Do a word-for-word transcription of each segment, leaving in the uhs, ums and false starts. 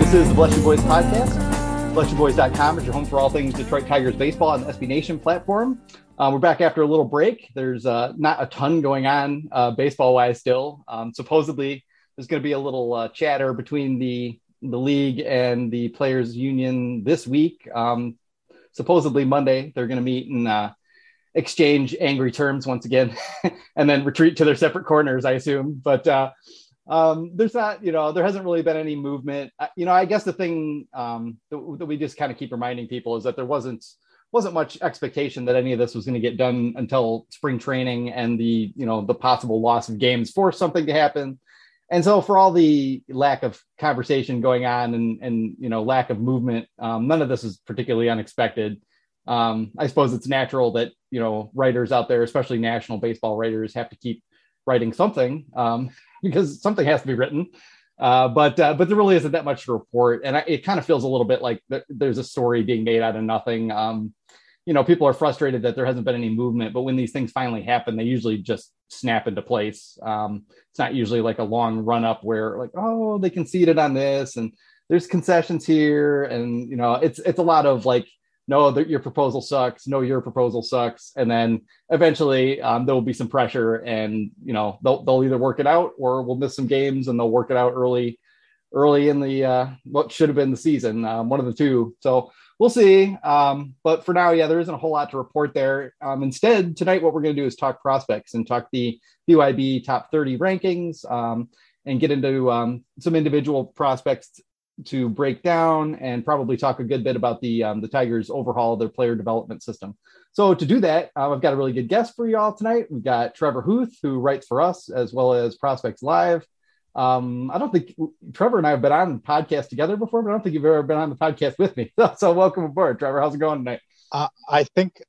This is the Bless You Boys podcast. bless you boys dot com is your home for all things Detroit Tigers baseball on the S B Nation platform. Uh, we're back after a little break. There's uh, not a ton going on uh, baseball-wise still. Um, supposedly, there's going to be a little uh, chatter between the, the league and the players' union this week. Um, supposedly Monday, they're going to meet and uh, exchange angry terms once again and then retreat to their separate corners, I assume. But uh, um, there's not, you know, there hasn't really been any movement. Uh, you know, I guess the thing um, that, that we just kind of keep reminding people is that there wasn't wasn't much expectation that any of this was going to get done until spring training and the, you know, the possible loss of games forced something to happen. And so for all the lack of conversation going on and, and you know, lack of movement, um, none of this is particularly unexpected. Um, I suppose it's natural that, you know, writers out there, especially national baseball writers, have to keep writing something um, because something has to be written. Uh, but uh, but there really isn't that much to report. And I, it kind of feels a little bit like th- there's a story being made out of nothing. Um, you know, people are frustrated that there hasn't been any movement, but when these things finally happen, they usually just snap into place. Um, it's not usually like a long run up where like, oh, they conceded on this and there's concessions here. And, you know, it's it's a lot of like, no, the, your proposal sucks. No, your proposal sucks. And then eventually um, there will be some pressure and, you know, they'll, they'll either work it out or we'll miss some games and they'll work it out early, early in the, uh, what should have been the season, um, one of the two. So we'll see. Um, but for now, yeah, there isn't a whole lot to report there. Um, instead, tonight, what we're going to do is talk prospects and talk the B Y B top thirty rankings um, and get into um, some individual prospects to break down and probably talk a good bit about the um, the Tigers overhaul of their player development system. So to do that, uh, I've got a really good guest for you all tonight. We've got Trevor Huth, who writes for us as well as Prospects Live. Um, I don't think Trevor and I have been on the podcast together before, but I don't think you've ever been on the podcast with me. So, so welcome aboard, Trevor. How's it going tonight? Uh, I think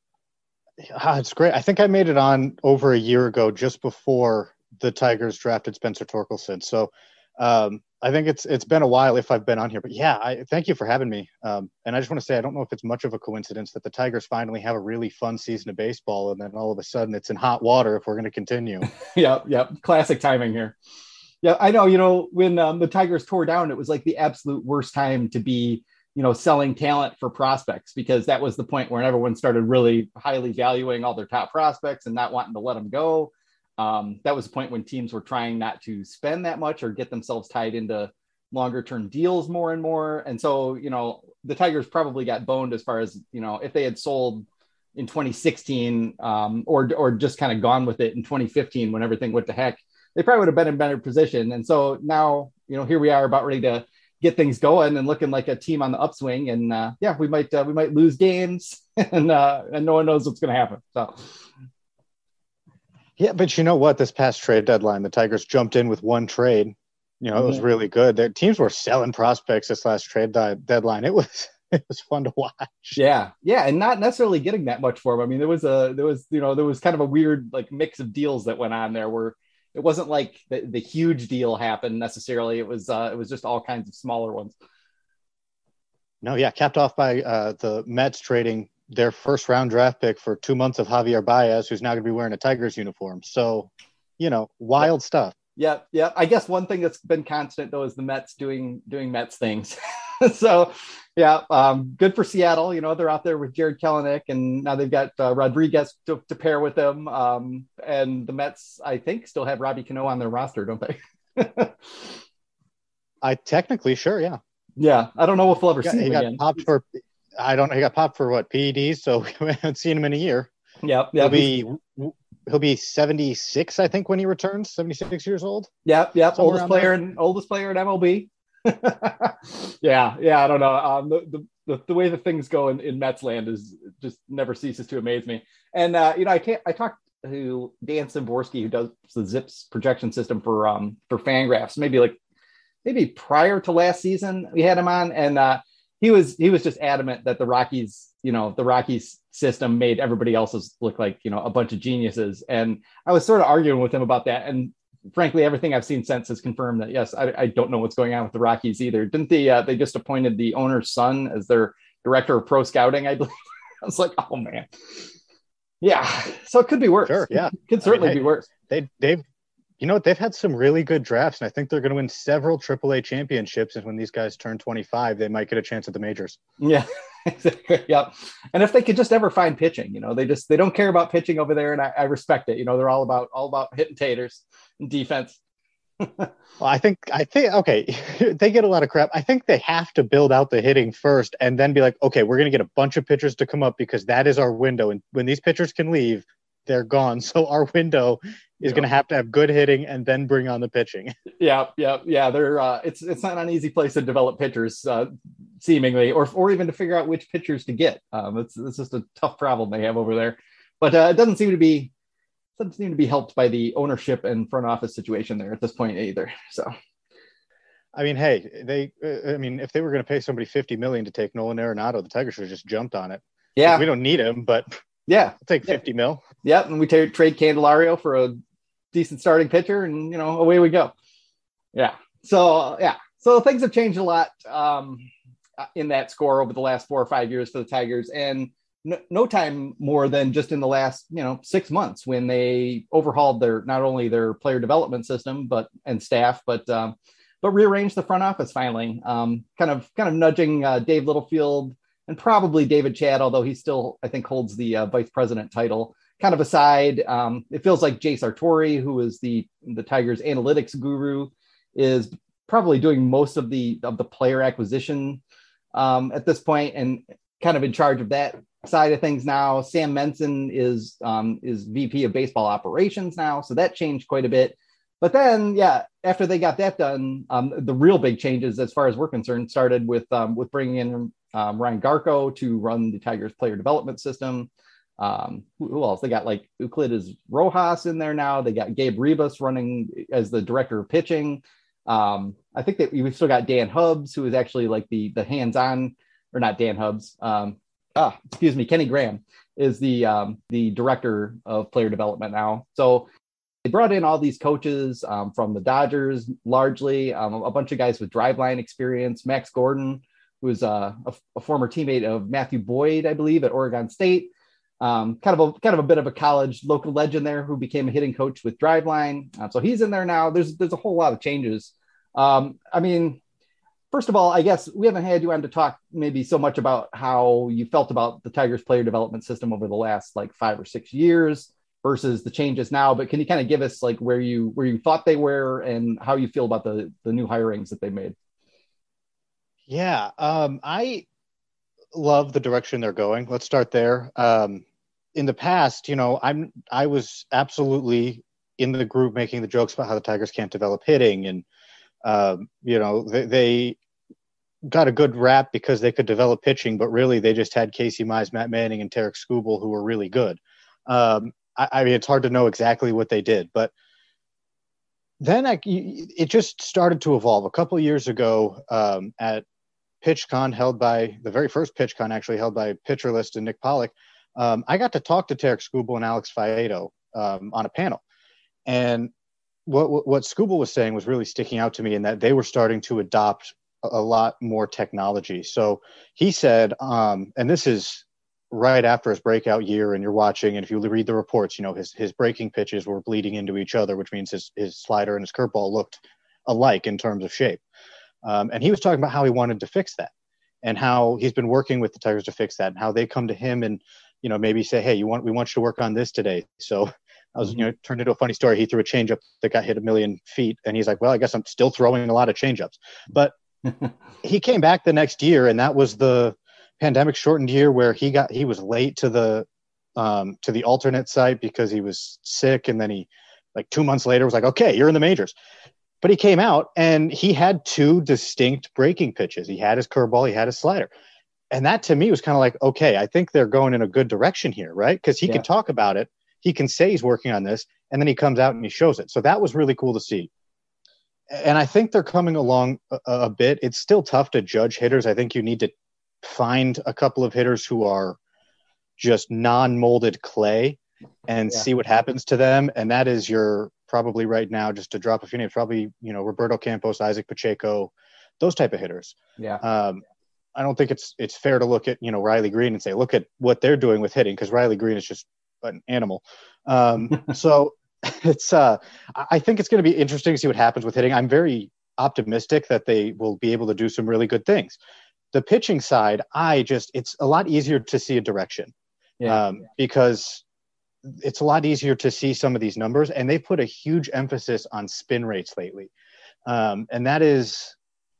uh, it's great. I think I made it on over a year ago, just before the Tigers drafted Spencer Torkelson. So um, I think it's it's been a while if I've been on here, but yeah, I thank you for having me. Um, and I just want to say, I don't know if it's much of a coincidence that the Tigers finally have a really fun season of baseball, and then all of a sudden it's in hot water if we're going to continue. yeah, yeah, classic timing here. Yeah, I know. You know, when um, the Tigers tore down, it was like the absolute worst time to be, you know, selling talent for prospects, because that was the point where everyone started really highly valuing all their top prospects and not wanting to let them go. Um, that was the point when teams were trying not to spend that much or get themselves tied into longer term deals more and more. And so, you know, the Tigers probably got boned as far as, you know, if they had sold in twenty sixteen um, or, or just kind of gone with it in twenty fifteen when everything went to heck, they probably would have been in a better position. And so now, you know, here we are about ready to get things going and looking like a team on the upswing. And uh, yeah, we might, uh, we might lose games and, uh, and no one knows what's going to happen. So. Yeah, but you know what? This past trade deadline, the Tigers jumped in with one trade. You know, it was mm-hmm. really good. Their teams were selling prospects this last trade di- deadline. It was it was fun to watch. Yeah, yeah, and not necessarily getting that much for them. I mean, there was a there was you know there was kind of a weird like mix of deals that went on there where it wasn't like the, the huge deal happened necessarily. It was uh, it was just all kinds of smaller ones. No, yeah, capped off by uh, the Mets trading their first round draft pick for two months of Javier Baez, who's now going to be wearing a Tigers uniform. So, you know, wild yeah. stuff. Yeah. Yeah. I guess one thing that's been constant though, is the Mets doing, doing Mets things. so yeah. Um, good for Seattle. You know, they're out there with Jared Kelenic and now they've got uh, Rodriguez to, to pair with them. Um, and the Mets, I think, still have Robbie Cano on their roster, don't they? I technically, sure. Yeah. Yeah. I don't know if we'll ever he got, see him he got again. Popped for, I don't know. He got popped for what, P E Ds, so we haven't seen him in a year. Yeah, yeah. He'll be he'll be seventy-six, I think, when he returns. seventy-six years old. Yeah, yeah. Oldest player in oldest player in M L B. yeah, yeah. I don't know. Um, the, the the way that things go in, in Mets land is just never ceases to amaze me. And uh, you know, I can't. I talked to Dan Szymborski, who does the Zips projection system for um for Fangraphs. Maybe like maybe prior to last season, we had him on, and. uh He was he was just adamant that the Rockies, you know, the Rockies system made everybody else's look like, you know, a bunch of geniuses. And I was sort of arguing with him about that. And frankly, everything I've seen since has confirmed that, yes, I, I don't know what's going on with the Rockies either. Didn't they, uh, they just appointed the owner's son as their director of pro scouting, I believe. I was like, oh, man. Yeah. So it could be worse. Sure, yeah. It could certainly I mean, hey, be worse. They, they've You know what? They've had some really good drafts, and I think they're going to win several triple A championships. And when these guys turn twenty-five, they might get a chance at the majors. Yeah, exactly. Yep. And if they could just ever find pitching, you know, they just they don't care about pitching over there, and I, I respect it. You know, they're all about all about hitting taters and defense. Well, I think I think okay, they get a lot of crap. I think they have to build out the hitting first, and then be like, okay, we're going to get a bunch of pitchers to come up because that is our window. And when these pitchers can leave, they're gone. So our window is yep. going to have to have good hitting and then bring on the pitching. Yeah, yeah, yeah. They're uh, it's it's not an easy place to develop pitchers, uh, seemingly, or or even to figure out which pitchers to get. Um, it's it's just a tough problem they have over there. But uh, it doesn't seem to be doesn't seem to be helped by the ownership and front office situation there at this point either. So, I mean, hey, they. Uh, I mean, if they were going to pay somebody fifty million to take Nolan Arenado, the Tigers should have just jumped on it. Yeah, we don't need him, but yeah, I'll take yeah. fifty mil. Yeah, and we t- trade Candelario for a decent starting pitcher, and you know, away we go. Yeah. So yeah, so things have changed a lot um, in that score over the last four or five years for the Tigers, and no, no time more than just in the last you know six months when they overhauled their not only their player development system but and staff, but um, but rearranged the front office finally, um, kind of kind of nudging uh, Dave Littlefield and probably David Chadd, although he still I think holds the uh, vice president title. Kind of aside, um, it feels like Jay Sartori, who is the the Tigers analytics guru, is probably doing most of the of the player acquisition um, at this point, and kind of in charge of that side of things now. Sam Menson is um, is V P of baseball operations now, so that changed quite a bit. But then, yeah, after they got that done, um, the real big changes, as far as we're concerned, started with um, with bringing in um, Ryan Garko to run the Tigers player development system. Um, who, who else? They got like Euclides Rojas in there now. They got Gabe Rivas running as the director of pitching. Um, I think that we've still got Dan Hubbs, who is actually like the the hands-on, or not Dan Hubbs. Um, ah, excuse me, Kenny Graham is the um, the director of player development now. So they brought in all these coaches um, from the Dodgers, largely um, a bunch of guys with driveline experience. Max Gordon, who is uh, a, a former teammate of Matthew Boyd, I believe, at Oregon State. Um, kind of a kind of a bit of a college local legend there who became a hitting coach with Driveline. Uh, so he's in there now. There's there's a whole lot of changes. Um, I mean, first of all, I guess we haven't had you on to talk maybe so much about how you felt about the Tigers player development system over the last like five or six years versus the changes now. But can you kind of give us like where you where you thought they were and how you feel about the the new hirings that they made? Yeah, um, I love the direction they're going. Let's start there. Um, in the past, you know, I'm I was absolutely in the group making the jokes about how the Tigers can't develop hitting, and um, you know, they, they got a good rap because they could develop pitching, but really they just had Casey Mize, Matt Manning, and Tarek Skubal, who were really good. Um, I, I mean, it's hard to know exactly what they did, but then I, it just started to evolve. A couple of years ago, um, at PitchCon, held by the very first PitchCon, actually held by Pitcherlist and Nick Pollock, um, I got to talk to Tarek Skubal and Alex Faedo um, on a panel. And what, what, what Skubal was saying was really sticking out to me, in that they were starting to adopt a, a lot more technology. So he said, um, and this is right after his breakout year, and you're watching, and if you read the reports, you know, his, his breaking pitches were bleeding into each other, which means his, his slider and his curveball looked alike in terms of shape. Um, and he was talking about how he wanted to fix that, and how he's been working with the Tigers to fix that, and how they come to him and, you know, maybe say, hey, you want, we want you to work on this today. So I was, you know, turned into a funny story. He threw a changeup that got hit a million feet, and he's like, well, I guess I'm still throwing a lot of changeups. But he came back the next year, and that was the pandemic shortened year where he got, he was late to the, um, to the alternate site because he was sick. And then he, like two months later, was like, okay, you're in the majors. But he came out and he had two distinct breaking pitches. He had his curveball, he had his slider. And that to me was kind of like, okay, I think they're going in a good direction here, right? Because he yeah. can talk about it. He can say he's working on this, and then he comes out and he shows it. So that was really cool to see. And I think they're coming along a, a bit. It's still tough to judge hitters. I think you need to find a couple of hitters who are just non-molded clay and yeah. see what happens to them. And that is your probably right now, just to drop a few names, probably, you know, Roberto Campos, Isaac Pacheco, those type of hitters. Yeah. Um, I don't think it's it's fair to look at, you know, Riley Green and say, look at what they're doing with hitting, because Riley Green is just an animal. Um, so it's uh, I think it's going to be interesting to see what happens with hitting. I'm very optimistic that they will be able to do some really good things. The pitching side, I just, it's a lot easier to see a direction yeah. um, because it's a lot easier to see some of these numbers, and they put a huge emphasis on spin rates lately. Um, and that is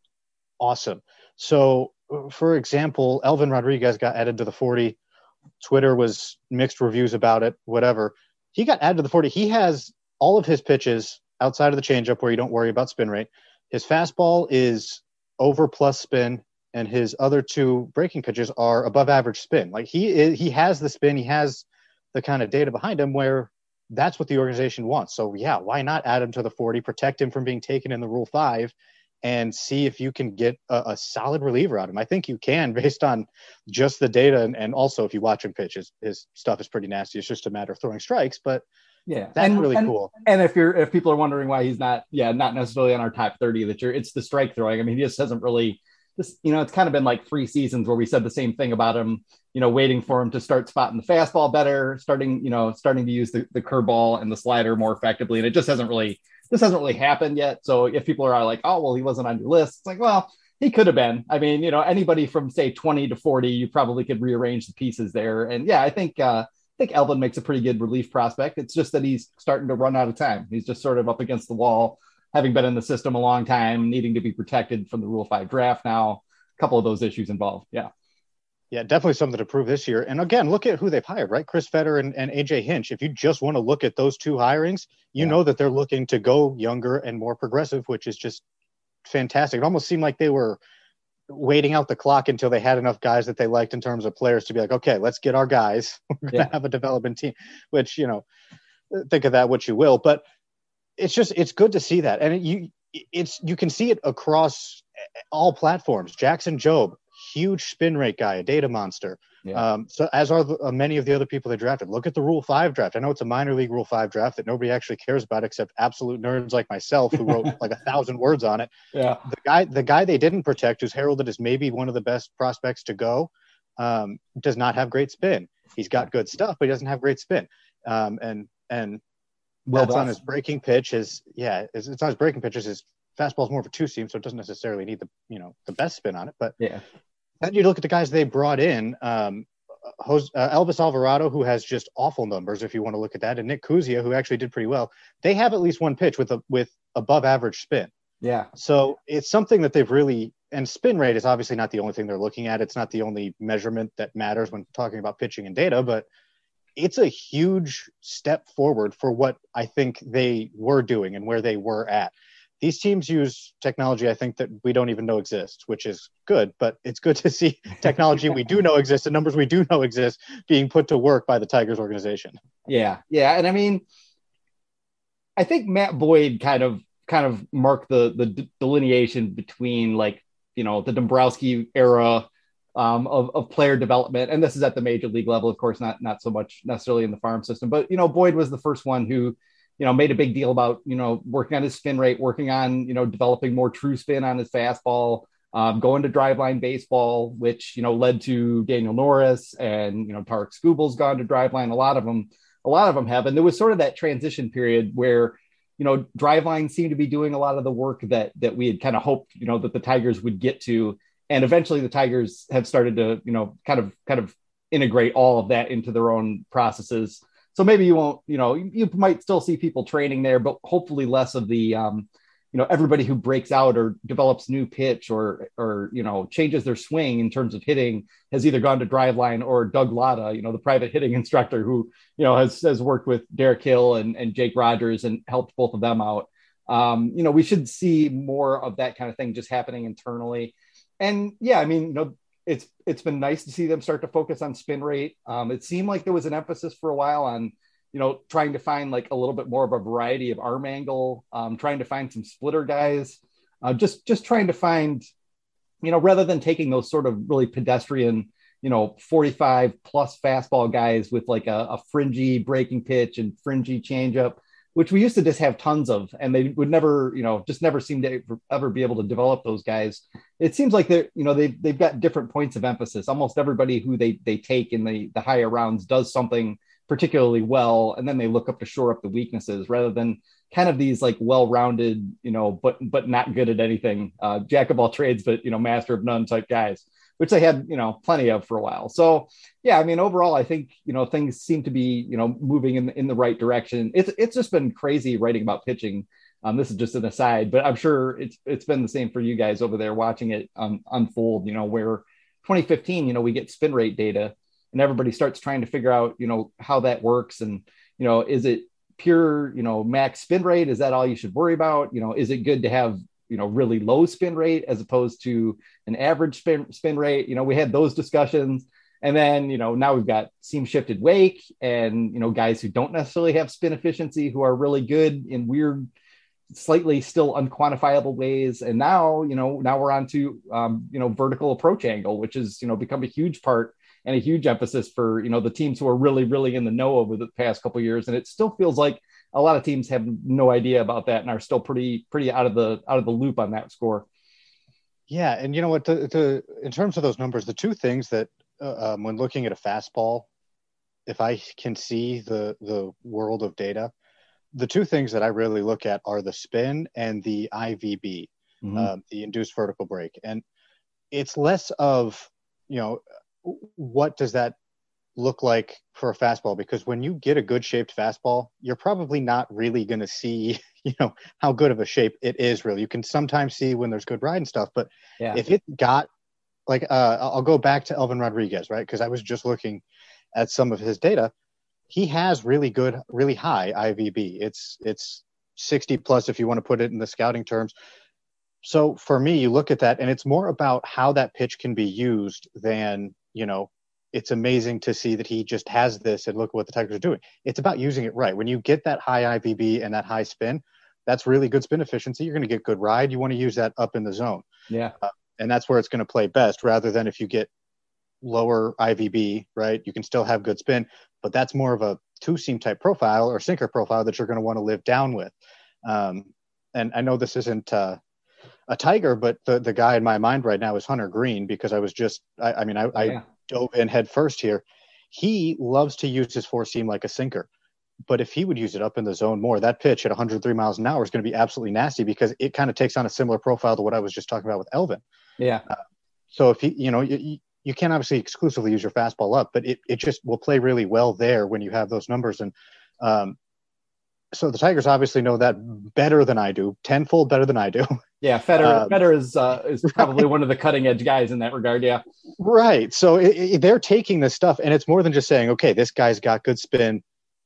awesome. So for example, Elvin Rodriguez got added to the forty. Twitter was mixed reviews about it, whatever. He got added to the forty. He has all of his pitches outside of the changeup where you don't worry about spin rate. His fastball is over plus spin, and his other two breaking pitches are above average spin. Like he is, he has the spin, he has the kind of data behind him where that's what the organization wants. So yeah, why not add him to the forty, protect him from being taken in the Rule five, and see if you can get a, a solid reliever out of him. I think you can based on just the data. And, and also if you watch him pitch, his, his stuff is pretty nasty. It's just a matter of throwing strikes, but yeah, that's and, really and, cool. And if you're, if people are wondering why he's not, yeah, not necessarily on our top thirty that you're, it's the strike throwing. I mean, he just hasn't really just, you know, it's kind of been like three seasons where we said the same thing about him, you know, waiting for him to start spotting the fastball better, starting, you know, starting to use the, the curveball and the slider more effectively. And it just hasn't really, this hasn't really happened yet. So if people are like, oh, well, he wasn't on your list, it's like, well, he could have been. I mean, you know, anybody from say twenty to forty, you probably could rearrange the pieces there. And yeah, I think, uh, I think Elvin makes a pretty good relief prospect. It's just that he's starting to run out of time. He's just sort of up against the wall, having been in the system a long time, needing to be protected from the Rule five draft now. A couple of those issues involved. Yeah. Yeah, definitely something to prove this year. And again, look at who they've hired, right? Chris Fetter and, and A J Hinch. If you just want to look at those two hirings, you yeah. know that they're looking to go younger and more progressive, which is just fantastic. It almost seemed like they were waiting out the clock until they had enough guys that they liked in terms of players to be like, okay, let's get our guys. We're going to yeah. have a development team, which, you know, think of that what you will. But it's just, it's good to see that. And it, you, it's, you can see it across all platforms. Jackson Jobe, huge spin rate guy, a data monster. Yeah. Um, so as are the, uh, many of the other people they drafted. Look at the Rule five draft. I know it's a minor league Rule five draft that nobody actually cares about except absolute nerds like myself who wrote like a thousand words on it. Yeah. The guy, the guy they didn't protect, who's heralded as maybe one of the best prospects to go, um, does not have great spin. He's got good stuff, but he doesn't have great spin. Um, and and well, that's on his breaking pitch. His yeah, it's, it's on his breaking pitches. His fastball is more of a two seam, so it doesn't necessarily need the you know the best spin on it. But yeah. Then you look at the guys they brought in, um, Jose, uh, Elvis Alvarado, who has just awful numbers, if you want to look at that, and Nick Kuzia, who actually did pretty well. They have at least one pitch with a with above average spin. Yeah. So it's something that they've really, and spin rate is obviously not the only thing they're looking at. It's not the only measurement that matters when talking about pitching and data, but it's a huge step forward for what I think they were doing and where they were at. These teams use technology, I think, that we don't even know exists, which is good, but it's good to see technology we do know exists and numbers we do know exist being put to work by the Tigers organization. Yeah. Yeah. And I mean, I think Matt Boyd kind of, kind of marked the, the delineation between like, you know, the Dombrowski era um, of, of player development. And this is at the major league level, of course, not, not so much necessarily in the farm system, but, you know, Boyd was the first one who, you know, made a big deal about, you know, working on his spin rate, working on, you know, developing more true spin on his fastball, um, going to driveline baseball, which, you know, led to Daniel Norris and, you know, Tarek Skubal's gone to driveline. A lot of them, a lot of them have. And there was sort of that transition period where, you know, driveline seemed to be doing a lot of the work that, that we had kind of hoped, you know, that the Tigers would get to. And eventually the Tigers have started to, you know, kind of, kind of integrate all of that into their own processes. So maybe you won't, you know, you, you might still see people training there, but hopefully less of the, um, you know, everybody who breaks out or develops new pitch or, or, you know, changes their swing in terms of hitting has either gone to driveline, or Doug Latta, you know, the private hitting instructor who, you know, has, has worked with Derek Hill and, and Jake Rogers and helped both of them out. Um, you know, we should see more of that kind of thing just happening internally. And yeah, I mean, you know, it's, it's been nice to see them start to focus on spin rate. Um, it seemed like there was an emphasis for a while on, you know, trying to find like a little bit more of a variety of arm angle, um, trying to find some splitter guys, uh, just, just trying to find, you know, rather than taking those sort of really pedestrian, you know, forty-five plus fastball guys with like a, a fringy breaking pitch and fringy changeup, which we used to just have tons of, and they would never, you know, just never seem to ever be able to develop those guys. It seems like they're, you know, they've, they've got different points of emphasis. Almost everybody who they, they take in the, the higher rounds does something particularly well, and then they look up to shore up the weaknesses rather than kind of these like well-rounded, you know, but but not good at anything, uh, jack of all trades, but you know, master of none type guys, which they had, you know, plenty of for a while. So yeah, I mean, overall, I think, you know, things seem to be, you know, moving in in the right direction. It's it's just been crazy writing about pitching. Um, this is just an aside, but I'm sure it's it's been the same for you guys over there watching it um, unfold. You know, where twenty fifteen, you know, we get spin rate data, and everybody starts trying to figure out, you know, how that works, and you know, is it pure, you know, max spin rate? Is that all you should worry about? You know, is it good to have, you know, really low spin rate as opposed to an average spin spin rate? You know, we had those discussions. And then, you know, now we've got seam shifted wake and, you know, guys who don't necessarily have spin efficiency who are really good in weird, slightly still unquantifiable ways. And now, you know, now we're on to, um, you know, vertical approach angle, which is, you know, become a huge part and a huge emphasis for, you know, the teams who are really, really in the know over the past couple of years. And it still feels like a lot of teams have no idea about that and are still pretty, pretty out of the, out of the loop on that score. Yeah. And you know what, the, the, in terms of those numbers, the two things that uh, um, when looking at a fastball, if I can see the, the world of data, the two things that I really look at are the spin and the I V B, mm-hmm. uh, the induced vertical break. And it's less of, you know, what does that look like for a fastball? Because when you get a good shaped fastball, you're probably not really going to see, you know, how good of a shape it is really. You can sometimes see when there's good ride and stuff, but yeah. if it got like, uh, I'll go back to Elvin Rodriguez, right? Because I was just looking at some of his data. He has really good, really high I V B. It's, it's sixty plus if you want to put it in the scouting terms. So for me, you look at that and it's more about how that pitch can be used than, you know, it's amazing to see that he just has this and look what the Tigers are doing. It's about using it right. When you get that high I V B and that high spin, that's really good spin efficiency. You're going to get good ride. You want to use that up in the zone. Yeah. Uh, and that's where it's going to play best rather than if you get lower I V B, right? You can still have good spin, but that's more of a two seam type profile or sinker profile that you're going to want to live down with. Um, and I know this isn't, uh, a Tiger, but the, the guy in my mind right now is Hunter Green because I was just, I, I mean, I, I yeah. dove in head first here. He loves to use his four seam like a sinker, but if he would use it up in the zone more, that pitch at one hundred three miles an hour is going to be absolutely nasty because it kind of takes on a similar profile to what I was just talking about with Elvin. Yeah. Uh, so if he, you know, you, you can't obviously exclusively use your fastball up, but it, it just will play really well there when you have those numbers. And, um, so the Tigers obviously know that better than I do, tenfold better than I do. Yeah, Fetter, um, Fetter is uh, is probably right. one of the cutting edge guys in that regard. Yeah, right. So it, it, they're taking this stuff, and it's more than just saying, "Okay, this guy's got good spin,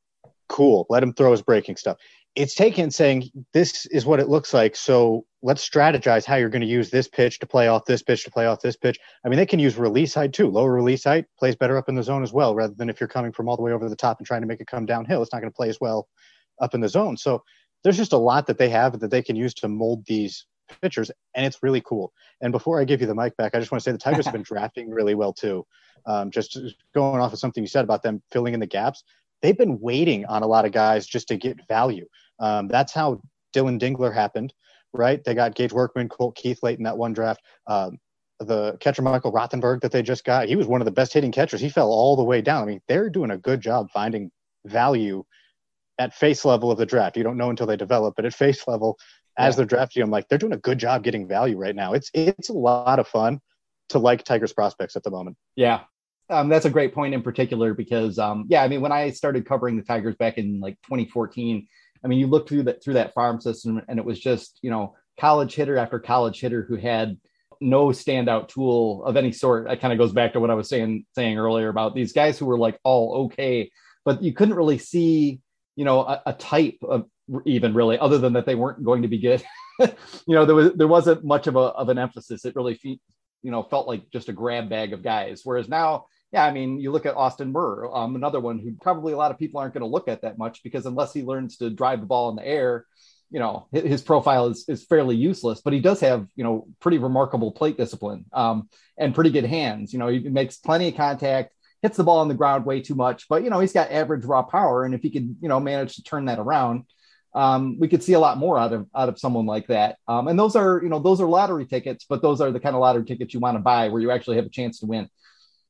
cool. Let him throw his breaking stuff." It's taking saying, "This is what it looks like." So let's strategize how you're going to use this pitch to play off this pitch to play off this pitch. I mean, they can use release height too. Lower release height plays better up in the zone as well, rather than if you're coming from all the way over the top and trying to make it come downhill. It's not going to play as well up in the zone. So there's just a lot that they have that they can use to mold these pitchers, and it's really cool. And before I give you the mic back, I just want to say the Tigers have been drafting really well too. Um, just going off of something you said about them filling in the gaps, they've been waiting on a lot of guys just to get value. Um, that's how Dylan Dingler happened, right? They got Gage Workman, Colt Keith late in that one draft. Um, the catcher Michael Rothenberg that they just got, he was one of the best hitting catchers. He fell all the way down. I mean, they're doing a good job finding value at face level of the draft. You don't know until they develop, but at face level, as yeah. they're drafting, I'm like, they're doing a good job getting value right now. It's it's a lot of fun to like Tigers prospects at the moment. Yeah, um, that's a great point in particular because, um, yeah, I mean, when I started covering the Tigers back in like twenty fourteen, I mean, you looked through that through that farm system, and it was just, you know, college hitter after college hitter who had no standout tool of any sort. It kind of goes back to what I was saying saying earlier about these guys who were like all okay, but you couldn't really see, you know, a, a type of even really, other than that they weren't going to be good. you know, there was there wasn't much of a of an emphasis. It really, fe- you know, felt like just a grab bag of guys. Whereas now, yeah, I mean, you look at Austin Murr, um, another one who probably a lot of people aren't going to look at that much because unless he learns to drive the ball in the air, you know, his, his profile is is fairly useless. But he does have, you know, pretty remarkable plate discipline um, and pretty good hands. You know, he makes plenty of contact, hits the ball on the ground way too much, but, you know, he's got average raw power. And if he could, you know, manage to turn that around, um, we could see a lot more out of, out of someone like that. Um, and those are, you know, those are lottery tickets, but those are the kind of lottery tickets you want to buy where you actually have a chance to win.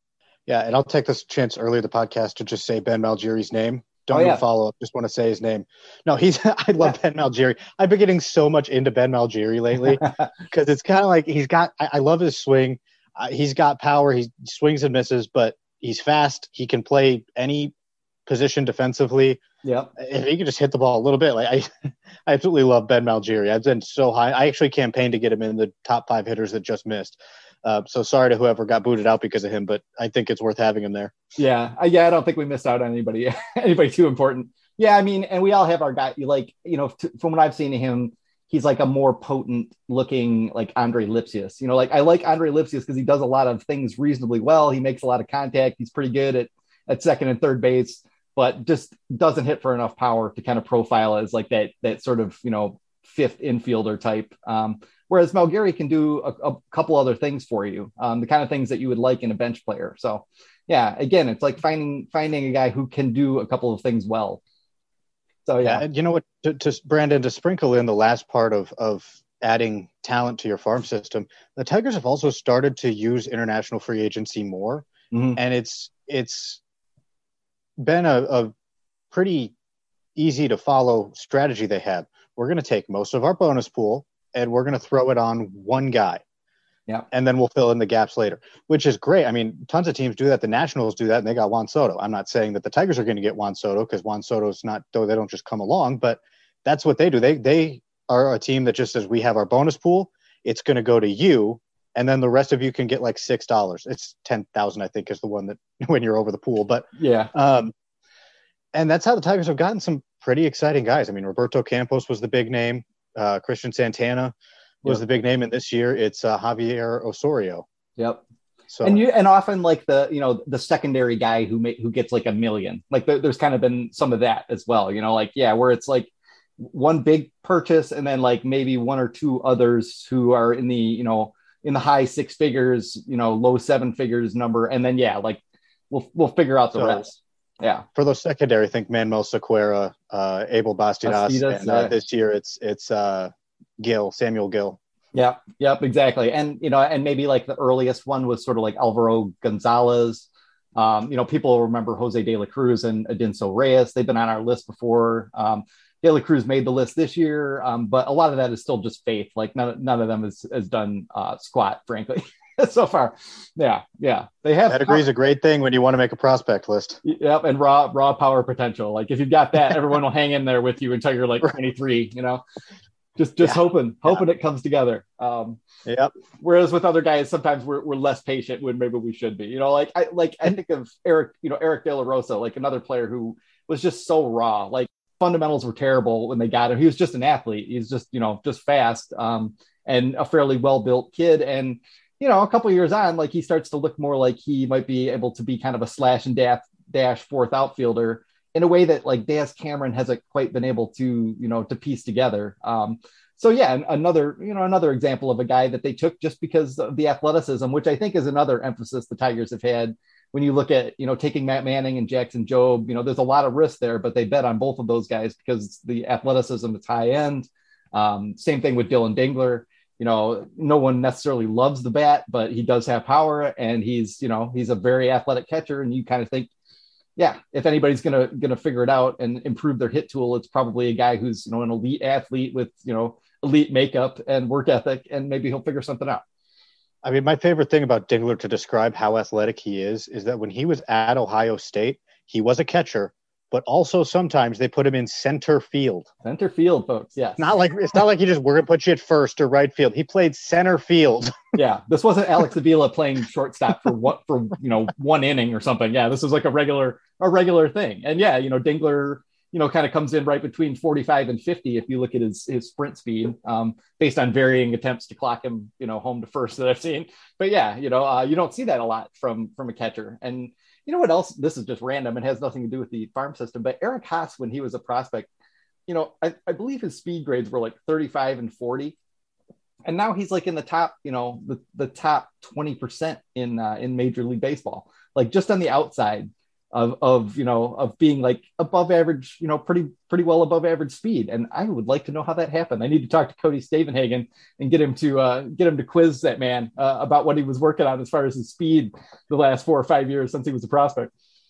Yeah, and I'll take this chance early in the podcast to just say Ben Malgeri's name. Don't Oh, even yeah. follow up. Just want to say his name. No, he's. I love Yeah. Ben Malgeri. I've been getting so much into Ben Malgeri lately because it's kind of like he's got. I, I love his swing. Uh, he's got power. He swings and misses, but he's fast. He can play any position defensively. Yep. If he could just hit the ball a little bit, like I, I absolutely love Ben Malgeri. I've been so high. I actually campaigned to get him in the top five hitters that just missed. Uh, so sorry to whoever got booted out because of him, but I think it's worth having him there. Yeah. Uh, yeah. I don't think we missed out on anybody, anybody too important. Yeah. I mean, and we all have our guy, you like, you know, t- from what I've seen of him, he's like a more potent looking, like Andre Lipsius, you know, like I like Andre Lipsius because he does a lot of things reasonably well. He makes a lot of contact. He's pretty good at, at second and third base, but just doesn't hit for enough power to kind of profile as like that, that sort of, you know, fifth infielder type. Um, Whereas Malgeri can do a, a couple other things for you, um, the kind of things that you would like in a bench player. So, yeah, again, it's like finding finding a guy who can do a couple of things well. So, yeah, yeah you know what, to, to Brandon, to sprinkle in the last part of of adding talent to your farm system, the Tigers have also started to use international free agency more, mm-hmm. and it's it's been a, a pretty easy to follow strategy they have. We're going to take most of our bonus pool and we're going to throw it on one guy. Yeah. And then we'll fill in the gaps later, which is great. I mean, tons of teams do that. The Nationals do that, and they got Juan Soto. I'm not saying that the Tigers are going to get Juan Soto because Juan Soto's not, though they don't just come along, but that's what they do. They they are a team that just says, we have our bonus pool. It's going to go to you. And then the rest of you can get like six dollars. It's ten thousand, I think, is the one that when you're over the pool. But yeah. Um, and that's how the Tigers have gotten some pretty exciting guys. I mean, Roberto Campos was the big name. Uh, Christian Santana was yep. the big name, and this year it's uh, Javier Osorio. Yep. So and you and often like the you know the secondary guy who may, who gets like a million. Like the, there's kind of been some of that as well. You know, like yeah, where it's like one big purchase and then like maybe one or two others who are in the you know in the high six figures, you know, low seven figures number, and then yeah, like we'll we'll figure out the so, rest. Yeah. For those secondary, I think Manuel Sequeira, uh, Abel Bastidas, Bastidas and uh, yeah. this year it's it's uh, Gill, Samuel Gill. Yeah, yep, exactly. And, you know, and maybe like the earliest one was sort of like Alvaro Gonzalez. Um, you know, people remember Jose De La Cruz and Adinso Reyes. They've been on our list before. Um, De La Cruz made the list this year, um, but a lot of that is still just faith. Like none, none of them has, has done uh, squat, frankly. So far. Yeah. Yeah. They have pedigree is a great thing when you want to make a prospect list. Yep. And raw, raw power potential. Like if you've got that, everyone will hang in there with you until you're like twenty-three, you know, just, just yeah. hoping, hoping yeah. it comes together. Um, yep. Whereas with other guys, sometimes we're, we're less patient when maybe we should be, you know, like I, like I think of Eric, you know, Eric De La Rosa, like another player who was just so raw, like fundamentals were terrible when they got him. He was just an athlete. He's just, you know, just fast um, and a fairly well-built kid. And, you know, a couple of years on, like he starts to look more like he might be able to be kind of a slash and dash, dash fourth outfielder in a way that like Daz Cameron hasn't quite been able to, you know, to piece together. Um, so yeah, another, you know, another example of a guy that they took just because of the athleticism, which I think is another emphasis the Tigers have had when you look at, you know, taking Matt Manning and Jackson Jobe. You know, there's a lot of risk there, but they bet on both of those guys because the athleticism is high end. Um, same thing with Dylan Dingler. You know, no one necessarily loves the bat, but he does have power and he's, you know, he's a very athletic catcher. And you kind of think, yeah, if anybody's going to, going to figure it out and improve their hit tool, it's probably a guy who's, you know, an elite athlete with, you know, elite makeup and work ethic, and maybe he'll figure something out. I mean, my favorite thing about Dingler to describe how athletic he is, is that when he was at Ohio State, he was a catcher, but also sometimes they put him in center field. Center field, folks. Yes. Not like it's not like he just we're gonna put you at first or right field. He played center field. Yeah, this wasn't Alex Avila playing shortstop for what for you know one inning or something. Yeah, this was like a regular a regular thing. And yeah, you know Dingler, you know, kind of comes in right between forty-five and fifty if you look at his his sprint speed, um, based on varying attempts to clock him, you know, home to first that I've seen. But yeah, you know, uh, you don't see that a lot from from a catcher. And you know what else? This is just random. It has nothing to do with the farm system. But Eric Haas, when he was a prospect, you know, I, I believe his speed grades were like thirty-five and forty. And now he's like in the top, you know, the, the top twenty percent in uh, in Major League Baseball, like just on the outside of, of, you know, of being like above average, you know, pretty, pretty well above average speed. And I would like to know how that happened. I need to talk to Cody Stavenhagen and get him to, uh, get him to quiz that man uh, about what he was working on as far as his speed the last four or five years since he was a prospect.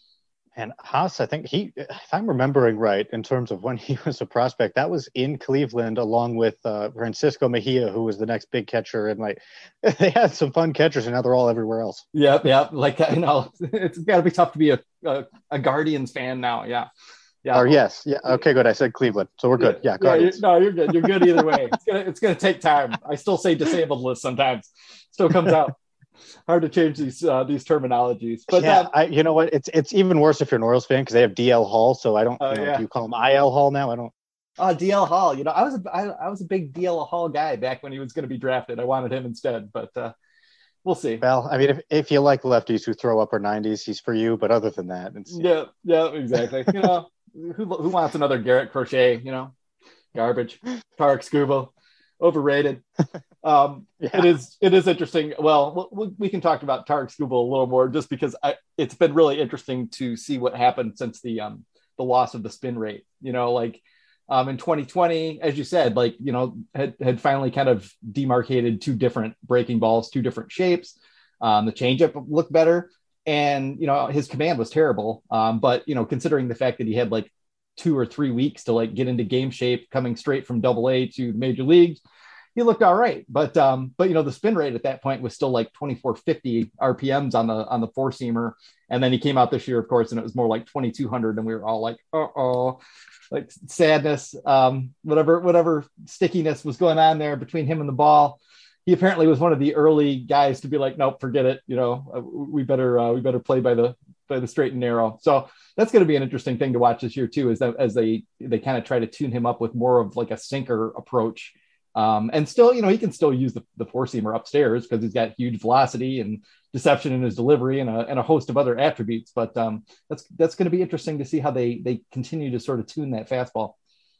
And Haas, I think he, if I'm remembering right, in terms of when he was a prospect, that was in Cleveland along with uh, Francisco Mejia, who was the next big catcher. And like, they had some fun catchers, and now they're all everywhere else. Yep, yep. Like, you know, it's got to be tough to be a, a, a Guardians fan now. Yeah. Yeah. Or yes. Yeah. Okay, good. I said Cleveland. So we're good. Yeah. yeah, yeah you're, no, you're good. You're good either way. It's gonna, it's gonna take time. I still say disabled list sometimes. Still comes out. Hard to change these uh, these terminologies, but yeah, um, I, you know what? It's it's even worse if you're an Orioles fan because they have D L Hall. So I don't. Uh, you know, yeah. Do you call him I L Hall now? I don't. Uh, D L Hall. You know, I was a I, I was a big D L Hall guy back when he was going to be drafted. I wanted him instead, but uh, we'll see. Well, I mean, if if you like lefties who throw upper nineties, he's for you. But other than that, it's yeah, yeah, exactly. You know, who who wants another Garrett Crochet? You know, garbage. Tarek Skubal, overrated. Um, yeah. It is it is interesting. Well, we, we can talk about Tarek Skubal a little more, just because I, it's been really interesting to see what happened since the um, the loss of the spin rate. You know, like um, in twenty twenty, as you said, like, you know, had, had finally kind of demarcated two different breaking balls, two different shapes. Um, the changeup looked better, and, you know, his command was terrible. Um, but, you know, considering the fact that he had like two or three weeks to like get into game shape, coming straight from Double A to the major leagues, he looked all right. But, um, but, you know, the spin rate at that point was still like twenty-four fifty R P Ms on the, on the four seamer. And then he came out this year, of course, and it was more like twenty-two hundred. And we were all like, uh-oh, like sadness, um, whatever, whatever stickiness was going on there between him and the ball. He apparently was one of the early guys to be like, nope, forget it. You know, uh, we better, uh, we better play by the, by the straight and narrow. So that's going to be an interesting thing to watch this year too, is that as they, they kind of try to tune him up with more of like a sinker approach. Um, and still, you know, he can still use the, the four seamer upstairs because he's got huge velocity and deception in his delivery and a, and a host of other attributes. But um, that's that's going to be interesting to see how they they continue to sort of tune that fastball.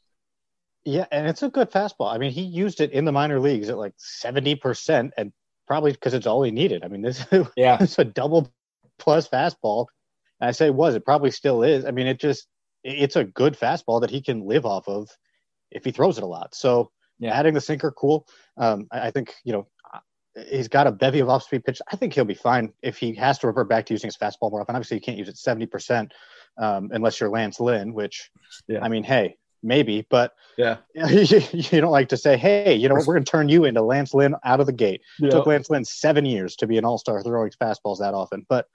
Yeah, and it's a good fastball. I mean, he used it in the minor leagues at like seventy percent, and probably because it's all he needed. I mean, this yeah, it's a double plus fastball. And I say was, it probably still is. I mean, it just it's a good fastball that he can live off of if he throws it a lot. So. Yeah, adding the sinker, cool. Um, I, I think, you know, he's got a bevy of off-speed pitch. I think he'll be fine if he has to revert back to using his fastball more often. Obviously, you can't use it seventy percent um, unless you're Lance Lynn, which, yeah. I mean, hey, maybe. But yeah, you, you don't like to say, hey, you know what, we're going to turn you into Lance Lynn out of the gate. It took Lance Lynn seven years to be an all-star throwing fastballs that often. But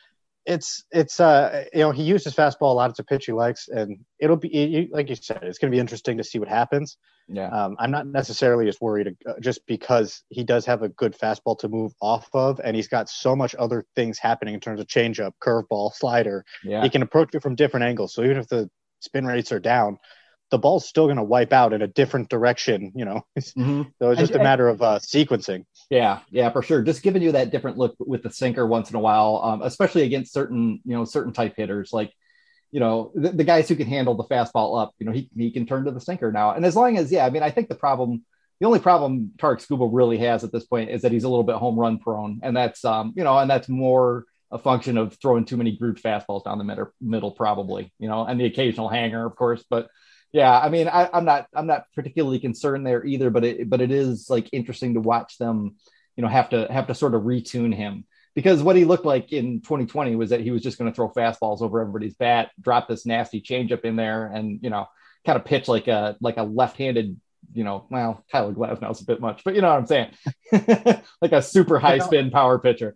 it's, it's uh, you know, he used his fastball a lot. It's a pitch he likes. And it'll be, like you said, it's going to be interesting to see what happens. Yeah, um, I'm not necessarily as worried uh, just because he does have a good fastball to move off of, and he's got so much other things happening in terms of changeup, curveball, slider. Yeah, he can approach it from different angles. So even if the spin rates are down, the ball's still going to wipe out in a different direction. You know, mm-hmm. So it's just and, a matter of uh, sequencing. Yeah, yeah, for sure. Just giving you that different look with the sinker once in a while, um, especially against certain, you know, certain type hitters like. You know, the, the guys who can handle the fastball up, you know, he, he can turn to the sinker now. And as long as, yeah, I mean, I think the problem, the only problem Tarek Skubal really has at this point is that he's a little bit home run prone. And that's, um, you know, and that's more a function of throwing too many grouped fastballs down the middle, middle probably, you know, and the occasional hanger, of course. But yeah, I mean, I, I'm not, I'm not particularly concerned there either, but it, but it is like interesting to watch them, you know, have to, have to sort of retune him. Because what he looked like in twenty twenty was that he was just going to throw fastballs over everybody's bat, drop this nasty changeup in there, and, you know, kind of pitch like a like a left-handed, you know, well, Tyler Glasnow is a bit much, but you know what I'm saying, like a super high spin power pitcher.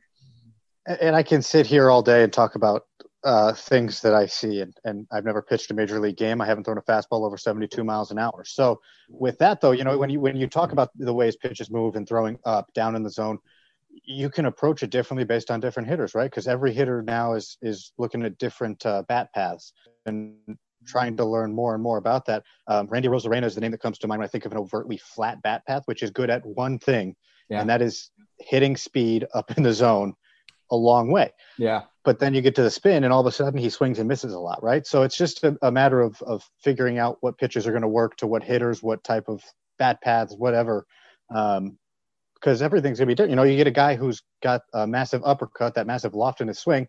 And I can sit here all day and talk about uh, things that I see, and, and I've never pitched a major league game. I haven't thrown a fastball over seventy-two miles an hour. So with that, though, you know, when you when you talk about the ways pitches move and throwing up, down in the zone, you can approach it differently based on different hitters, right? Because every hitter now is is looking at different uh, bat paths and trying to learn more and more about that. Um, Randy Rosarena is the name that comes to mind when I think of an overtly flat bat path, which is good at one thing, yeah. and that is hitting speed up in the zone a long way. Yeah. But then you get to the spin, and all of a sudden he swings and misses a lot, right? So it's just a, a matter of of figuring out what pitches are going to work to what hitters, what type of bat paths, whatever. Um, Because everything's going to be different. You know, you get a guy who's got a massive uppercut, that massive loft in his swing.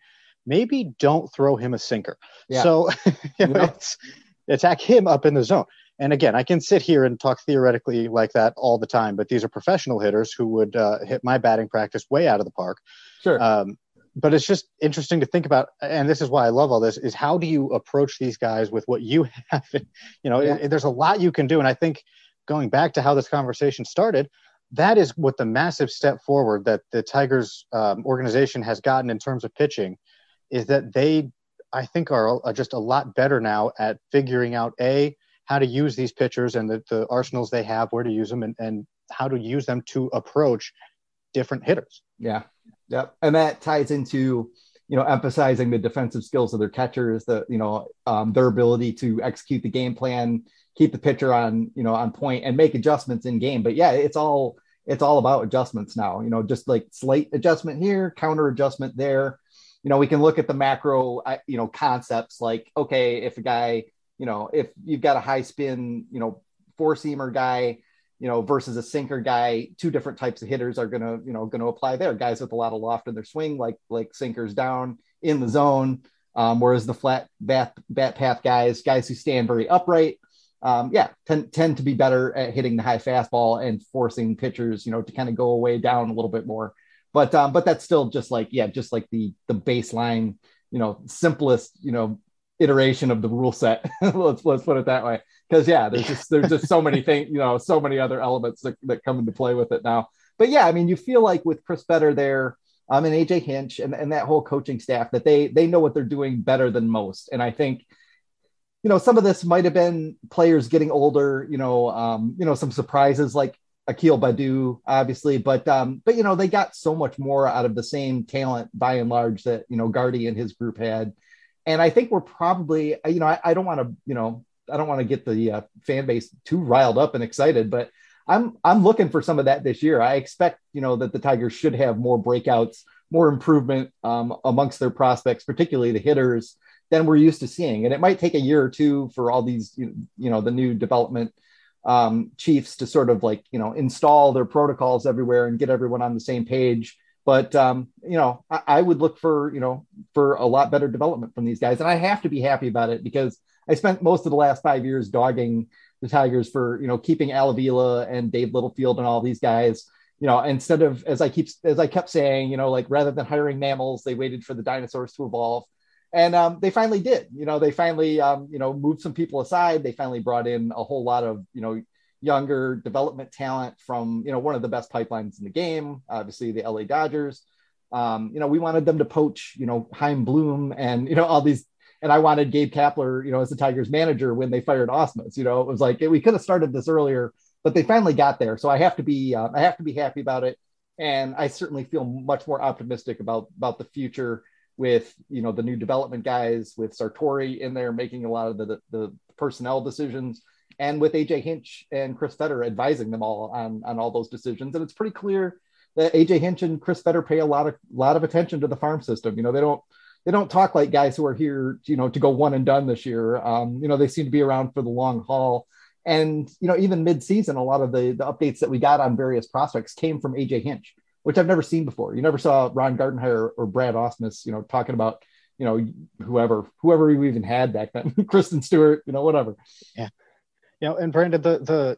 maybe don't throw him a sinker. Yeah. So you know, Yeah. it's, attack him up in the zone. And again, I can sit here and talk theoretically like that all the time, but these are professional hitters who would uh, hit my batting practice way out of the park. Sure. Um, but it's just interesting to think about, and this is why I love all this, is how do you approach these guys with what you have? You know, Yeah. it, it, there's a lot you can do. And I think going back to how this conversation started, that is what the massive step forward that the Tigers um, organization has gotten in terms of pitching, is that they, I think, are, are just a lot better now at figuring out, A, how to use these pitchers and the, the arsenals they have, where to use them, and, and how to use them to approach different hitters. Yeah. Yep. And that ties into, you know, emphasizing the defensive skills of their catchers, the, you know, um, their ability to execute the game plan, keep the pitcher on, you know, on point and make adjustments in game. But yeah, it's all, it's all about adjustments now, you know, just like slight adjustment here, counter adjustment there. You know, we can look at the macro, you know, concepts like, okay, if a guy, you know, if you've got a high spin, you know, four seamer guy, you know, versus a sinker guy, two different types of hitters are going to, you know, going to apply there. Guys with a lot of loft in their swing, like, like sinkers down in the zone. Um, whereas the flat bat, bat path guys, guys who stand very upright, um, yeah, tend, tend to be better at hitting the high fastball and forcing pitchers, you know, to kind of go away down a little bit more. But, um, but that's still just like, yeah, just like the, the baseline, you know, simplest, you know, iteration of the rule set. let's let's put it that way, because yeah, there's just there's just so many things, you know, so many other elements that, that come into play with it now. But yeah, I mean, you feel like with Chris Fetter there, um, and A J Hinch and, and that whole coaching staff, that they they know what they're doing better than most. And I think, you know, some of this might have been players getting older, you know, um, you know, some surprises like Akil Badu, obviously, but um, but you know, they got so much more out of the same talent by and large that, you know, Gardy and his group had. And I think we're probably, you know, I, I don't want to, you know, I don't want to get the uh, fan base too riled up and excited, but I'm I'm looking for some of that this year. I expect, you know, that the Tigers should have more breakouts, more improvement um, amongst their prospects, particularly the hitters, than we're used to seeing. And it might take a year or two for all these, you know, the new development um, chiefs to sort of like, you know, install their protocols everywhere and get everyone on the same page. But, um, you know, I, I would look for, you know, for a lot better development from these guys. And I have to be happy about it because I spent most of the last five years dogging the Tigers for, you know, keeping Al Avila and Dave Littlefield and all these guys, you know, instead of, as I keep, as I kept saying, you know, like rather than hiring mammals, they waited for the dinosaurs to evolve. And um, they finally did, you know, they finally, um, you know, moved some people aside. They finally brought in a whole lot of, you know, younger development talent from, you know, one of the best pipelines in the game, obviously the L A Dodgers. Um, you know, we wanted them to poach, you know, Chaim Bloom and, you know, all these, and I wanted Gabe Kapler, you know, as the Tigers manager when they fired Osmus. You know, it was like, we could have started this earlier, but they finally got there. So I have to be, uh, I have to be happy about it. And I certainly feel much more optimistic about, about the future with, you know, the new development guys, with Sartori in there making a lot of the, the, the personnel decisions, and with A J Hinch and Chris Fetter advising them all on, on all those decisions. And it's pretty clear that A J Hinch and Chris Fetter pay a lot of, lot of attention to the farm system. You know, they don't, they don't talk like guys who are here, you know, to go one and done this year. Um, you know, they seem to be around for the long haul. And, you know, even mid-season, a lot of the, the updates that we got on various prospects came from A J Hinch, which I've never seen before. You never saw Ron Gardenhire or Brad Osmus, you know, talking about, you know, whoever, whoever we even had back then, Kristen Stewart, you know, whatever. Yeah. You know, and Brandon, the, the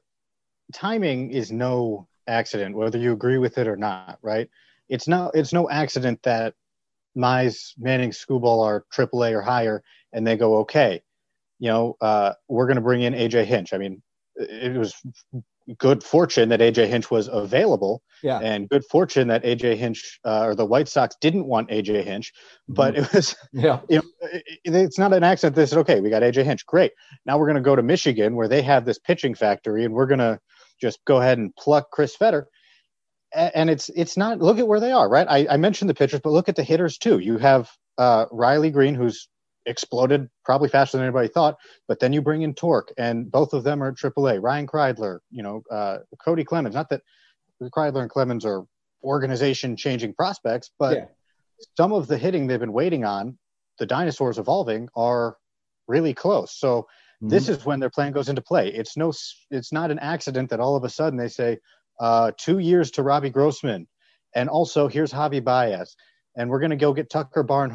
timing is no accident, whether you agree with it or not, right? It's no, it's no accident that Mize, Manning, Skubal are triple A or higher, and they go, okay, you know, uh, we're going to bring in A J Hinch. I mean, it was good fortune that A J Hinch was available, yeah, and good fortune that A J Hinch uh, or the White Sox didn't want A J Hinch, but mm-hmm. it was, yeah, you know, it, it's not an accident. They said, okay, we got A J Hinch, great. Now we're going to go to Michigan where they have this pitching factory, and we're going to just go ahead and pluck Chris Fetter. And it's it's not, look at where they are, right? I, I mentioned the pitchers, but look at the hitters too. You have uh, Riley Green, who's exploded probably faster than anybody thought, but then you bring in Torque, and both of them are at triple A. Ryan Kreidler, you know, uh, Cody Clemens. Not that Kreidler and Clemens are organization-changing prospects, but yeah, some of the hitting they've been waiting on, the dinosaurs evolving, are really close. So mm-hmm. this is when their plan goes into play. It's no, it's not an accident that all of a sudden they say, uh, two years to Robbie Grossman, and also here's Javi Baez, and we're going to go get Tucker Barnhart.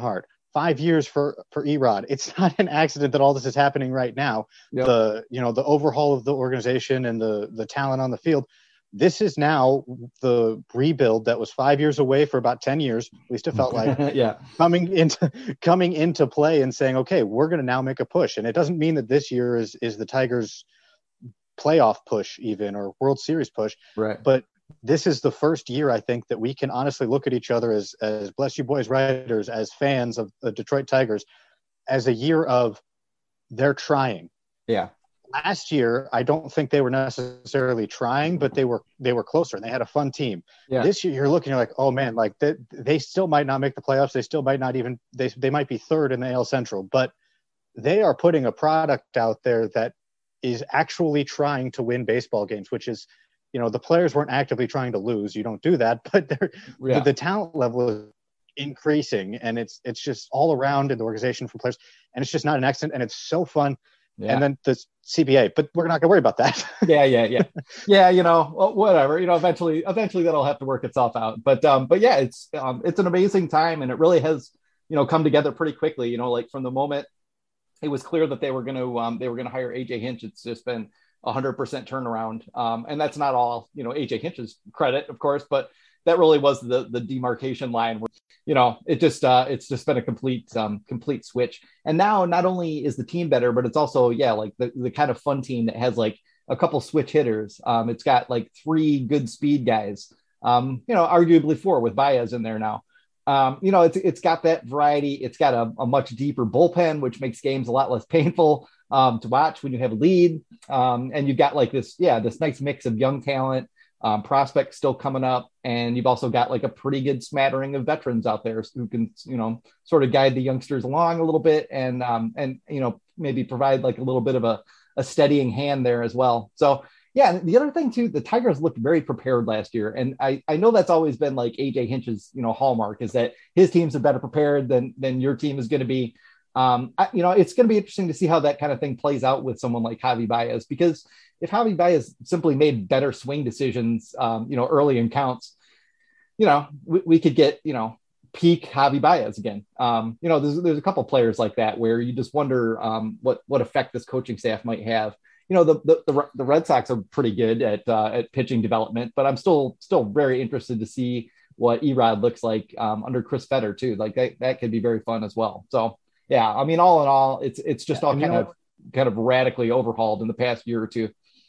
five years for, for Erod. It's not an accident that all this is happening right now. Yep. The, you know, the overhaul of the organization and the, the talent on the field. This is now the rebuild that was five years away for about ten years. At least it felt like yeah. coming into, coming into play and saying, okay, we're going to now make a push. And it doesn't mean that this year is, is the Tigers playoff push even, or World Series push. Right. But this is the first year, I think, that we can honestly look at each other as, as Bless You Boys writers, as fans of the Detroit Tigers, as a year of they're trying. Yeah. Last year, I don't think they were necessarily trying, but they were they were closer and they had a fun team. Yeah. This year, you're looking, you're like, oh man, like they, they still might not make the playoffs. They still might not even they they might be third in the A L Central, but they are putting a product out there that is actually trying to win baseball games, which is, you know, the players weren't actively trying to lose. You don't do that, but they're, yeah. the, the talent level is increasing, and it's it's just all around in the organization from players, and it's just not an accident, and it's so fun. Yeah. And then the C B A, but we're not going to worry about that. yeah, yeah, yeah, yeah. You know, whatever. You know, eventually, eventually that'll have to work itself out. But, um, but yeah, it's um, it's an amazing time, and it really has, you know, come together pretty quickly. You know, like from the moment it was clear that they were going to um, they were going to hire A J Hinch, it's just been a hundred percent turnaround. Um, and that's not all, you know, A J Hinch's credit, of course, but that really was the the demarcation line where, you know, it just uh, it's just been a complete um, complete switch. And now not only is the team better, but it's also, yeah, like the, the kind of fun team that has like a couple switch hitters. Um, it's got like three good speed guys, um, you know, arguably four with Baez in there now. Um, you know, it's it's got that variety. It's got a, a much deeper bullpen, which makes games a lot less painful um, to watch when you have a lead. Um, and you've got like this, yeah, this nice mix of young talent, um, prospects still coming up. And you've also got like a pretty good smattering of veterans out there who can, you know, sort of guide the youngsters along a little bit and, um, and, you know, maybe provide like a little bit of a, a steadying hand there as well. So, yeah, the other thing too, the Tigers looked very prepared last year, and I, I know that's always been like A J Hinch's, you know, hallmark is that his teams are better prepared than than your team is going to be. Um, I, you know, it's going to be interesting to see how that kind of thing plays out with someone like Javi Baez, because if Javi Baez simply made better swing decisions, um, you know, early in counts, you know, we, we could get, you know, peak Javi Baez again. Um, you know, there's there's a couple players like that where you just wonder um, what what effect this coaching staff might have. You know, the, the the the Red Sox are pretty good at uh, at pitching development, but I'm still still very interested to see what Erod looks like um, under Chris Fetter too. Like that that could be very fun as well. So yeah, I mean, all in all, it's it's just all kind of kind of radically overhauled in the past year or two.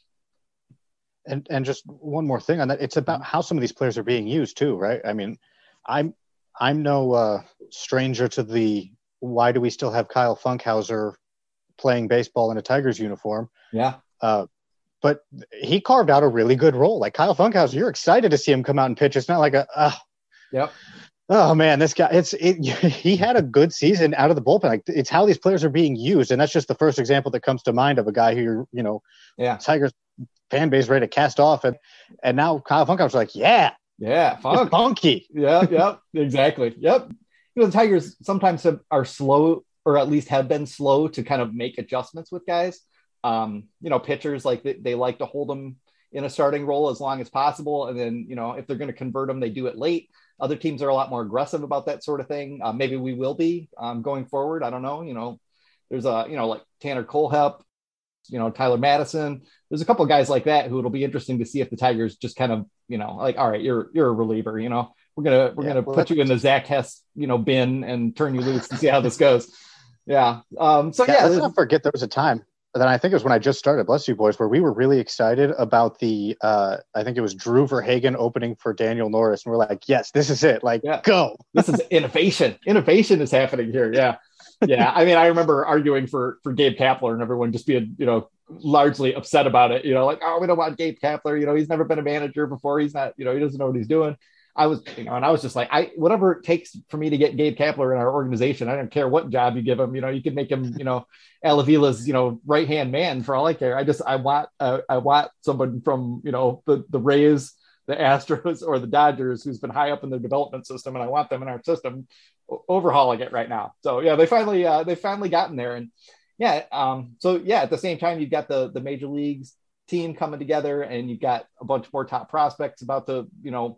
And and just one more thing on that, it's about how some of these players are being used too, right? I mean, I'm I'm no uh, stranger to the why do we still have Kyle Funkhauser playing baseball in a Tigers uniform. Yeah. Uh, but he carved out a really good role. Like Kyle Funkhauser, you're excited to see him come out and pitch. It's not like a, uh, yep. oh man, this guy, it's, it, he had a good season out of the bullpen. Like it's how these players are being used. And that's just the first example that comes to mind of a guy who you're, you know, yeah, Tigers fan base ready to cast off. And, and now Kyle Funkhauser's like, yeah, yeah, funk. funky. Yeah. Yep. Exactly. Yep. You know, the Tigers sometimes have, are slow, or at least have been slow to kind of make adjustments with guys. Um, you know, pitchers, like they, they like to hold them in a starting role as long as possible. And then, you know, if they're going to convert them, they do it late. Other teams are a lot more aggressive about that sort of thing. Uh, maybe we will be um, going forward. I don't know. You know, there's a, you know, like Tanner Kohlhepp, you know, Tyler Madison. There's a couple of guys like that who it'll be interesting to see if the Tigers just kind of, you know, like, all right, you're, you're a reliever, you know, we're going to, we're yeah, going to well, put you in the Zach Hess, you know, bin and turn you loose and see how this goes. Yeah. Um, so yeah, yeah let's not forget there was a time then I think it was when I just started Bless You Boys where we were really excited about the, uh, I think it was Drew Verhagen opening for Daniel Norris. And we're like, yes, this is it. Like, yeah. Go. This is innovation. Innovation is happening here. Yeah. Yeah. I mean, I remember arguing for, for Gabe Kapler and everyone just being, you know, largely upset about it. You know, like, oh, we don't want Gabe Kapler. You know, he's never been a manager before. He's not, you know, he doesn't know what he's doing. I was, you know, and I was just like, I, whatever it takes for me to get Gabe Kapler in our organization, I don't care what job you give him. You know, you can make him, you know, Al Avila's, you know, right hand man for all I care. I just, I want, uh, I want someone from, you know, the the Rays, the Astros, or the Dodgers who's been high up in their development system, and I want them in our system, overhauling it right now. So yeah, they finally, uh, they finally gotten there, and yeah, um, so yeah, at the same time, you've got the the major leagues team coming together, and you've got a bunch more top prospects about to, you know,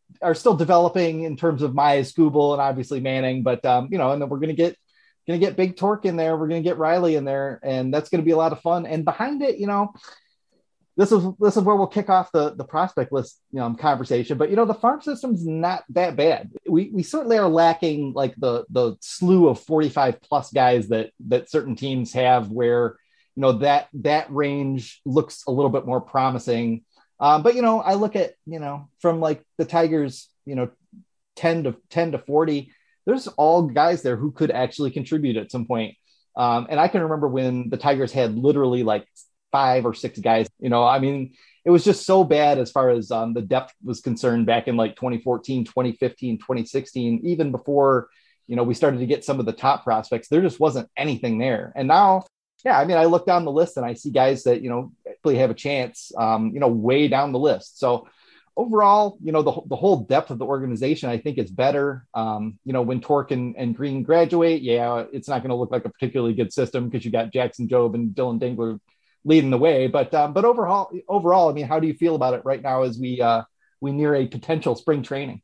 are still developing in terms of Myers, Skubal, and obviously Manning. But um, you know, and then we're going to get going to get Big Torque in there. We're going to get Riley in there, and that's going to be a lot of fun. And behind it, you know, this is this is where we'll kick off the the prospect list, you know, conversation. But you know, the farm system's not that bad. We we certainly are lacking like the the slew of forty-five plus guys that that certain teams have, where you know that that range looks a little bit more promising. Um, but, you know, I look at, you know, from like the Tigers, you know, ten to forty, there's all guys there who could actually contribute at some point. Um, and I can remember when the Tigers had literally like five or six guys, you know, I mean, it was just so bad as far as um, the depth was concerned back in like twenty fourteen, twenty fifteen, twenty sixteen, even before, you know, we started to get some of the top prospects. There just wasn't anything there. And now, yeah, I mean, I look down the list and I see guys that, you know, really have a chance, um, you know, way down the list. So overall, you know, the, the whole depth of the organization, I think is better. Um, you know, when Torque and, and Green graduate, yeah, it's not going to look like a particularly good system because you got Jackson Jobe and Dylan Dingler leading the way. But um, but overall, overall, I mean, how do you feel about it right now as we uh, we near a potential spring training?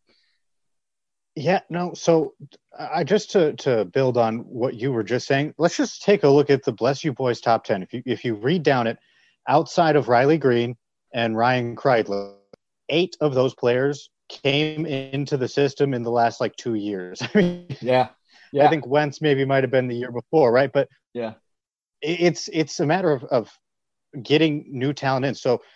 Yeah, no. So I just to to build on what you were just saying, let's just take a look at the Bless You Boys top ten. If you if you read down it, outside of Riley Green and Ryan Kreidler, eight of those players came into the system in the last like two years. I mean, yeah, yeah. I think Wentz maybe might have been the year before, right? But yeah, it's it's a matter of of getting new talent in. So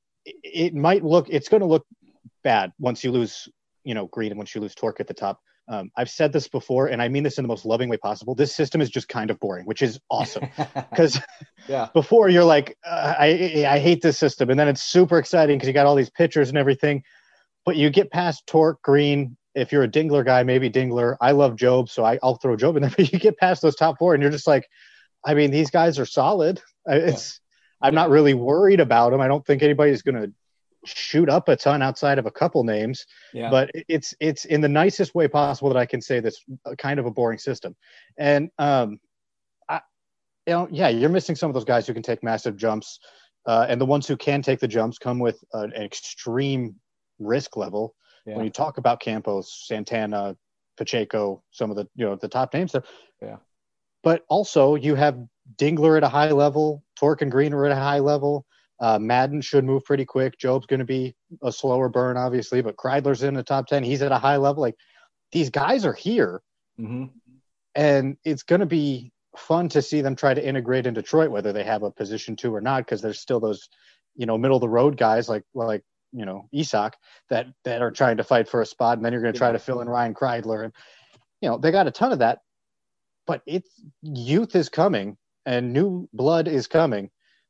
it might look it's going to look bad once you lose. You know, Green, and once you lose Torque at the top. Um, I've said this before, and I mean this in the most loving way possible. This system is just kind of boring, which is awesome. Because yeah. before you're like, uh, I I hate this system. And then it's super exciting because you got all these pitchers and everything. But you get past Torque, Green. If you're a Dingler guy, maybe Dingler. I love Jobe, so I, I'll throw Jobe in there. But you get past those top four, and you're just like, I mean, these guys are solid. It's yeah. I'm not really worried about them. I don't think anybody's going to shoot up a ton outside of a couple names, yeah. but it's it's in the nicest way possible that I can say that's kind of a boring system. And um, I, you know, yeah, you're missing some of those guys who can take massive jumps, uh, and the ones who can take the jumps come with an extreme risk level. Yeah. When you talk about Campos, Santana, Pacheco, some of the you know the top names there. Yeah, but also you have Dingler at a high level, Torque and Green are at a high level. Uh, Madden should move pretty quick. Jobe's going to be a slower burn, obviously, but Kreidler's in the top ten. He's at a high level. Like these guys are here, mm-hmm. and it's going to be fun to see them try to integrate in Detroit, whether they have a position two or not, because there's still those, you know, middle of the road guys like like you know Isak that that are trying to fight for a spot, and then you're going to try to fill in Ryan Kreidler, and you know they got a ton of that, but it's youth is coming and new blood is coming.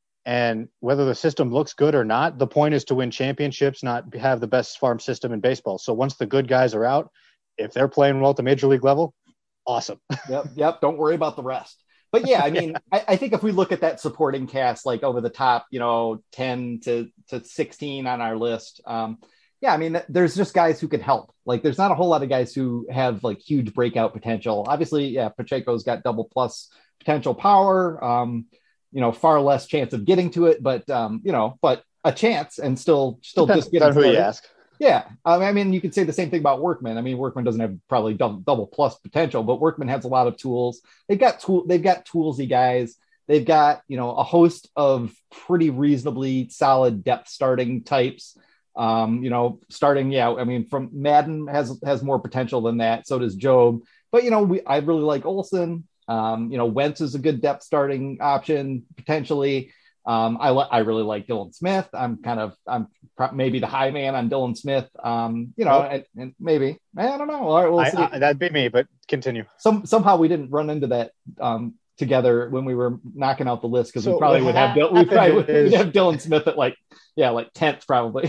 And whether the system looks good or not, the point is to win championships, not have the best farm system in baseball. So once the good guys are out, if they're playing well at the major league level, awesome. Yep, yep. Don't worry about the rest. But yeah, I mean, yeah. I, I think if we look at that supporting cast, like over the top, you know, ten to sixteen on our list, um, yeah, I mean, there's just guys who can help. Like, there's not a whole lot of guys who have like huge breakout potential. Obviously, yeah, Pacheco's got double plus potential power. Um, you know, far less chance of getting to it, but, um, you know, but a chance and still, still Depends just getting who you ask. Yeah. I mean, you could say the same thing about Workman. I mean, Workman doesn't have probably double, double plus potential, but Workman has a lot of tools. They've got tool, they've got toolsy guys. They've got, you know, a host of pretty reasonably solid depth starting types. Um, you know, starting, yeah, I mean, from Madden has, has more potential than that. So does Jobe, but, you know, we, I really like Olson. Um, you know, Wentz is a good depth starting option potentially. Um, I I really like Dylan Smith. I'm kind of I'm pro- maybe the high man on Dylan Smith. Um, you know, nope. and, and maybe I don't know. All right, we'll I, see. I, that'd be me, but continue. Some somehow we didn't run into that um, together when we were knocking out the list because so we probably would have we probably would is... have Dylan Smith at like yeah like tenth probably.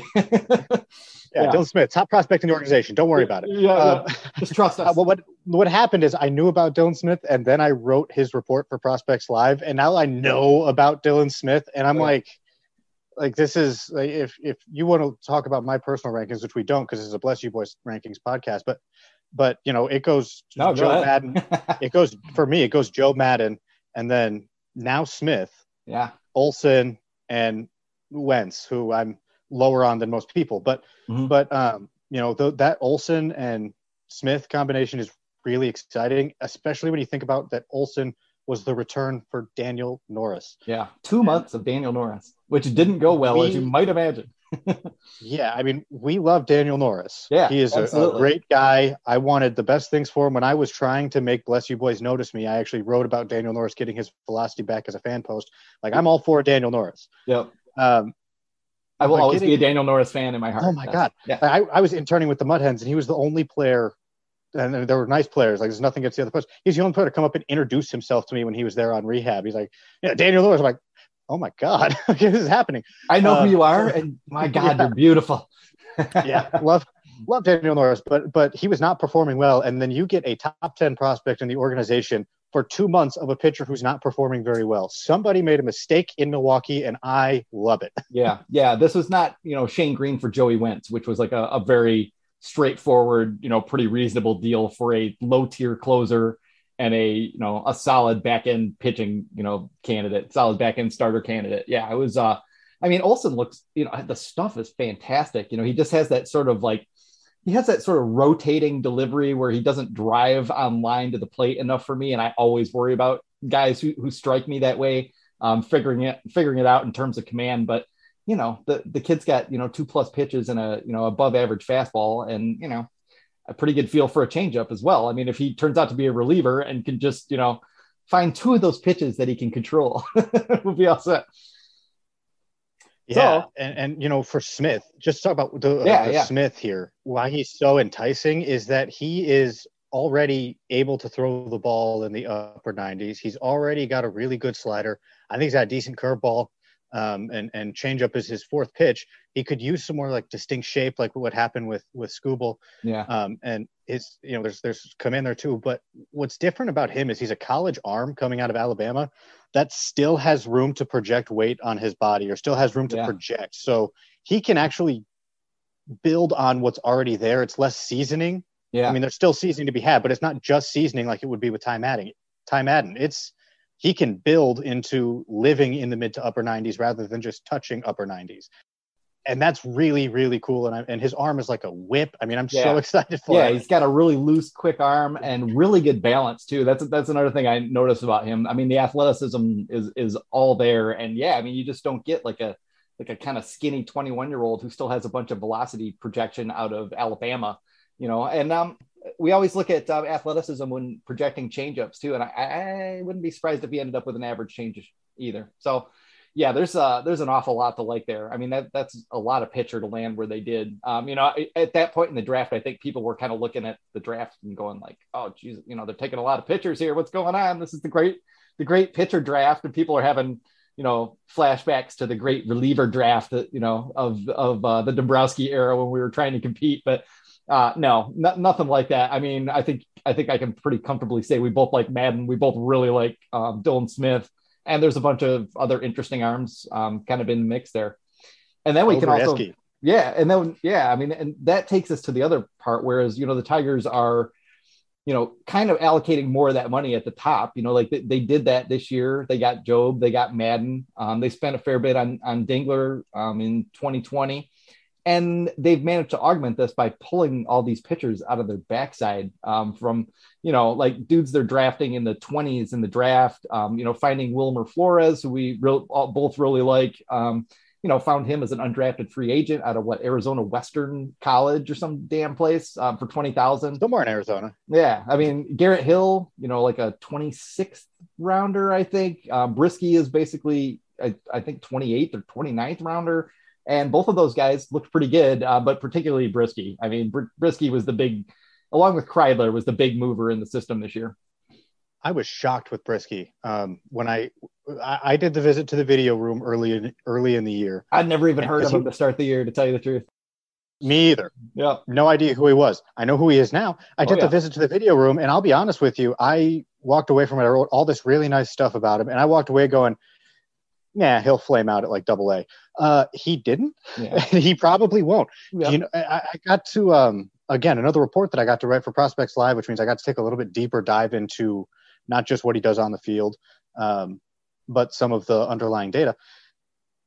Yeah, yeah, Dylan Smith, top prospect in the organization. Don't worry about it. Yeah, uh, yeah. Just trust us. Uh, well, what what happened is I knew about Dylan Smith, and then I wrote his report for Prospects Live, and now I know about Dylan Smith, and I'm oh, yeah. like, like this is like, if if you want to talk about my personal rankings, which we don't, because this is a Bless You Boys rankings podcast, but but you know it goes no, Joe go Madden. It goes for me. It goes Joe Madden, and then now Smith, yeah, Olson, and Wentz, who I'm lower on than most people, but mm-hmm. but um you know, th- that Olson and Smith combination is really exciting, especially when you think about that Olson was the return for Daniel Norris. Yeah, two and months of Daniel Norris, which didn't go well, we, as you might imagine. Yeah, I mean, we love Daniel Norris. Yeah, he is a, a great guy. I wanted the best things for him. When I was trying to make Bless You Boys notice me, I actually wrote about Daniel Norris getting his velocity back as a fan post. Like, I'm all for Daniel Norris. Yep. Um, I will always getting, be a Daniel Norris fan in my heart. Oh, my That's, God. Yeah. I, I was interning with the Mud Hens, and he was the only player, and there were nice players. Like, there's nothing against the other players. He's the only player to come up and introduce himself to me when he was there on rehab. He's like, yeah, Daniel Norris. I'm like, oh my God, this is happening. I know uh, who you are, and my God, yeah. You're beautiful. Yeah, love love Daniel Norris, but but he was not performing well. And then you get a top ten prospect in the organization for two months of a pitcher who's not performing very well. Somebody made a mistake in Milwaukee, and I love it. Yeah, yeah. This was not, you know, Shane Green for Joey Wentz, which was like a, a very straightforward, you know, pretty reasonable deal for a low tier closer and a, you know, a solid back end pitching, you know, candidate, solid back end starter candidate. Yeah, it was, uh, I mean, Olson looks, you know, the stuff is fantastic. You know, he just has that sort of like, he has that sort of rotating delivery where he doesn't drive on line to the plate enough for me. And I always worry about guys who, who strike me that way, um, figuring it, figuring it out in terms of command. But, you know, the, the kid's got, you know, two plus pitches and a, you know, above average fastball and, you know, a pretty good feel for a changeup as well. I mean, if he turns out to be a reliever and can just, you know, find two of those pitches that he can control, we'll be all set. Yeah. So, and, and, you know, for Smith, just talk about the, yeah, uh, the yeah. Smith here. Why he's so enticing is that he is already able to throw the ball in the upper nineties. He's already got a really good slider. I think he's got a decent curveball. Um, and, and changeup is his fourth pitch. He could use some more like distinct shape, like what happened with, with Skubal. Yeah. Um, and his, you know, there's, there's command there too, but what's different about him is he's a college arm coming out of Alabama that still has room to project weight on his body or still has room to yeah. project. So he can actually build on what's already there. It's less seasoning. Yeah. I mean, there's still seasoning to be had, but it's not just seasoning like it would be with Ty Madden. Ty Madden, it's, he can build into living in the mid to upper nineties rather than just touching upper nineties. And that's really, really cool. And I, and his arm is like a whip. I mean, I'm yeah. so excited for yeah, it. Yeah, he's got a really loose, quick arm and really good balance too. That's that's another thing I noticed about him. I mean, the athleticism is is all there. And yeah, I mean, you just don't get like a like a kind of skinny twenty-one-year-old who still has a bunch of velocity projection out of Alabama, you know. And um we always look at uh, athleticism when projecting changeups too. And I, I wouldn't be surprised if he ended up with an average change either. So yeah, there's uh there's an awful lot to like there. I mean, that that's a lot of pitcher to land where they did. Um, you know, at that point in the draft, I think people were kind of looking at the draft and going like, oh geez, you know, they're taking a lot of pitchers here. What's going on? This is the great, the great pitcher draft. And people are having, you know, flashbacks to the great reliever draft that, you know, of, of uh, the Dombrowski era when we were trying to compete. But uh, no, n- nothing like that. I mean, I think, I think I can pretty comfortably say we both like Madden. We both really like um, Dylan Smith. And there's a bunch of other interesting arms um, kind of in the mix there. And then we can also, yeah. And then, yeah, I mean, and that takes us to the other part, whereas, you know, the Tigers are, you know, kind of allocating more of that money at the top, you know, like they, they did that this year. They got Job, they got Madden. Um, they spent a fair bit on, on Dingler um, in twenty twenty. And they've managed to augment this by pulling all these pitchers out of their backside um, from, you know, like dudes they're drafting in the twenties in the draft, um, you know, finding Wilmer Flores, who we re- all, both really like, um, you know, found him as an undrafted free agent out of what, Arizona Western College or some damn place um, for twenty thousand. Somewhere in Arizona. Yeah. I mean, Garrett Hill, you know, like a twenty-sixth rounder, I think. Um, Brisky is basically, I, I think, twenty-eighth or twenty-ninth rounder. And both of those guys looked pretty good, uh, but particularly Brisky. I mean, Br- Brisky was the big, along with Kreidler, was the big mover in the system this year. I was shocked with Brisky um, when I, I I did the visit to the video room early in, early in the year. I'd never even heard of him to start the year, to tell you the truth. Me either. Yeah. No idea who he was. I know who he is now. I did oh, yeah. the visit to the video room, and I'll be honest with you, I walked away from it. I wrote all this really nice stuff about him, and I walked away going, yeah, he'll flame out at like double A. Uh, he didn't. Yeah. He probably won't. Yep. You know, I, I got to, um, again, another report that I got to write for Prospects Live, which means I got to take a little bit deeper dive into not just what he does on the field, um, but some of the underlying data.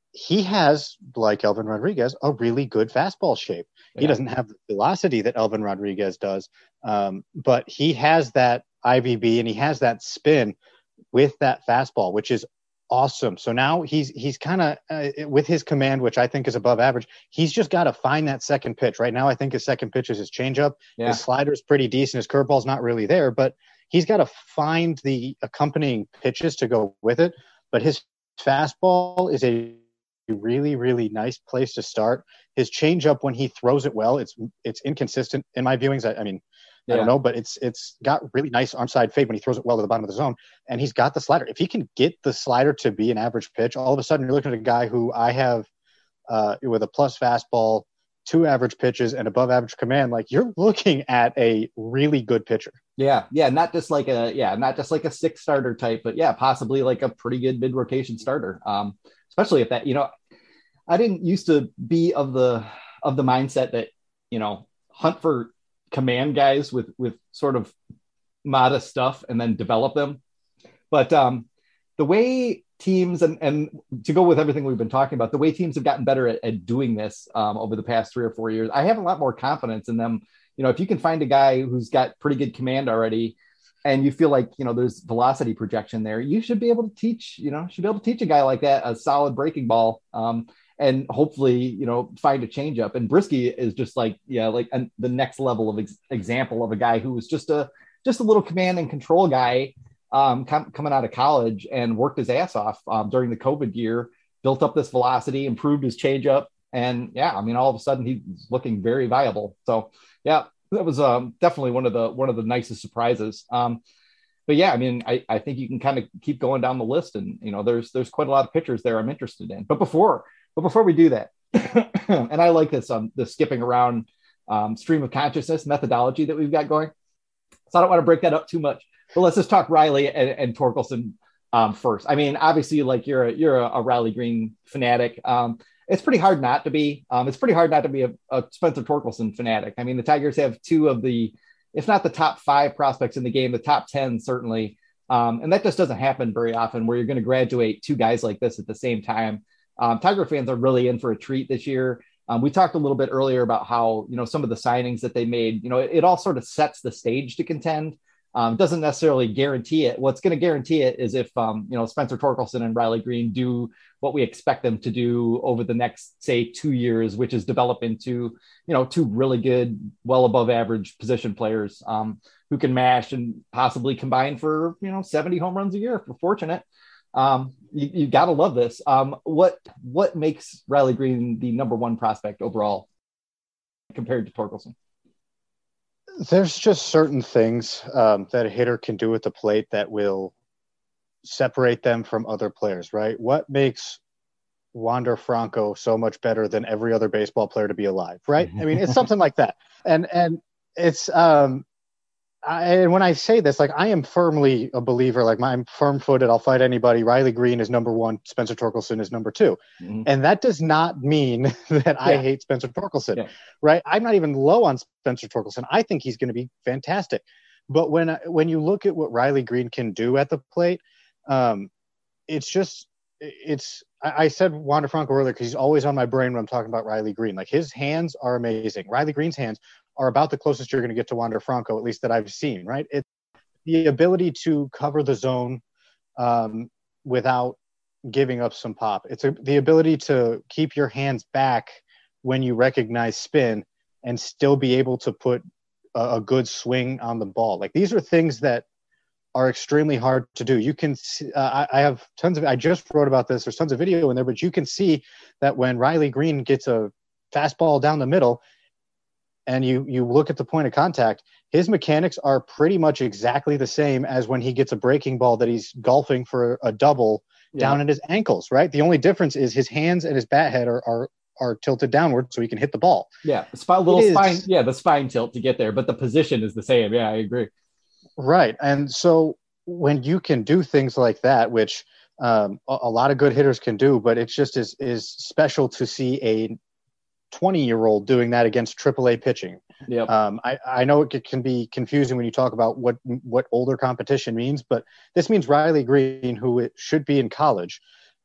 he has, like Elvin Rodriguez, a really good fastball shape. He yeah. doesn't have the velocity that Elvin Rodriguez does, um, but he has that I V B and he has that spin with that fastball, which is awesome. So now he's he's kind of uh, with his command, which I think is above average. He's just got to find that second pitch. Right now, I think his second pitch is his changeup. Yeah. His slider is pretty decent. His curveball's not really there, but he's got to find the accompanying pitches to go with it. But his fastball is a really, really nice place to start. His changeup, when he throws it well, it's it's inconsistent in my viewings. I, I mean, yeah. I don't know, but it's it's got really nice arm side fade when he throws it well to the bottom of the zone. And he's got the slider. If he can get the slider to be an average pitch, all of a sudden you're looking at a guy who I have uh, with a plus fastball, two average pitches, and above average command. Like, you're looking at a really good pitcher. Yeah, yeah, not just like a yeah, not just like a six starter type, but yeah, possibly like a pretty good mid rotation starter. Um, especially if that, you know, I didn't used to be of the of the mindset that, you know, hunt for command guys with with sort of modest stuff and then develop them. But um, the way teams and and to go with everything we've been talking about, the way teams have gotten better at, at doing this um, over the past three or four years, I have a lot more confidence in them. You know, if you can find a guy who's got pretty good command already, and you feel like, you know, there's velocity projection there, you should be able to teach, you know, should be able to teach a guy like that a solid breaking ball, um, and hopefully, you know, find a changeup. And Brieske is just like, yeah, like an, the next level of ex- example of a guy who was just a just a little command and control guy um, com- coming out of college and worked his ass off um, during the COVID year, built up this velocity, improved his changeup, and yeah, I mean, all of a sudden he's looking very viable. So yeah, that was um, definitely one of the one of the nicest surprises. Um, but yeah, I mean, I, I think you can kind of keep going down the list, and you know, there's there's quite a lot of pitchers there I'm interested in. But before but before we do that, and I like this um the skipping around um, stream of consciousness methodology that we've got going. So I don't want to break that up too much. But let's just talk Riley and, and Torkelson um, first. I mean, obviously, like you're a, you're a, a Riley Greene fanatic. Um, It's pretty hard not to be. Um, it's pretty hard not to be a, a Spencer Torkelson fanatic. I mean, the Tigers have two of the, if not the top five prospects in the game, the top ten certainly. Um, and that just doesn't happen very often where you're going to graduate two guys like this at the same time. Um, Tiger fans are really in for a treat this year. Um, we talked a little bit earlier about how, you know, some of the signings that they made, you know, it, it all sort of sets the stage to contend. Um, doesn't necessarily guarantee it. What's going to guarantee it is if, um, you know, Spencer Torkelson and Riley Greene do what we expect them to do over the next, say, two years, which is develop into, you know, two really good, well above average position players um, who can mash and possibly combine for, you know, seventy home runs a year if we're fortunate. Um, you you got to love this. Um, what what makes Riley Greene the number one prospect overall compared to Torkelson? There's just certain things um, that a hitter can do at the plate that will separate them from other players, right? What makes Wander Franco so much better than every other baseball player to be alive, right? I mean, it's something like that. And and it's um, I, and when I say this, like, I am firmly a believer, like, I'm firm-footed, I'll fight anybody. Riley Greene is number one, Spencer Torkelson is number two. Mm-hmm. And that does not mean that yeah. I hate Spencer Torkelson, yeah. right? I'm not even low on Spencer Torkelson. I think he's going to be fantastic. But when when you look at what Riley Greene can do at the plate, um, it's just, it's, I, I said Wander Franco earlier because he's always on my brain when I'm talking about Riley Greene. Like, his hands are amazing. Riley Greene's hands are about the closest you're going to get to Wander Franco, at least that I've seen, right? It's the ability to cover the zone um, without giving up some pop. It's a, the ability to keep your hands back when you recognize spin and still be able to put a, a good swing on the ball. Like, these are things that are extremely hard to do. You can see, uh, I, I have tons of, I just wrote about this. There's tons of video in there, but you can see that when Riley Greene gets a fastball down the middle, and you you look at the point of contact, his mechanics are pretty much exactly the same as when he gets a breaking ball that he's golfing for a double yeah. down at his ankles, right? The only difference is his hands and his bat head are are, are tilted downward so he can hit the ball. Yeah, a little it spine, is, yeah, the spine tilt to get there, but the position is the same. Yeah, I agree. Right, and so when you can do things like that, which um, a, a lot of good hitters can do, but it just is is special to see a twenty-year-old doing that against triple A pitching. Yep. Um, I, I know it can be confusing when you talk about what what older competition means, but this means Riley Greene, who it should be in college,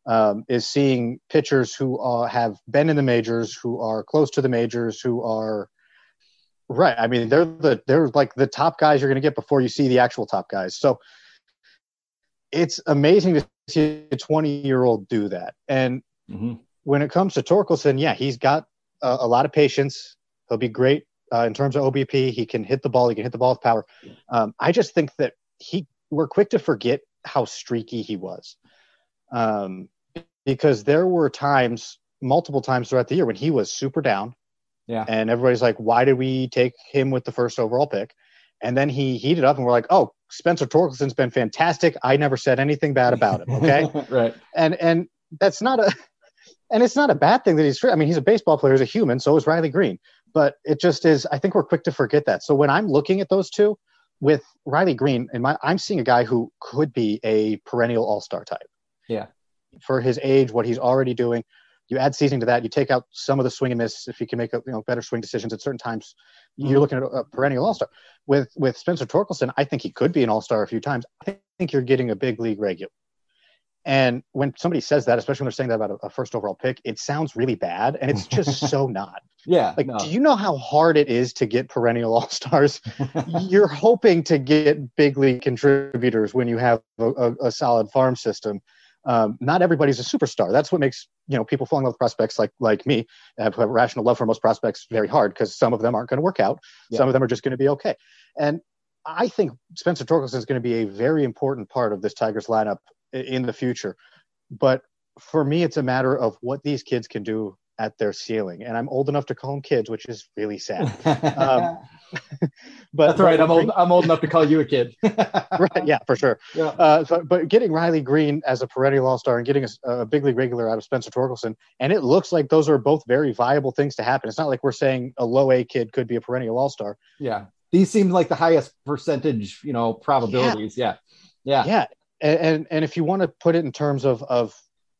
um, is seeing pitchers who uh, have been in the majors, who are close to the majors, who are right. I mean, they're the they're like the top guys you're going to get before you see the actual top guys. So it's amazing to see a twenty-year-old do that. And mm-hmm. when it comes to Torkelson, yeah, he's got a, a lot of patience. He'll be great uh, in terms of O B P. He can hit the ball. He can hit the ball with power. Um, I just think that he we're quick to forget how streaky he was. Um, because there were times, multiple times throughout the year when he was super down. Yeah. And everybody's like, why did we take him with the first overall pick? And then he heated up and we're like, oh, Spencer Torkelson's been fantastic. I never said anything bad about him. Okay. Right. And, and that's not a, and it's not a bad thing that he's, I mean, he's a baseball player, he's a human. So is Riley Green, but it just is, I think we're quick to forget that. So when I'm looking at those two with Riley Green and my, I'm seeing a guy who could be a perennial all-star type. Yeah. For his age, what he's already doing. You add seasoning to that. You take out some of the swing and miss. If he can make a, you know, better swing decisions at certain times, mm-hmm. you're looking at a perennial all-star. With with Spencer Torkelson, I think he could be an all-star a few times. I think you're getting a big league regular. And when somebody says that, especially when they're saying that about a, a first overall pick, it sounds really bad, and it's just so not. Yeah. Like, no. Do you know how hard it is to get perennial all-stars? You're hoping to get big league contributors when you have a, a, a solid farm system. Um, not everybody's a superstar. That's what makes, you know, people fall in love with prospects like like me, have a rational love for most prospects, very hard because some of them aren't going to work out. Yeah. Some of them are just going to be okay. And I think Spencer Torkelson is going to be a very important part of this Tigers lineup in the future. But for me, it's a matter of what these kids can do at their ceiling. And I'm old enough to call them kids, which is really sad. Um, but that's right. I'm old. I'm old enough to call you a kid. Right. Yeah, for sure. Yeah. Uh, so, but getting Riley Green as a perennial all-star and getting a, a big league regular out of Spencer Torkelson, and it looks like those are both very viable things to happen. It's not like we're saying a low A kid could be a perennial all-star. Yeah. These seem like the highest percentage, you know, probabilities. Yeah. Yeah. Yeah. yeah. And, and, and if you want to put it in terms of, of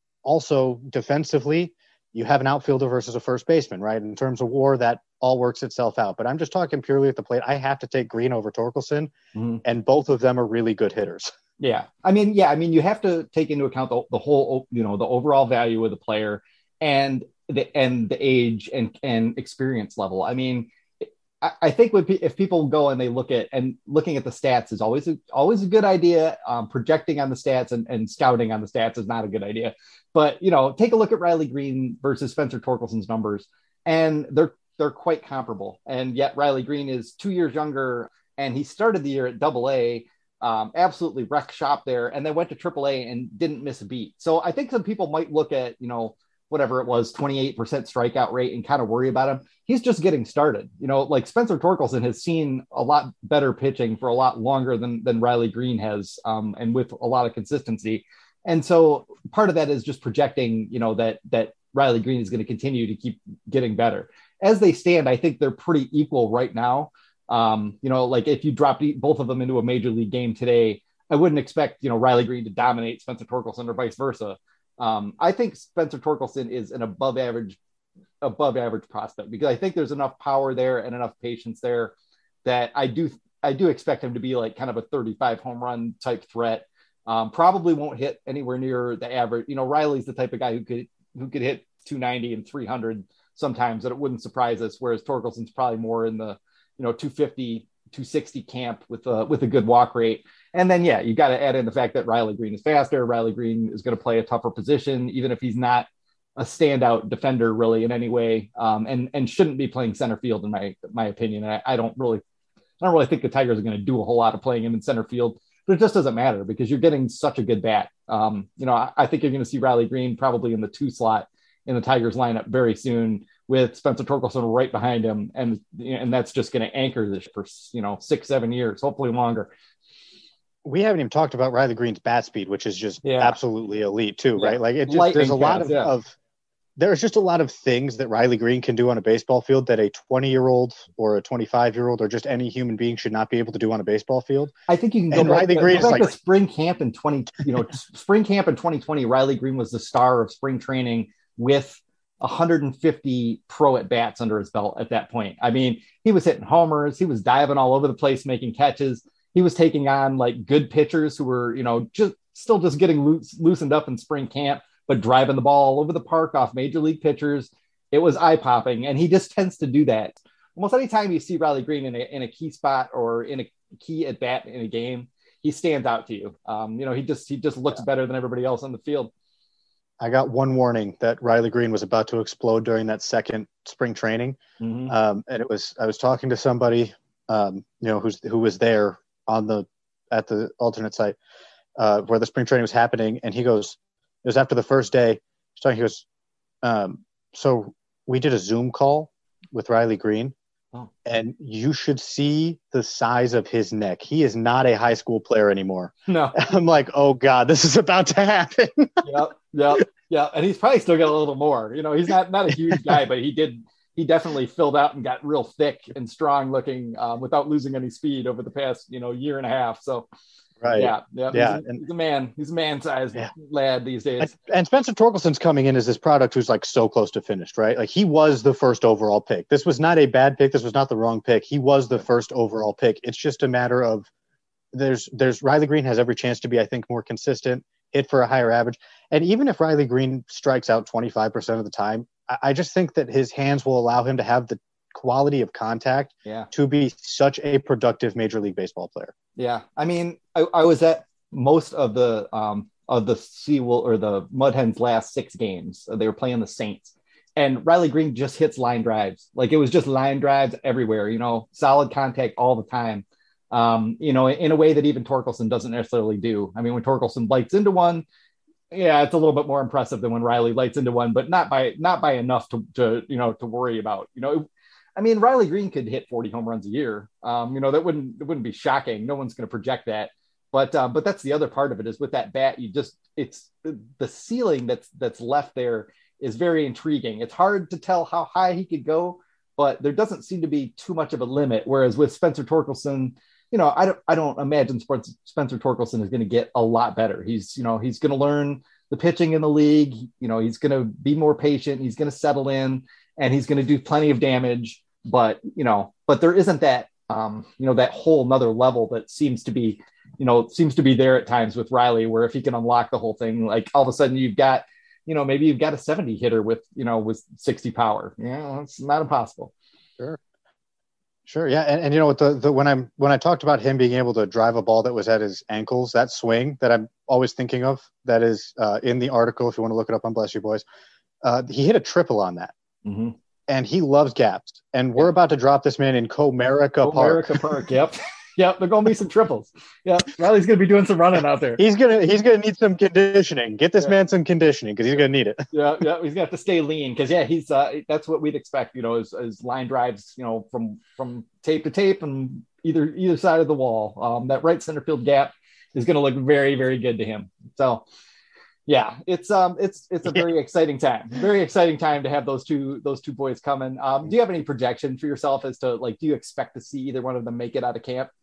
also defensively, you have an outfielder versus a first baseman, right? In terms of WAR, that all works itself out. But I'm just talking purely at the plate. I have to take Green over Torkelson, mm-hmm. and both of them are really good hitters. Yeah. I mean, yeah, I mean, you have to take into account the, the whole, you know, the overall value of the player and the and the age and, and experience level. I mean, I, I think when, if people go and they look at, and looking at the stats is always a, always a good idea. Um, projecting on the stats and, and scouting on the stats is not a good idea. But, you know, take a look at Riley Green versus Spencer Torkelson's numbers, and they're they're quite comparable. And yet Riley Green is two years younger, and he started the year at Double A, um, absolutely wrecked shop there, and then went to Triple A and didn't miss a beat. So I think some people might look at, you know, whatever it was, twenty-eight percent strikeout rate and kind of worry about him. He's just getting started. You know, like Spencer Torkelson has seen a lot better pitching for a lot longer than than Riley Green has, um, and with a lot of consistency. And so part of that is just projecting, you know, that that Riley Green is going to continue to keep getting better. As they stand, I think they're pretty equal right now. Um, you know, like if you dropped both of them into a major league game today, I wouldn't expect, you know, Riley Green to dominate Spencer Torkelson or vice versa. Um, I think Spencer Torkelson is an above average, above average prospect because I think there's enough power there and enough patience there that I do, I do expect him to be like kind of a thirty-five home run type threat. Um, probably won't hit anywhere near the average. You know, Riley's the type of guy who could who could hit two ninety and three hundred sometimes, and it wouldn't surprise us. Whereas Torkelson's probably more in the, you know, two fifty, two sixty camp with a with a good walk rate. And then yeah, you got to add in the fact that Riley Green is faster. Riley Green is going to play a tougher position, even if he's not a standout defender really in any way, um, and and shouldn't be playing center field in my my opinion. I, I don't really I don't really think the Tigers are going to do a whole lot of playing him in center field. But it just doesn't matter because you're getting such a good bat. Um, you know, I, I think you're going to see Riley Green probably in the two slot in the Tigers lineup very soon with Spencer Torkelson right behind him. And, and that's just going to anchor this for, you know, six, seven years, hopefully longer. We haven't even talked about Riley Green's bat speed, which is just yeah. absolutely elite too, yeah. right? Like it just, there's a lot of, yeah. of, there's just a lot of things that Riley Green can do on a baseball field that a twenty year old or a twenty-five year old or just any human being should not be able to do on a baseball field. I think you can go and back, Riley go Green back like, to spring camp in twenty, you know, spring camp in twenty twenty, Riley Green was the star of spring training with one hundred fifty pro at bats under his belt at that point. I mean, he was hitting homers. He was diving all over the place, making catches. He was taking on like good pitchers who were, you know, just still just getting loose, loosened up in spring camp. but driving the ball all over the park off major league pitchers, it was eye popping. And he just tends to do that. Almost anytime you see Riley Green in a, in a key spot or in a key at bat in a game, he stands out to you. Um, you know, he just, he just looks yeah. better than everybody else on the field. I got one warning that Riley Green was about to explode during that second spring training. Mm-hmm. Um, and it was, I was talking to somebody, um, you know, who's, who was there on the, at the alternate site uh, where the spring training was happening. And he goes, it was after the first day. He's talking, he goes, um, so we did a Zoom call with Riley Green. Oh. And you should see the size of his neck. He is not a high school player anymore. No. I'm like, oh God, this is about to happen. Yep. Yep. Yeah. And he's probably still got a little more, you know, he's not, not a huge guy, but he did, he definitely filled out and got real thick and strong looking um, without losing any speed over the past, you know, year and a half. So right. Yeah. Yeah. yeah. He's, a, he's a man, he's a man-sized yeah. lad these days. And, and Spencer Torkelson's coming in as this product who's like so close to finished, right? Like he was the first overall pick. This was not a bad pick. This was not the wrong pick. He was the first overall pick. It's just a matter of there's, there's Riley Green has every chance to be, I think, more consistent, hit for a higher average. And even if Riley Green strikes out twenty-five percent of the time, I, I just think that his hands will allow him to have the quality of contact yeah. to be such a productive Major League Baseball player. Yeah. I mean, I, I was at most of the, um, of the Seawolf or the Mud Hens last six games. They were playing the Saints and Riley Green just hits line drives. Like it was just line drives everywhere, you know, solid contact all the time. Um, you know, in a way that even Torkelson doesn't necessarily do. I mean, when Torkelson lights into one, yeah, it's a little bit more impressive than when Riley lights into one, but not by, not by enough to, to, you know, to worry about, you know, I mean, Riley Green could hit forty home runs a year. Um, you know, that wouldn't, it wouldn't be shocking. No one's going to project that. But uh, but that's the other part of it is with that bat, you just it's the ceiling that's that's left there is very intriguing. It's hard to tell how high he could go, but there doesn't seem to be too much of a limit. Whereas with Spencer Torkelson, you know, I don't I don't imagine Spencer Torkelson is going to get a lot better. He's you know he's going to learn the pitching in the league. You know, he's going to be more patient. He's going to settle in, and he's going to do plenty of damage. But you know, but there isn't that um, you know that whole nother level that seems to be. you know, seems to be there at times with Riley, where if he can unlock the whole thing, like all of a sudden you've got, you know, maybe you've got a seventy hitter with, you know, with sixty power. Yeah, it's not impossible. Sure. Sure. Yeah. And, and you know what, the, the, when I'm, when I talked about him being able to drive a ball that was at his ankles, that swing that I'm always thinking of, that is uh, in the article, if you want to look it up on Bless You Boys, uh, he hit a triple on that. Mm-hmm. And he loves gaps. And we're about to drop this man in Comerica Park. Comerica Park. Yep. Yep, they're gonna be some triples. Yeah, Riley's gonna be doing some running out there. He's gonna he's gonna need some conditioning. Get this yeah. man some conditioning because he's gonna need it. Yeah, yeah, he's gonna have to stay lean because yeah, he's uh, that's what we'd expect. You know, is, is line drives. You know, from from tape to tape and either either side of the wall. Um, that right center field gap is gonna look very very good to him. So. Yeah, it's um, it's it's a very exciting time. Very exciting time to have those two those two boys coming. Um, do you have any projection for yourself as to like, do you expect to see either one of them make it out of camp?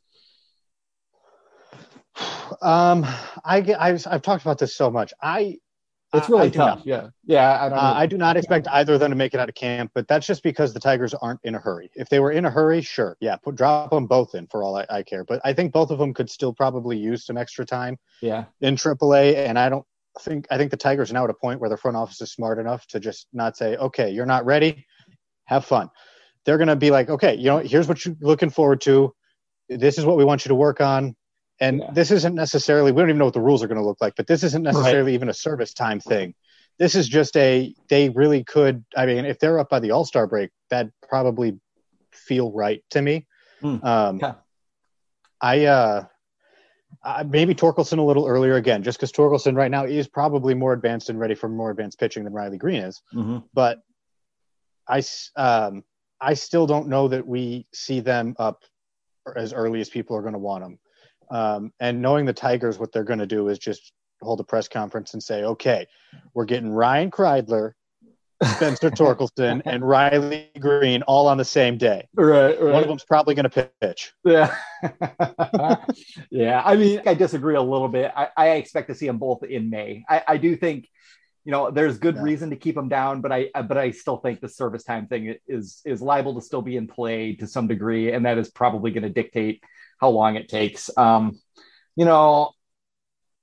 Um, I I've I've talked about this so much. I it's really I, I tough. Yeah, yeah. I don't. Uh, I do not expect either of them to make it out of camp, but that's just because the Tigers aren't in a hurry. If they were in a hurry, sure, yeah, put drop them both in for all I, I care. But I think both of them could still probably use some extra time. Yeah. In triple A, and I don't. I think I think the Tigers are now at a point where their front office is smart enough to just not say, okay, you're not ready, have fun. They're going to be like, okay, you know, here's what you're looking forward to. This is what we want you to work on. And yeah. this isn't necessarily, we don't even know what the rules are going to look like, but this isn't necessarily right. even a service time thing. This is just a, they really could, I mean, if they're up by the All-Star break, that'd probably feel right to me. Mm. Um, yeah. I, uh, Uh, maybe Torkelson a little earlier again, just because Torkelson right now is probably more advanced and ready for more advanced pitching than Riley Green is. Mm-hmm. But I, um, I still don't know that we see them up as early as people are going to want them. Um, and knowing the Tigers, what they're going to do is just hold a press conference and say, okay, we're getting Ryan Kreidler, Spencer Torkelson, and Riley Green all on the same day. Right, right. One of them's probably going to pitch. Yeah. Yeah. I mean, I disagree a little bit. I, I expect to see them both in May. I, I do think, you know, there's good yeah. reason to keep them down, but I, but I still think the service time thing is, is liable to still be in play to some degree. And that is probably going to dictate how long it takes. Um, you know,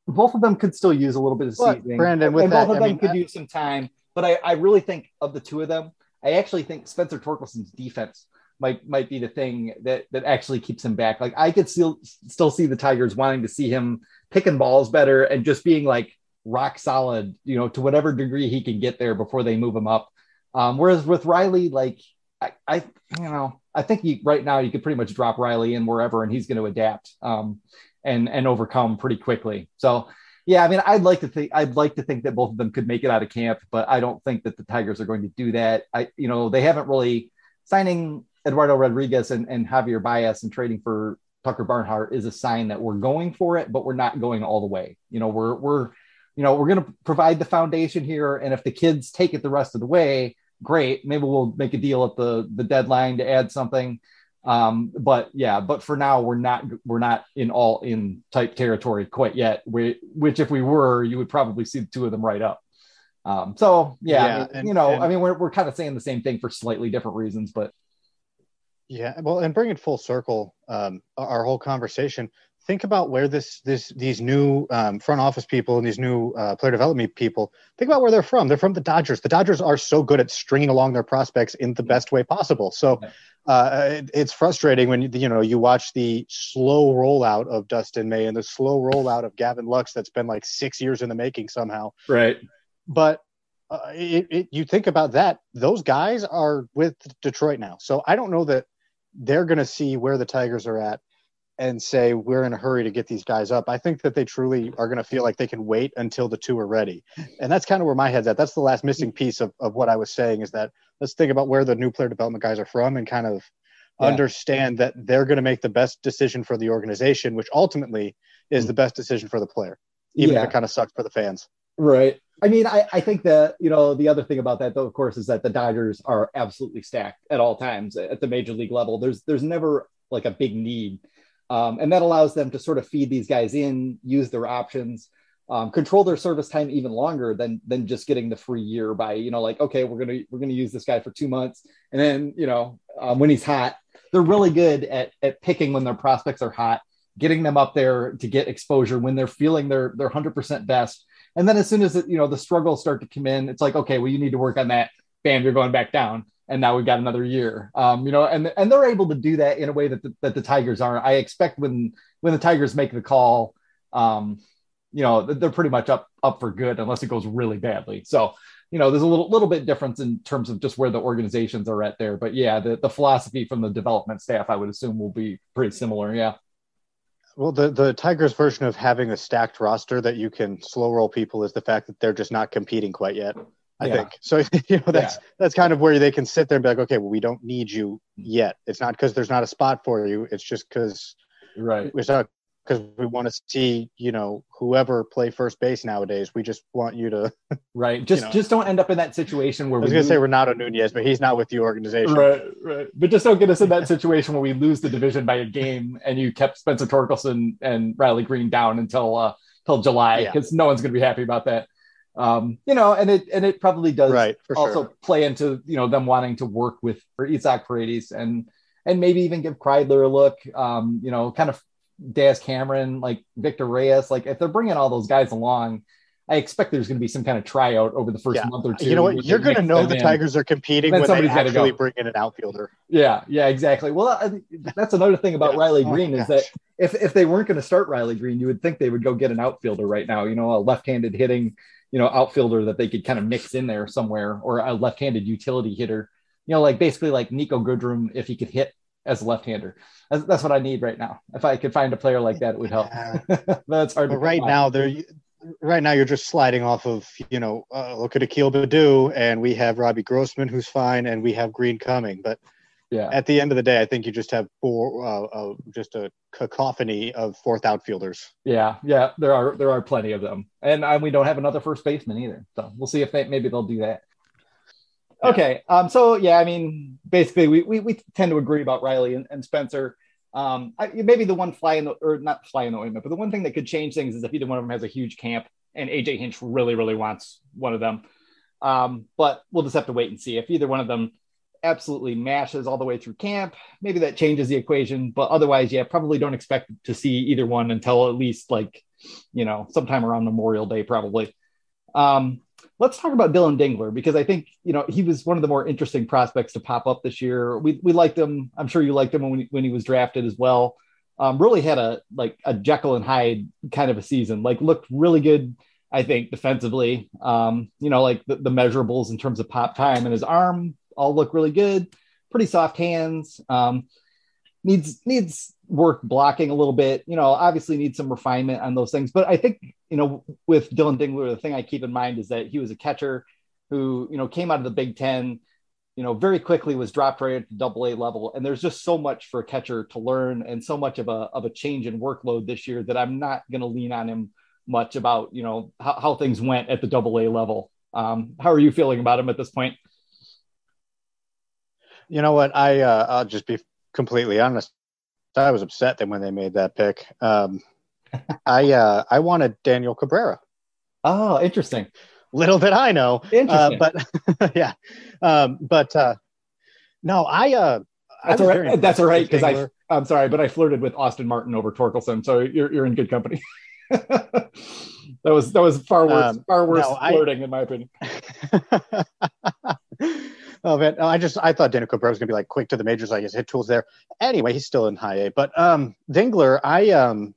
both of them could still use a little bit of But, seasoning. Brandon, with and that, both of I them mean, could I- use some time. But I, I really think of the two of them, I actually think Spencer Torkelson's defense might might be the thing that that actually keeps him back. Like I could still still see the Tigers wanting to see him picking balls better and just being like rock solid, you know, to whatever degree he can get there before they move him up. Um, whereas with Riley, like I, I you know, I think you, right now you could pretty much drop Riley in wherever and he's going to adapt um, and and overcome pretty quickly. So yeah, I mean, I'd like to think I'd like to think that both of them could make it out of camp, but I don't think that the Tigers are going to do that. I, you know, they haven't really signing Eduardo Rodriguez and, and Javier Baez and trading for Tucker Barnhart is a sign that we're going for it, but we're not going all the way. You know, we're we're you know we're going to provide the foundation here, and if the kids take it the rest of the way, great. Maybe we'll make a deal at the the deadline to add something. Um, but yeah, but for now we're not we're not in all in type territory quite yet. We, which if we were, you would probably see the two of them right up. Um, so yeah, Yeah, I mean, and- you know, and- I mean, we're we're kind of saying the same thing for slightly different reasons, but Yeah, well, and bring it full circle, um, our whole conversation. Think about where this, this, these new um, front office people and these new uh, player development people. Think about where they're from. They're from the Dodgers. The Dodgers are so good at stringing along their prospects in the best way possible. So uh, it, it's frustrating when you, you know you watch the slow rollout of Dustin May and the slow rollout of Gavin Lux. That's been like six years in the making somehow. right. But uh, it, it, you think about that; those guys are with Detroit now. So I don't know that they're going to see where the Tigers are at and say, we're in a hurry to get these guys up. I think that they truly are going to feel like they can wait until the two are ready. And that's kind of where my head's at. That's the last missing piece of, of what I was saying is that let's think about where the new player development guys are from and kind of Yeah. understand that they're going to make the best decision for the organization, which ultimately is the best decision for the player, even Yeah. if it kind of sucks for the fans. Right. I mean, I, I think that, you know, the other thing about that, though, of course, is that the Dodgers are absolutely stacked at all times at the major league level. There's there's never like a big need. Um, and that allows them to sort of feed these guys in, use their options, um, control their service time even longer than than just getting the free year by, you know, like, OK, we're going to we're going to use this guy for two months. And then, you know, um, when he's hot, they're really good at, at picking when their prospects are hot, getting them up there to get exposure when they're feeling their their one hundred percent best. And then as soon as, it, you know, the struggles start to come in, it's like, OK, well, you need to work on that. Bam, you're going back down. And now we've got another year, um, you know, and and they're able to do that in a way that the, that the Tigers aren't. I expect when when the Tigers make the call, um, you know, they're pretty much up up for good unless it goes really badly. So, you know, there's a little little bit difference in terms of just where the organizations are at there. But yeah, the, the philosophy from the development staff, I would assume, will be pretty similar. Yeah. Well, the, the Tigers version of having a stacked roster that you can slow roll people is the fact that they're just not competing quite yet. I Yeah. think so. You know, that's Yeah. that's kind of where they can sit there and be like, okay, well, we don't need you yet. It's not because there's not a spot for you. It's just because Right. it's not because we want to see, you know, whoever play first base nowadays. We just want you to. Right. Just You know. just don't end up in that situation where I was we going to say lose- Renato Nunez, but he's not with the organization. Right, right. But just don't get us in that situation where we lose the division by a game and you kept Spencer Torkelson and Riley Green down until uh till July, Yeah. because no one's gonna be happy about that. Um, you know, and it and it probably does Right, for also sure. play into, you know, them wanting to work with for Isaac Paredes and and maybe even give Kreidler a look, um, you know, kind of Daz Cameron, like Victor Reyes, like if they're bringing all those guys along, I expect there's going to be some kind of tryout over the first Yeah. month or two. You know where what? they You're going to mix know them the in. Tigers are competing Then when they somebody's gotta actually go. bring in an outfielder. Yeah, yeah, exactly. Well, I think that's another thing about Yeah. Riley Oh my Green is gosh. that if if they weren't going to start Riley Green, you would think they would go get an outfielder right now. You know, a left-handed hitting, you know, outfielder that they could kind of mix in there somewhere, or a left-handed utility hitter. You know, like basically like Nico Goodrum if he could hit as a left-hander. That's, that's what I need right now. If I could find a player like that, it would help. Yeah. That's hard. But to right find. now, they're right now you're just sliding off of, you know, uh, look at Akil Badu, and we have Robbie Grossman, who's fine, and we have Green coming. But yeah, at the end of the day, I think you just have four, uh, uh, just a cacophony of fourth outfielders. yeah, yeah. There are there are plenty of them, and uh, we don't have another first baseman either. So we'll see if they maybe they'll do that. Okay. Um, so yeah, I mean, basically we, we, we tend to agree about Riley and, and Spencer. Um, I, maybe the one fly in the, or not fly in the ointment, but the one thing that could change things is if either one of them has a huge camp and A J Hinch really, really wants one of them. Um, but we'll just have to wait and see. If either one of them absolutely mashes all the way through camp, maybe that changes the equation, but otherwise, yeah, probably don't expect to see either one until at least like you know, sometime around Memorial Day, probably. Um, let's talk about Dylan Dingler, because I think, you know, he was one of the more interesting prospects to pop up this year. We, we liked him. I'm sure you liked him when, when he was drafted as well. Um, really had a, like a Jekyll and Hyde kind of a season, like looked really good, I think, defensively. Um, you know, like the, the measurables in terms of pop time and his arm all look really good, pretty soft hands. Um, needs, needs work blocking a little bit, you know, obviously needs some refinement on those things. But I think, you know, with Dylan Dingler, the thing I keep in mind is that he was a catcher who, you know, came out of the Big Ten, you know, very quickly was dropped right at the double A level. And there's just so much for a catcher to learn and so much of a, of a change in workload this year that I'm not going to lean on him much about, you know, how, how things went at the double A level. Um, how are you feeling about him at this point? You know what? I, uh, I'll just be completely honest. I was upset that when they made that pick. Um, I, uh, I wanted Daniel Cabrera. Oh, interesting. Little did I know. Interesting. Uh, but yeah. Um, but, uh, no, I, uh, that's I all right. That's all right. Cause I, Dingler. I'm sorry, but I flirted with Austin Martin over Torkelson. So you're, you're in good company. that was, that was far worse, um, far worse no, flirting I, in my opinion. Oh man, I just I thought Daniel Cabrera was gonna be like quick to the majors, like his hit tools there. Anyway, he's still in high A. But um, Dingler, I um,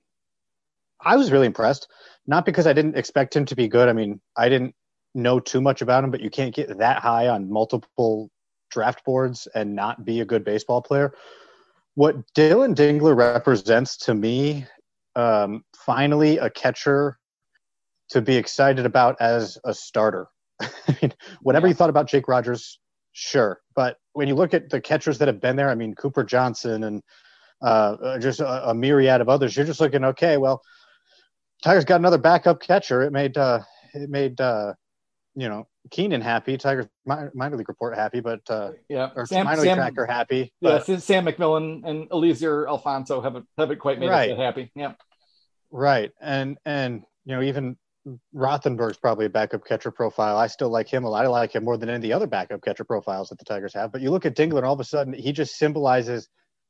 I was really impressed. Not because I didn't expect him to be good. I mean, I didn't know too much about him, but you can't get that high on multiple draft boards and not be a good baseball player. What Dylan Dingler represents to me, um, finally a catcher to be excited about as a starter. I mean, whatever yeah. you thought about Jake Rogers. Sure. But when you look at the catchers that have been there, I mean, Cooper Johnson and uh, just a, a myriad of others, you're just looking, okay, well, Tigers got another backup catcher. It made, uh, it made, uh, you know, Keenan happy, Tigers minor, minor league report happy, but, uh, yeah, or Sam, minor league Sam, tracker happy. Yeah, but, Sam McMillan and Eliezer Alfonso haven't, haven't quite made right. us that happy. Yeah. Right. And, and, you know, even Rothenberg's probably a backup catcher profile. I still like him a lot. I like him more than any of the other backup catcher profiles that the Tigers have. But you look at Dingler, and all of a sudden, he just symbolizes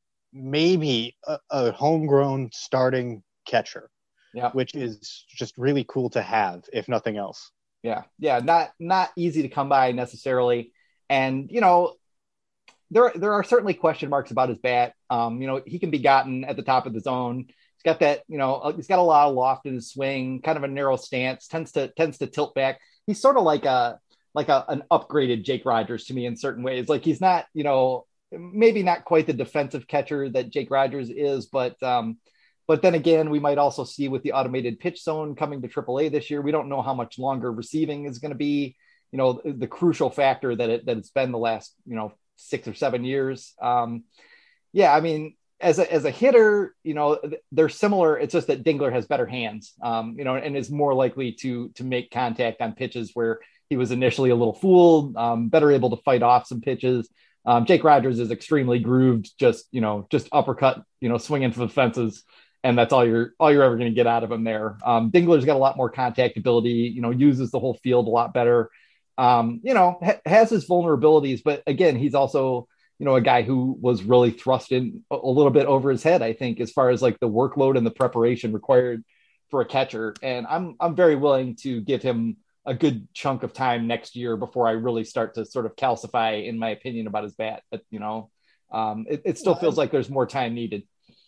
maybe a, a homegrown starting catcher, yeah, which is just really cool to have, if nothing else. Yeah, yeah, not not easy to come by necessarily. And you know, there there are certainly question marks about his bat. Um, you know, he can be gotten at the top of the zone. Got that, you know, he's got a lot of loft in his swing, kind of a narrow stance, tends to tends to tilt back. He's sort of like a like a, an upgraded Jake Rogers to me in certain ways. Like he's not, you know, maybe not quite the defensive catcher that Jake Rogers is, but um, but then again, we might also see with the automated pitch zone coming to triple A this year, we don't know how much longer receiving is going to be, you know, the crucial factor that it that it's been the last, you know, six or seven years. Um, yeah, I mean. As a, as a hitter, you know, they're similar. It's just that Dingler has better hands, um, you know, and is more likely to, to make contact on pitches where he was initially a little fooled, um, better able to fight off some pitches. Um, Jake Rogers is extremely grooved, just, you know, just uppercut, you know, swinging for the fences. And that's all you're, all you're ever going to get out of him there. Um, Dingler's got a lot more contact ability, you know, uses the whole field a lot better. Um, you know, ha- has his vulnerabilities, but again, he's also, you know, a guy who was really thrust in a little bit over his head, I think, as far as like the workload and the preparation required for a catcher. And I'm, I'm very willing to give him a good chunk of time next year before I really start to sort of calcify in my opinion about his bat. But, you know, um, it, it still feels like there's more time needed.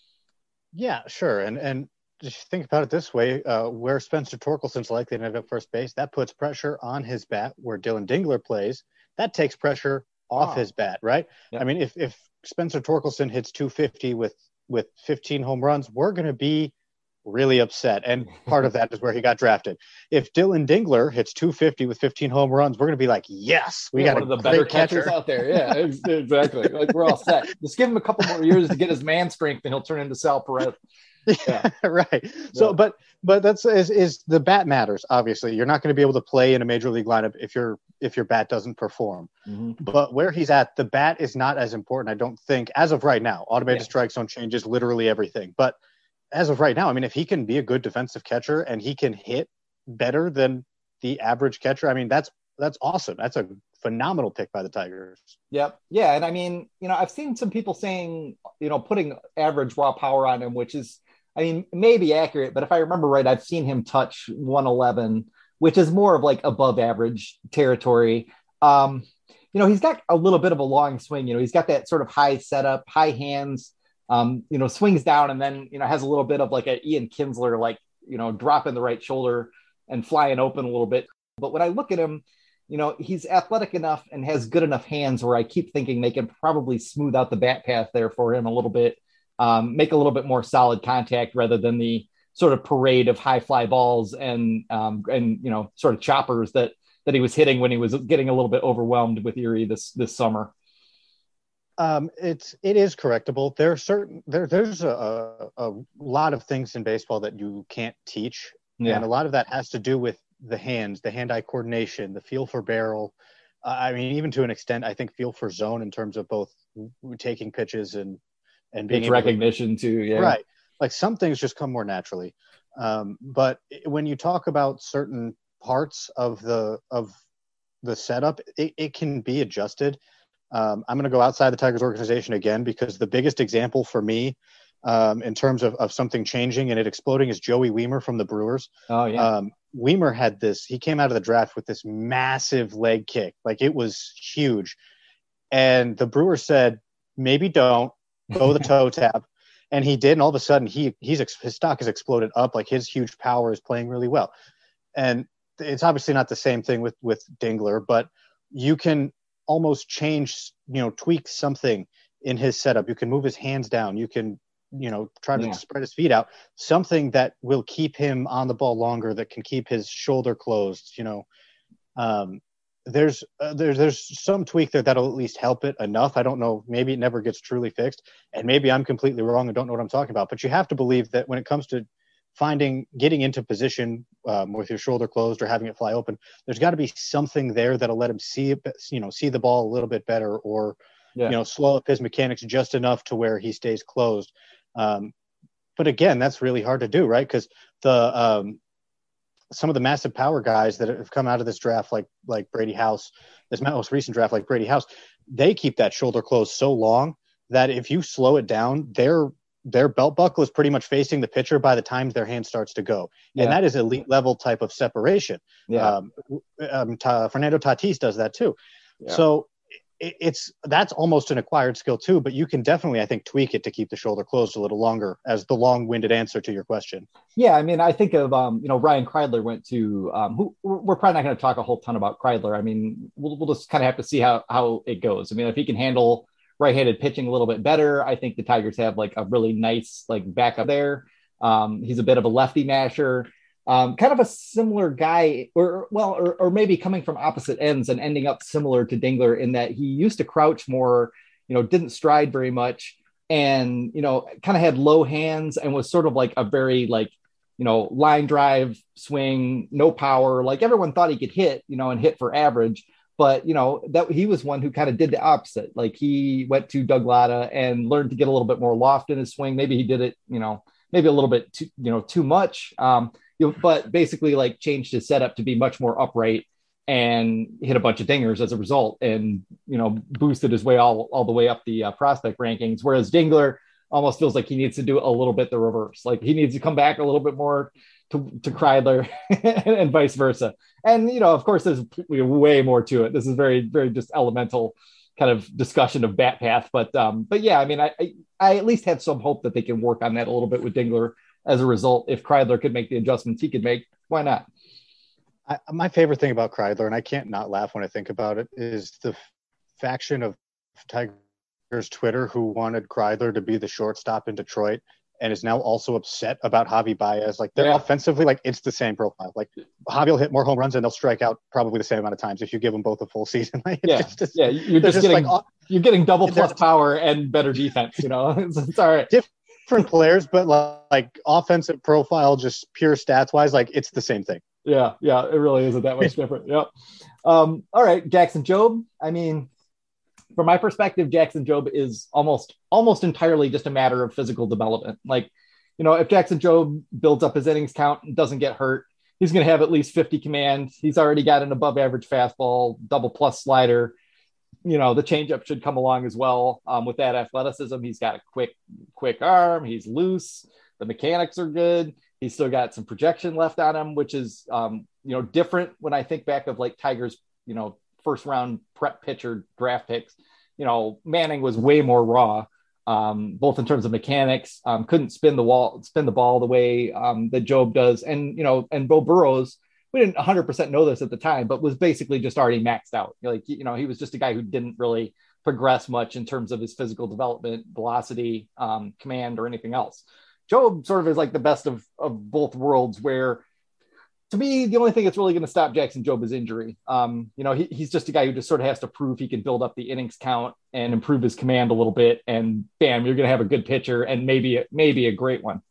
Yeah, sure. And, and just think about it this way, uh, where Spencer Torkelson's likely to end up first base, that puts pressure on his bat. Where Dylan Dingler plays, that takes pressure off oh. his bat, right? Yep. I mean, if, if Spencer Torkelson hits two fifty with, with fifteen home runs, we're going to be really upset. And part of that is where he got drafted. If Dylan Dingler hits two fifty with fifteen home runs, we're going to be like, yes, we yeah, got one of the better catchers out there. Yeah, exactly. Like we're all set. Just give him a couple more years to get his man strength and he'll turn into Sal Perez. Yeah, right. So, yeah. but but that's is is the bat matters. Obviously, you're not going to be able to play in a major league lineup if your if your bat doesn't perform. Mm-hmm. But where he's at, the bat is not as important. I don't think as of right now. Automated yeah. strike zone changes literally everything. But as of right now, I mean, if he can be a good defensive catcher and he can hit better than the average catcher, I mean, that's that's awesome. That's a phenomenal pick by the Tigers. Yep. Yeah, and I mean, you know, I've seen some people saying, you know, putting average raw power on him, which is I mean, maybe accurate, but if I remember right, I've seen him touch one eleven, which is more of like above average territory. Um, you know, he's got a little bit of a long swing. You know, he's got that sort of high setup, high hands, um, you know, swings down and then, you know, has a little bit of like a Ian Kinsler, like, you know, dropping the right shoulder and flying open a little bit. But when I look at him, you know, he's athletic enough and has good enough hands where I keep thinking they can probably smooth out the bat path there for him a little bit, um, make a little bit more solid contact rather than the sort of parade of high fly balls and, um, and, you know, sort of choppers that, that he was hitting when he was getting a little bit overwhelmed with Erie this, this summer. Um, it's, it is correctable. There are certain, there, there's a, a lot of things in baseball that you can't teach. Yeah. And a lot of that has to do with the hands, the hand-eye coordination, the feel for barrel. Uh, I mean, even to an extent, I think feel for zone in terms of both taking pitches and, and being able recognition to, too. Yeah. Right. Like some things just come more naturally. Um, but when you talk about certain parts of the, of the setup, it, it can be adjusted. Um, I'm going to go outside the Tigers organization again, because the biggest example for me um, in terms of, of something changing and it exploding is Joey Wiemer from the Brewers. Oh yeah. Um, Wiemer had this, he came out of the draft with this massive leg kick. Like it was huge. And the Brewers said, maybe don't go the toe tap. And he did. And all of a sudden he he's, his stock has exploded up. Like his huge power is playing really well. And it's obviously not the same thing with, with Dingler, but you can almost change, you know, tweak something in his setup. You can move his hands down. You can, you know, try to yeah. spread his feet out, something that will keep him on the ball longer, that can keep his shoulder closed. You know, um, there's, uh, there's, there's some tweak there that'll at least help it enough. I don't know. Maybe it never gets truly fixed, and maybe I'm completely wrong and don't know what I'm talking about, but you have to believe that when it comes to finding, getting into position um, with your shoulder closed or having it fly open, there's got to be something there that'll let him see, you know, see the ball a little bit better, or, yeah. you know, slow up his mechanics just enough to where he stays closed. Um, but again, that's really hard to do, right? Because the um, some of the massive power guys that have come out of this draft, like like Brady House, this most recent draft, like Brady House, they keep that shoulder closed so long that if you slow it down, their their belt buckle is pretty much facing the pitcher by the time their hand starts to go, yeah. and that is elite level type of separation. Yeah. Um, um, Ta- Fernando Tatis does that too. Yeah. So it's that's almost an acquired skill too, but you can definitely, I think, tweak it to keep the shoulder closed a little longer, as the long-winded answer to your question. Yeah, I mean, I think of um, you know, Ryan Kreidler went to um, who we're probably not going to talk a whole ton about Kreidler. I mean, we'll, we'll just kind of have to see how how it goes. I mean, if he can handle right-handed pitching a little bit better, I think the Tigers have like a really nice like backup there. Um, he's a bit of a lefty masher. Um, kind of a similar guy, or well, or, or maybe coming from opposite ends and ending up similar to Dingler in that he used to crouch more, you know, didn't stride very much, and, you know, kind of had low hands and was sort of like a very like, you know, line drive swing, no power. Like everyone thought he could hit, you know, and hit for average, but, you know, that he was one who kind of did the opposite. Like he went to Doug Latta and learned to get a little bit more loft in his swing. Maybe he did it, you know, maybe a little bit too, you know, too much. Um, You know, but basically like changed his setup to be much more upright and hit a bunch of dingers as a result, and, you know, boosted his way all, all the way up the uh, prospect rankings. Whereas Dingler almost feels like he needs to do a little bit the reverse. Like he needs to come back a little bit more to, to Kreidler and vice versa. And, you know, of course, there's way more to it. This is very, very just elemental kind of discussion of bat path. But, um, but yeah, I mean, I, I, I at least have some hope that they can work on that a little bit with Dingler. As a result, if Kreidler could make the adjustments he could make, why not? I, my favorite thing about Kreidler, and I can't not laugh when I think about it, is the faction of Tigers Twitter who wanted Kreidler to be the shortstop in Detroit and is now also upset about Javi Baez. Like they're yeah. offensively, like it's the same profile. Like Javi will hit more home runs and they'll strike out probably the same amount of times if you give them both a full season. Like, yeah, just, just, yeah, you're just, just getting like, you're getting double plus power and better defense. You know, it's, it's all right. Diff- different players, but like offensive profile, just pure stats wise, like it's the same thing. Yeah. Yeah. It really isn't that much different. Yep. Um, all right. Jackson Jobe. I mean, from my perspective, Jackson Jobe is almost, almost entirely just a matter of physical development. Like, you know, if Jackson Jobe builds up his innings count and doesn't get hurt, he's going to have at least fifty command. He's already got an above average fastball, double plus slider. You know, the changeup should come along as well. Um, with that athleticism, he's got a quick, quick arm. He's loose. The mechanics are good. He's still got some projection left on him, which is, um, you know, different when I think back of like Tigers, you know, first round prep pitcher draft picks. You know, Manning was way more raw, um, both in terms of mechanics, um, couldn't spin the wall, spin the ball the way um, that Job does. And, you know, and Beau Burrows, we didn't one hundred percent know this at the time, but was basically just already maxed out. Like, you know, he was just a guy who didn't really progress much in terms of his physical development, velocity, um, command, or anything else. Job sort of is like the best of, of both worlds, where to me, the only thing that's really going to stop Jackson Jobe is injury. Um, you know, he, he's just a guy who just sort of has to prove he can build up the innings count and improve his command a little bit. And bam, you're going to have a good pitcher and maybe, maybe a great one.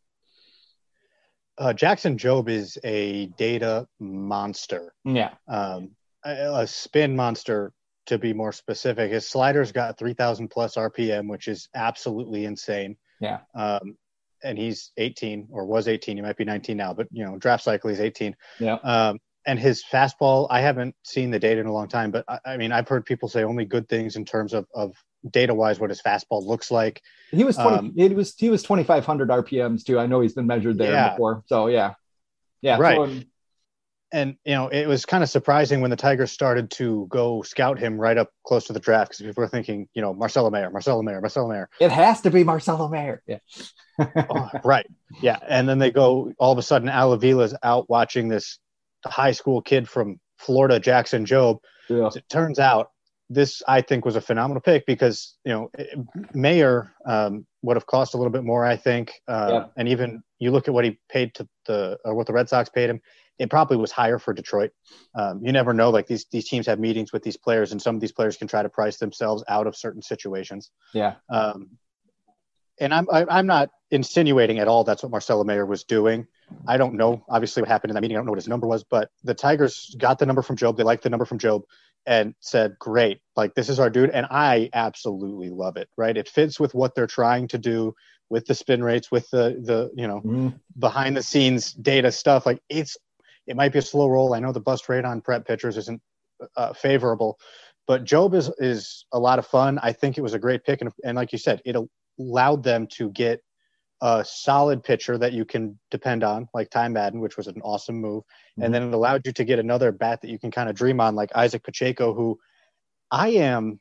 Uh, Jackson Jobe is a data monster. Yeah. Um, a, a spin monster, to be more specific. His slider's got three thousand plus R P M, which is absolutely insane. Yeah. Um, and he's eighteen or was eighteen. He might be nineteen now, but you know, draft cycle, he's eighteen. Yeah. Um, and his fastball, I haven't seen the data in a long time, but I, I mean, I've heard people say only good things in terms of, of data wise, what his fastball looks like. He was, twenty, um, it was, he was twenty-five hundred R P Ms too. I know he's been measured there yeah. before. So yeah. Yeah. Right. So, um, and, you know, it was kind of surprising when the Tigers started to go scout him right up close to the draft, because people were thinking, you know, Marcelo Mayer, Marcelo Mayer, Marcelo Mayer. It has to be Marcelo Mayer. Yeah. Oh, right. Yeah. And then they go, all of a sudden, Al Avila's out watching this high school kid from Florida, Jackson Jobe. Yeah. As it turns out, this, I think, was a phenomenal pick because, you know, Mayer um, would have cost a little bit more, I think. Uh, yeah. And even you look at what he paid to the, or what the Red Sox paid him, it probably was higher for Detroit. Um, you never know. Like these, these teams have meetings with these players, and some of these players can try to price themselves out of certain situations. Yeah. Um, and I'm, I, I'm not insinuating at all that's what Marcelo Mayer was doing. I don't know, obviously, what happened in that meeting. I don't know what his number was, but the Tigers got the number from Jobe. They liked the number from Jobe and said, great, like this is our dude. And I absolutely love it, right? It fits with what they're trying to do with the spin rates, with the, the you know, mm-hmm. behind the scenes data stuff. Like it's, it might be a slow roll. I know the bust rate on prep pitchers isn't uh, favorable, but Jobe is, is a lot of fun. I think it was a great pick. And, and like you said, it allowed them to get a solid pitcher that you can depend on, like Ty Madden, which was an awesome move. Mm-hmm. And then it allowed you to get another bat that you can kind of dream on, like Isaac Pacheco, who I am,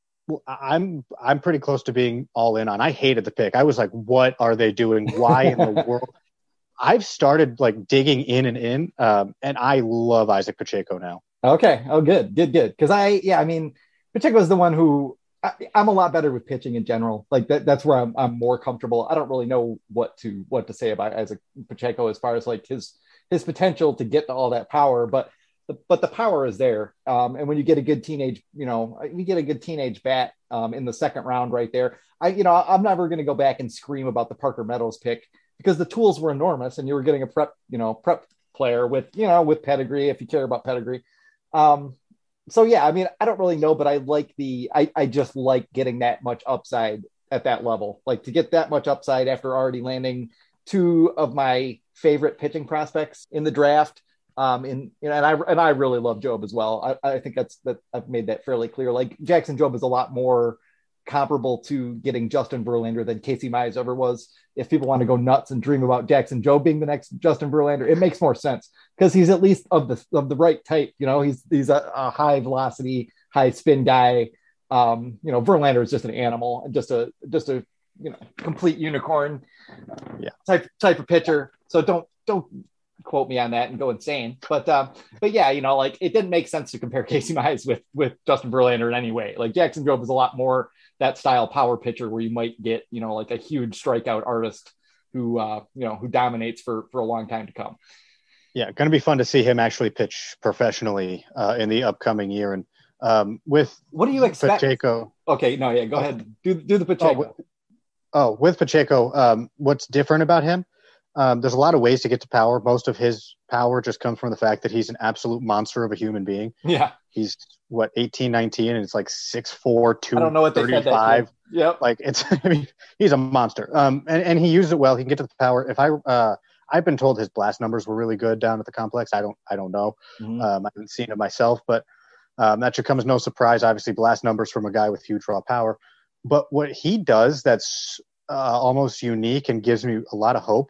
I'm, I'm pretty close to being all in on. I hated the pick. I was like, what are they doing? Why in the world? I've started like digging in and in, um, and I love Isaac Pacheco now. Okay. Oh, good, good, good. Because I, yeah, I mean, Pacheco is the one who I, I'm a lot better with pitching in general. Like that, that's where I'm, I'm more comfortable. I don't really know what to what to say about Isaac Pacheco as far as like his his potential to get to all that power, but the, but the power is there. Um, and when you get a good teenage, you know, you get a good teenage bat um, in the second round right there. I, you know, I'm never going to go back and scream about the Parker Meadows pick, because the tools were enormous and you were getting a prep, you know, prep player with, you know, with pedigree, if you care about pedigree. Um, so yeah, I mean, I don't really know, but I like the, I, I just like getting that much upside at that level, like to get that much upside after already landing two of my favorite pitching prospects in the draft. Um, in, you know, and I, and I really love Jobe as well. I, I think that's, that I've made that fairly clear. Like Jackson Jobe is a lot more comparable to getting Justin Verlander than Casey Mize ever was. If people want to go nuts and dream about Jackson Jobe being the next Justin Verlander, it makes more sense because he's at least of the of the right type. You know, he's he's a, a high velocity, high spin guy. Um, you know, Verlander is just an animal and just a just a you know complete unicorn yeah. type type of pitcher. So don't don't quote me on that and go insane. But um, but yeah, you know, like it didn't make sense to compare Casey Mize with with Justin Verlander in any way. Like Jackson Jobe is a lot more that style power pitcher where you might get, you know, like a huge strikeout artist who, uh, you know, who dominates for, for a long time to come. Yeah. Going to be fun to see him actually pitch professionally uh, in the upcoming year. And um, with what do you expect? Pacheco. Okay. No, yeah, go ahead. Do, do the Pacheco. Oh, with, oh, with Pacheco, um, what's different about him? Um, there's a lot of ways to get to power. Most of his power just comes from the fact that he's an absolute monster of a human being. Yeah. He's what, eighteen, nineteen, and it's like six four, two I don't know what they said thirty-five. That yep. Like it's, I mean, he's a monster. Um, and, and he uses it well. He can get to the power. If I, uh, I've been told his blast numbers were really good down at the complex. I don't, I don't know. Mm-hmm. Um, I haven't seen it myself, but um, that should come as no surprise. Obviously, blast numbers from a guy with huge raw power. But what he does that's uh, almost unique and gives me a lot of hope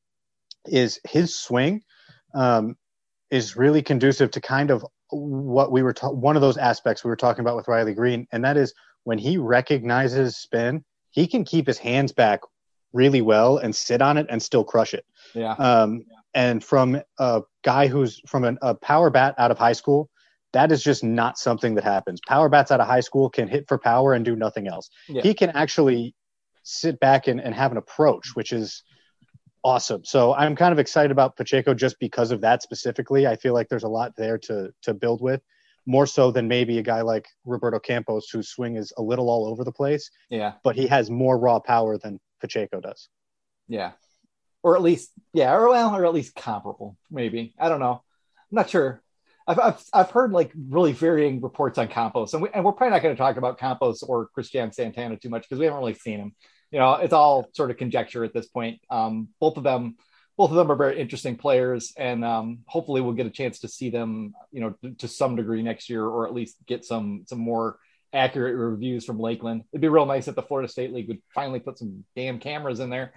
is his swing um, is really conducive to kind of what we were ta- one of those aspects we were talking about with Riley Green, and that is when he recognizes spin, he can keep his hands back really well and sit on it and still crush it. Yeah. Um, and from a guy who's from an, a power bat out of high school, that is just not something that happens. Power bats out of high school can hit for power and do nothing else. Yeah. He can actually sit back and, and have an approach, which is awesome. So I'm kind of excited about Pacheco just because of that specifically. I feel like there's a lot there to to build with, more so than maybe a guy like Roberto Campos, whose swing is a little all over the place. Yeah. But he has more raw power than Pacheco does. Yeah. Or at least, yeah, or well, or at least comparable, maybe. I don't know. I'm not sure. I've I've, I've heard like really varying reports on Campos, and, we, and we're probably not going to talk about Campos or Christian Santana too much because we haven't really seen him. You know, it's all sort of conjecture at this point. Um, both of them, both of them are very interesting players, and um, hopefully we'll get a chance to see them, you know, to, to some degree next year, or at least get some some more accurate reviews from Lakeland. It'd be real nice if the Florida State League would finally put some damn cameras in there.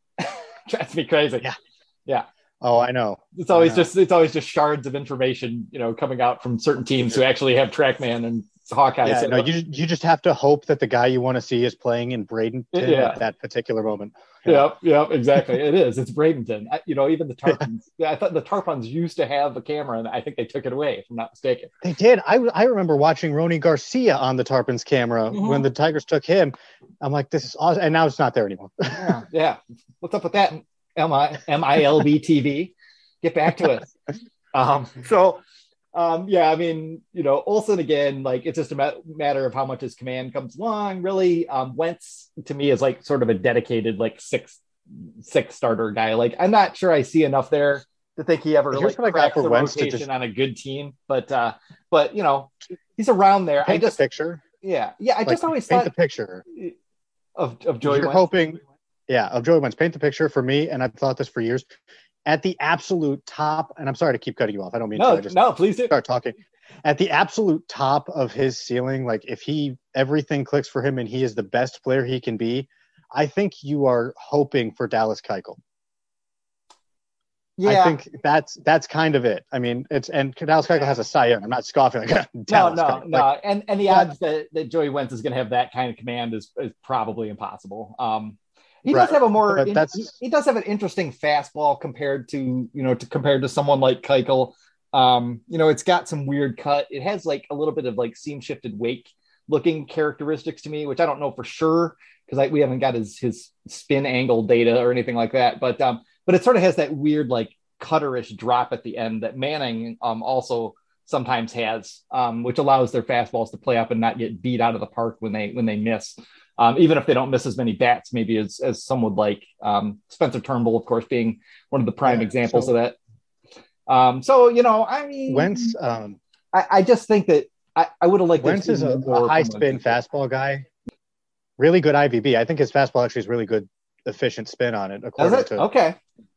Drives me crazy. Yeah, yeah. Oh, I know. It's always know. just it's always just shards of information, you know, coming out from certain teams who actually have TrackMan and Hawkeye. Yeah, so, no, you you just have to hope that the guy you want to see is playing in Bradenton yeah. at that particular moment. Yeah, yeah, exactly. It is. It's Bradenton. I, you know, even the Tarpons. Yeah, I thought the Tarpons used to have a camera, and I think they took it away, if I'm not mistaken. They did. I I remember watching Ronnie Garcia on the Tarpons camera mm-hmm. when the Tigers took him. I'm like, this is awesome, and now it's not there anymore. yeah, yeah. What's up with that? M I M I L B T V. Get back to us. Um, so, um, yeah, I mean, you know, Olsen again, like it's just a ma- matter of how much his command comes along. Really, um, Wentz to me is like sort of a dedicated like six six starter guy. Like I'm not sure I see enough there to think he ever Here's like cracks the Wentz rotation just... on a good team. But uh, but you know, he's around there. Paint I just the picture. Yeah, yeah. I like, just always paint thought the picture of of Joey You're Wentz. hoping. Yeah, of Joey Wentz. Paint the picture for me, and I've thought this for years. At the absolute top, and I'm sorry to keep cutting you off. I don't mean no, to. I just no, please do. Start talking. At the absolute top of his ceiling, like if he everything clicks for him and he is the best player he can be, I think you are hoping for Dallas Keuchel. Yeah, I think that's that's kind of it. I mean, it's and Dallas Keuchel has a Cy Young. I'm not scoffing. Like, no, no, Keuchel. no. Like, and and the odds that, that Joey Wentz is going to have that kind of command is, is probably impossible. Um, He right. does have a more. In, he, he does have an interesting fastball compared to you know to compared to someone like Keuchel. Um, you know, it's got some weird cut. It has like a little bit of like seam shifted wake looking characteristics to me, which I don't know for sure because we haven't got his his spin angle data or anything like that. But um, but it sort of has that weird like cutterish drop at the end that Manning um also sometimes has, um, which allows their fastballs to play up and not get beat out of the park when they when they miss. Um, even if they don't miss as many bats, maybe as, as some would like. Um, Spencer Turnbull, of course, being one of the prime yeah, examples so, of that. Um, so, you know, I mean, Wentz, um, I, I just think that I, I would have liked Wentz is a, a high spin fastball guy. Really good I V B. I think his fastball actually is really good, efficient spin on it. According it? to okay.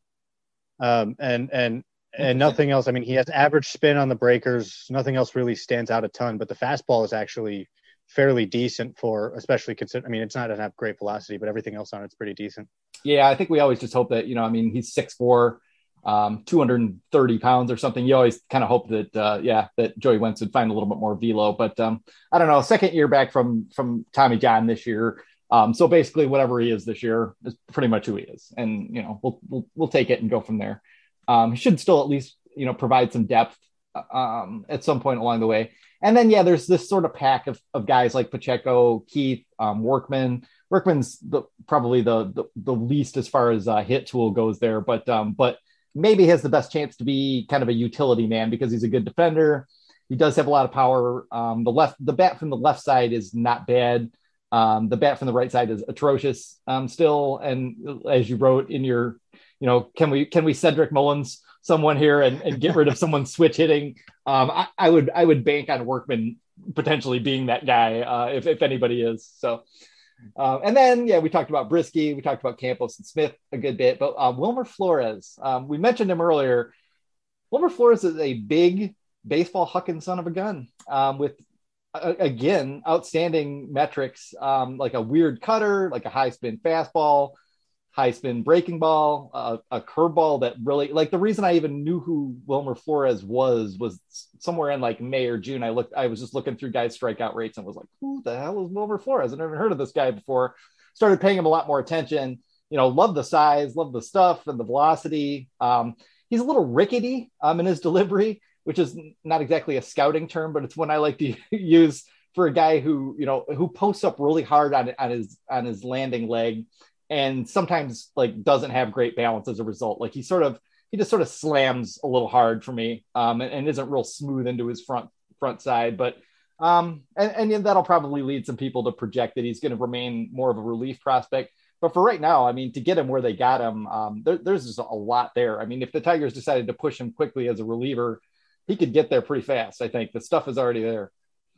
Um, and and and nothing else. I mean, he has average spin on the breakers. Nothing else really stands out a ton. But the fastball is actually fairly decent for, especially consider. I mean, it's not doesn't have great velocity, but everything else on it's pretty decent. Yeah, I think we always just hope that, you know, I mean, he's six foot four, um, two hundred thirty pounds or something. You always kind of hope that, uh, yeah, that Joey Wentz would find a little bit more velo. But um, I don't know, second year back from from Tommy John this year. Um, so basically, whatever he is this year is pretty much who he is, and you know, we'll we'll we'll take it and go from there. Um, he should still at least, you know, provide some depth um, at some point along the way. And then, yeah, there's this sort of pack of, of guys like Pacheco, Keith, um, Workman. Workman's the, probably the, the the least as far as uh, hit tool goes there, but um, but maybe has the best chance to be kind of a utility man because he's a good defender. He does have a lot of power. Um, the left, the bat from the left side is not bad. Um, the bat from the right side is atrocious um, still. And as you wrote in your, you know, can we can we Cedric Mullins someone here and, and get rid of someone switch hitting? Um, I, I would I would bank on Workman potentially being that guy uh, if if anybody is. So, uh, and then yeah, we talked about Brisky, we talked about Campos and Smith a good bit, but um, Wilmer Flores, um, we mentioned him earlier. Wilmer Flores is a big baseball hucking son of a gun um, with again, outstanding metrics, um, like a weird cutter, like a high spin fastball, high spin breaking ball, uh, a curveball that really, like, the reason I even knew who Wilmer Flores was was somewhere in like May or June. I looked, I was just looking through guys' strikeout rates and was like, who the hell is Wilmer Flores? I've never heard of this guy before. Started paying him a lot more attention. You know, love the size, love the stuff and the velocity. Um, he's a little rickety um, in his delivery, which is not exactly a scouting term, but it's one I like to use for a guy who, you know, who posts up really hard on, on his, on his landing leg and sometimes like doesn't have great balance as a result. Like he sort of, he just sort of slams a little hard for me um, and, and isn't real smooth into his front, front side. But um, and, and that'll probably lead some people to project that he's going to remain more of a relief prospect. But for right now, I mean, to get him where they got him, um, there, there's just a lot there. I mean, if the Tigers decided to push him quickly as a reliever, he could get there pretty fast. I think the stuff is already there.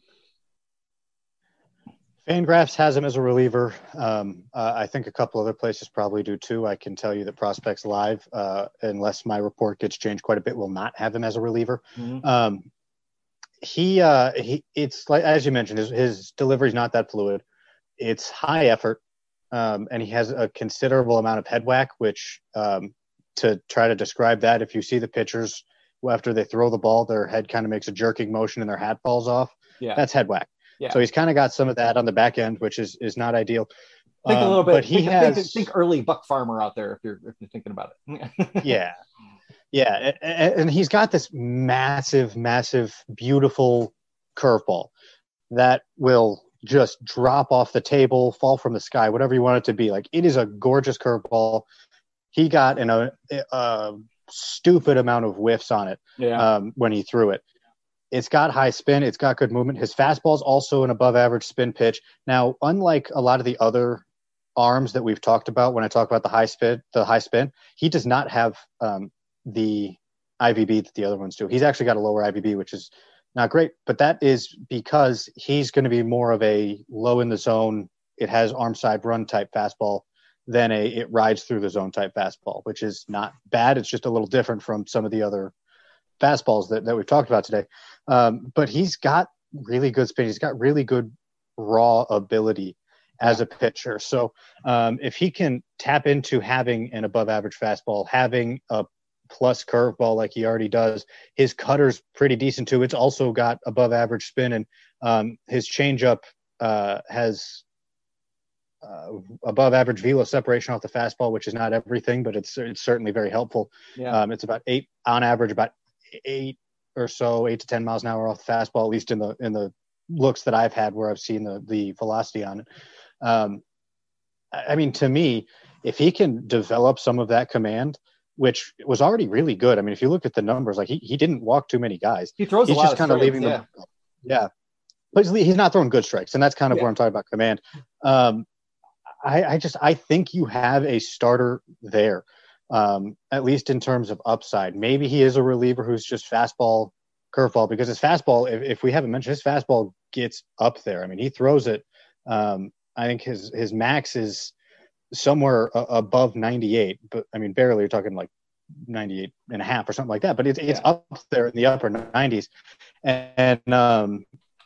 Fangraphs has him as a reliever. Um, uh, I think a couple other places probably do too. I can tell you that Prospects Live, uh, unless my report gets changed quite a bit, will not have him as a reliever. Mm-hmm. Um, he, uh, he, it's like, as you mentioned, his, his delivery is not that fluid. It's high effort. Um, and he has a considerable amount of head whack, which, um, to try to describe that, if you see the pitchers after they throw the ball, their head kind of makes a jerking motion and their hat falls off. Yeah. That's head whack. Yeah. So he's kind of got some of that on the back end, which is, is not ideal. Think um, a little bit. But he think, has think, think early Buck Farmer out there if you're if you're thinking about it. yeah, yeah, and, and he's got this massive, massive, beautiful curveball that will just drop off the table, fall from the sky, whatever you want it to be. Like, it is a gorgeous curveball. He got in a, a stupid amount of whiffs on it yeah. um, when he threw it. It's got high spin. It's got good movement. His fastball is also an above average spin pitch. Now, unlike a lot of the other arms that we've talked about, when I talk about the high spin, the high spin, he does not have um, the I V B that the other ones do. He's actually got a lower I V B, which is not great, but that is because he's going to be more of a low in the zone. It has arm side run type fastball than a, it rides through the zone type fastball, which is not bad. It's just a little different from some of the other fastballs that, that we've talked about today. Um, but he's got really good spin. He's got really good raw ability as a pitcher. So um, if he can tap into having an above average fastball, having a plus curveball like he already does, his cutter's pretty decent too. It's also got above average spin, and um, his changeup uh, has uh, above average velo separation off the fastball, which is not everything, but it's it's certainly very helpful. Yeah. Um, it's about eight on average, about eight or so, eight to ten miles an hour off the fastball, at least in the in the looks that I've had where I've seen the the velocity on it. Um, I mean, to me, if he can develop some of that command, which was already really good. I mean, if you look at the numbers, like he, he didn't walk too many guys. He throws he's a lot just of kind of leaving yeah. them. Yeah. But he's, he's not throwing good strikes. And that's kind of yeah. where I'm talking about command. Um, I, I just, I think you have a starter there, um, at least in terms of upside. Maybe he is a reliever who's just fastball, curveball, because his fastball, if, if we haven't mentioned, his fastball gets up there. I mean, he throws it. Um, I think his, his max is somewhere uh, above ninety-eight, but I mean, barely. You're talking like ninety-eight and a half or something like that, but it's, it's yeah. up there in the upper nineties. And, um,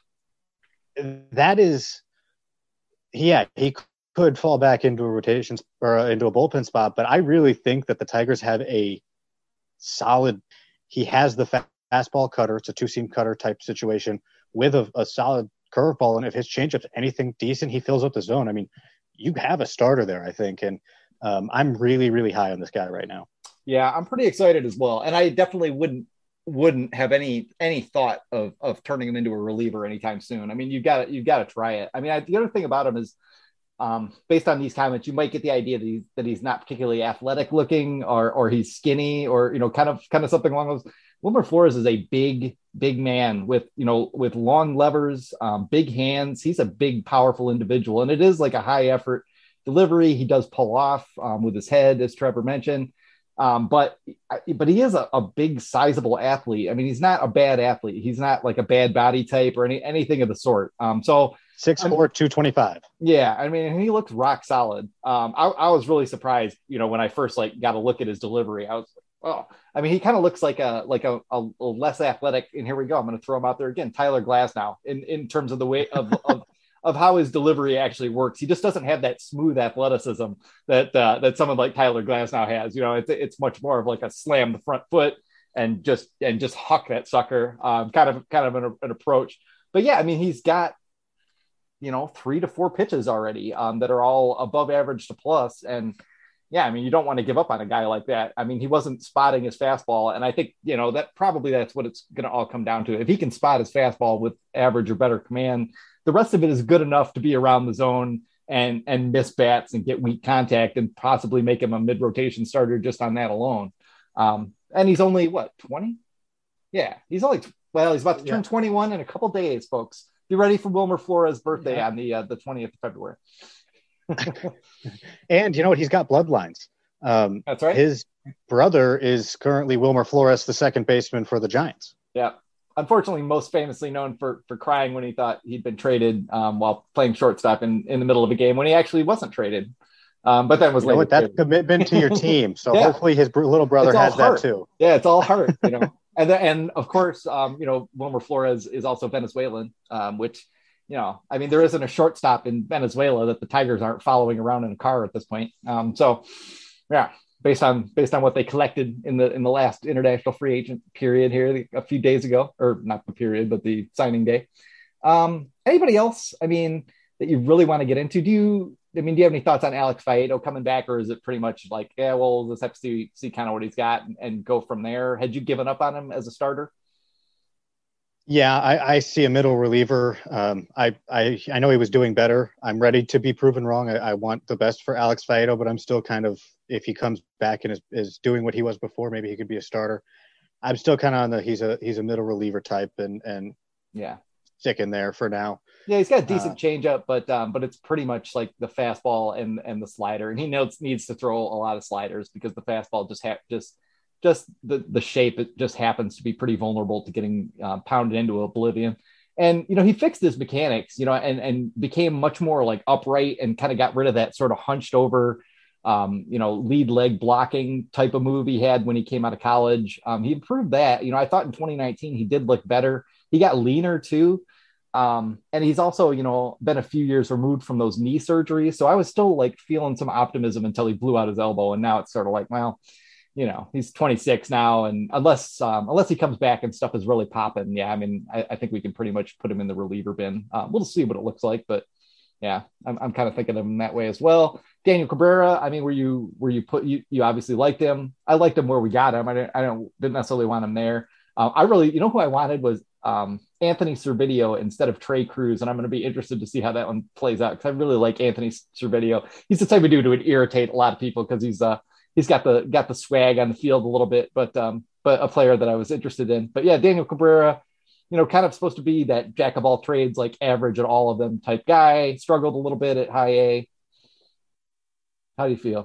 that is, yeah, he could fall back into a rotation or into a bullpen spot, but I really think that the Tigers have a solid, he has the fastball cutter. It's a two seam cutter type situation with a, a solid curveball. And if his changeup's anything decent, he fills up the zone. I mean, you have a starter there, I think. And um, I'm really, really high on this guy right now. Yeah, I'm pretty excited as well. And I definitely wouldn't wouldn't have any any thought of of turning him into a reliever anytime soon. I mean, you've got to you've got to try it. I mean, I, the other thing about him is, um, based on these comments, you might get the idea that he's that he's not particularly athletic looking, or or he's skinny, or you know, kind of kind of something along those. Wilmer Flores is a big big man with you know with long levers, um, big hands. He's a big, powerful individual, and it is like a high effort delivery. He does pull off um, with his head, as Trevor mentioned. Um, but, but he is a, a big, sizable athlete. I mean, he's not a bad athlete. He's not like a bad body type or any, anything of the sort. Um, so six four, two twenty-five. Yeah. I mean, he looks rock solid. Um, I, I was really surprised, you know, when I first like got a look at his delivery, I was Oh, I mean, he kind of looks like a like a, a, a less athletic. And here we go. I'm going to throw him out there again. Tyler Glasnow in in terms of the way of of of how his delivery actually works. He just doesn't have that smooth athleticism that uh, that someone like Tyler Glasnow has. You know, it's it's much more of like a slam the front foot and just and just huck that sucker. Um, kind of kind of an, an approach. But yeah, I mean, he's got, you know, three to four pitches already um, that are all above average to plus. And yeah, I mean, you don't want to give up on a guy like that. I mean, he wasn't spotting his fastball. And I think, you know, that probably that's what it's going to all come down to. If he can spot his fastball with average or better command, the rest of it is good enough to be around the zone and, and miss bats and get weak contact and possibly make him a mid rotation starter just on that alone. Um, and he's only what, twenty? Yeah, he's only, well, he's about to turn yeah. twenty-one in a couple days, folks. Be ready for Wilmer Flores' birthday yeah. on the, uh, the twentieth of February. And you know what? He's got bloodlines. Um, That's right. His brother is currently Wilmer Flores, the second baseman for the Giants. Yeah. Unfortunately, most famously known for for crying when he thought he'd been traded um, while playing shortstop in, in the middle of a game when he actually wasn't traded. Um, but that was you know later. What, that's traded. Commitment to your team. So yeah. hopefully his br- little brother has heart. that too. Yeah, it's all heart. You know, and the, and of course, um, you know, Wilmer Flores is also Venezuelan, um, which. You know, I mean, there isn't a shortstop in Venezuela that the Tigers aren't following around in a car at this point. Um, so, yeah, based on based on what they collected in the in the last international free agent period here a few days ago, or not the period, but the signing day. Um, anybody else? I mean, that you really want to get into? Do you? I mean, do you have any thoughts on Alex Faedo coming back, or is it pretty much like, yeah, well, let's have to see see kind of what he's got and, and go from there? Had you given up on him as a starter? Yeah, I, I see a middle reliever. Um, I, I I know he was doing better. I'm ready to be proven wrong. I, I want the best for Alex Faedo, but I'm still kind of, if he comes back and is, is doing what he was before, maybe he could be a starter. I'm still kind of on the he's a he's a middle reliever type and and yeah, sticking there for now. Yeah, he's got a decent uh, changeup, but um, but it's pretty much like the fastball and and the slider, and he knows needs to throw a lot of sliders because the fastball just ha- just. just the, the shape, it just happens to be pretty vulnerable to getting uh, pounded into oblivion. And, you know, he fixed his mechanics, you know, and, and became much more like upright and kind of got rid of that sort of hunched over, um, you know, lead leg blocking type of move he had when he came out of college. Um, he improved that. You know, I thought in twenty nineteen, he did look better. He got leaner too. Um, and he's also, you know, been a few years removed from those knee surgeries. So I was still like feeling some optimism until he blew out his elbow. And now it's sort of like, well, you know, he's twenty-six now, and unless um, unless he comes back and stuff is really popping, yeah, I mean, I, I think we can pretty much put him in the reliever bin. Uh, we'll see what it looks like, but yeah, I'm, I'm kind of thinking of him that way as well. Daniel Cabrera, I mean, were you were you put you you obviously liked him. I liked him where we got him. I didn't I don't didn't necessarily want him there. Uh, I really, you know, who I wanted was um, Anthony Servideo instead of Trey Cruz, and I'm going to be interested to see how that one plays out because I really like Anthony Servideo. He's the type of dude who would irritate a lot of people because he's uh he's got the got the swag on the field a little bit, but um, but a player that I was interested in. But yeah, Daniel Cabrera, you know, kind of supposed to be that jack of all trades, like average at all of them type guy. Struggled a little bit at high A. How do you feel?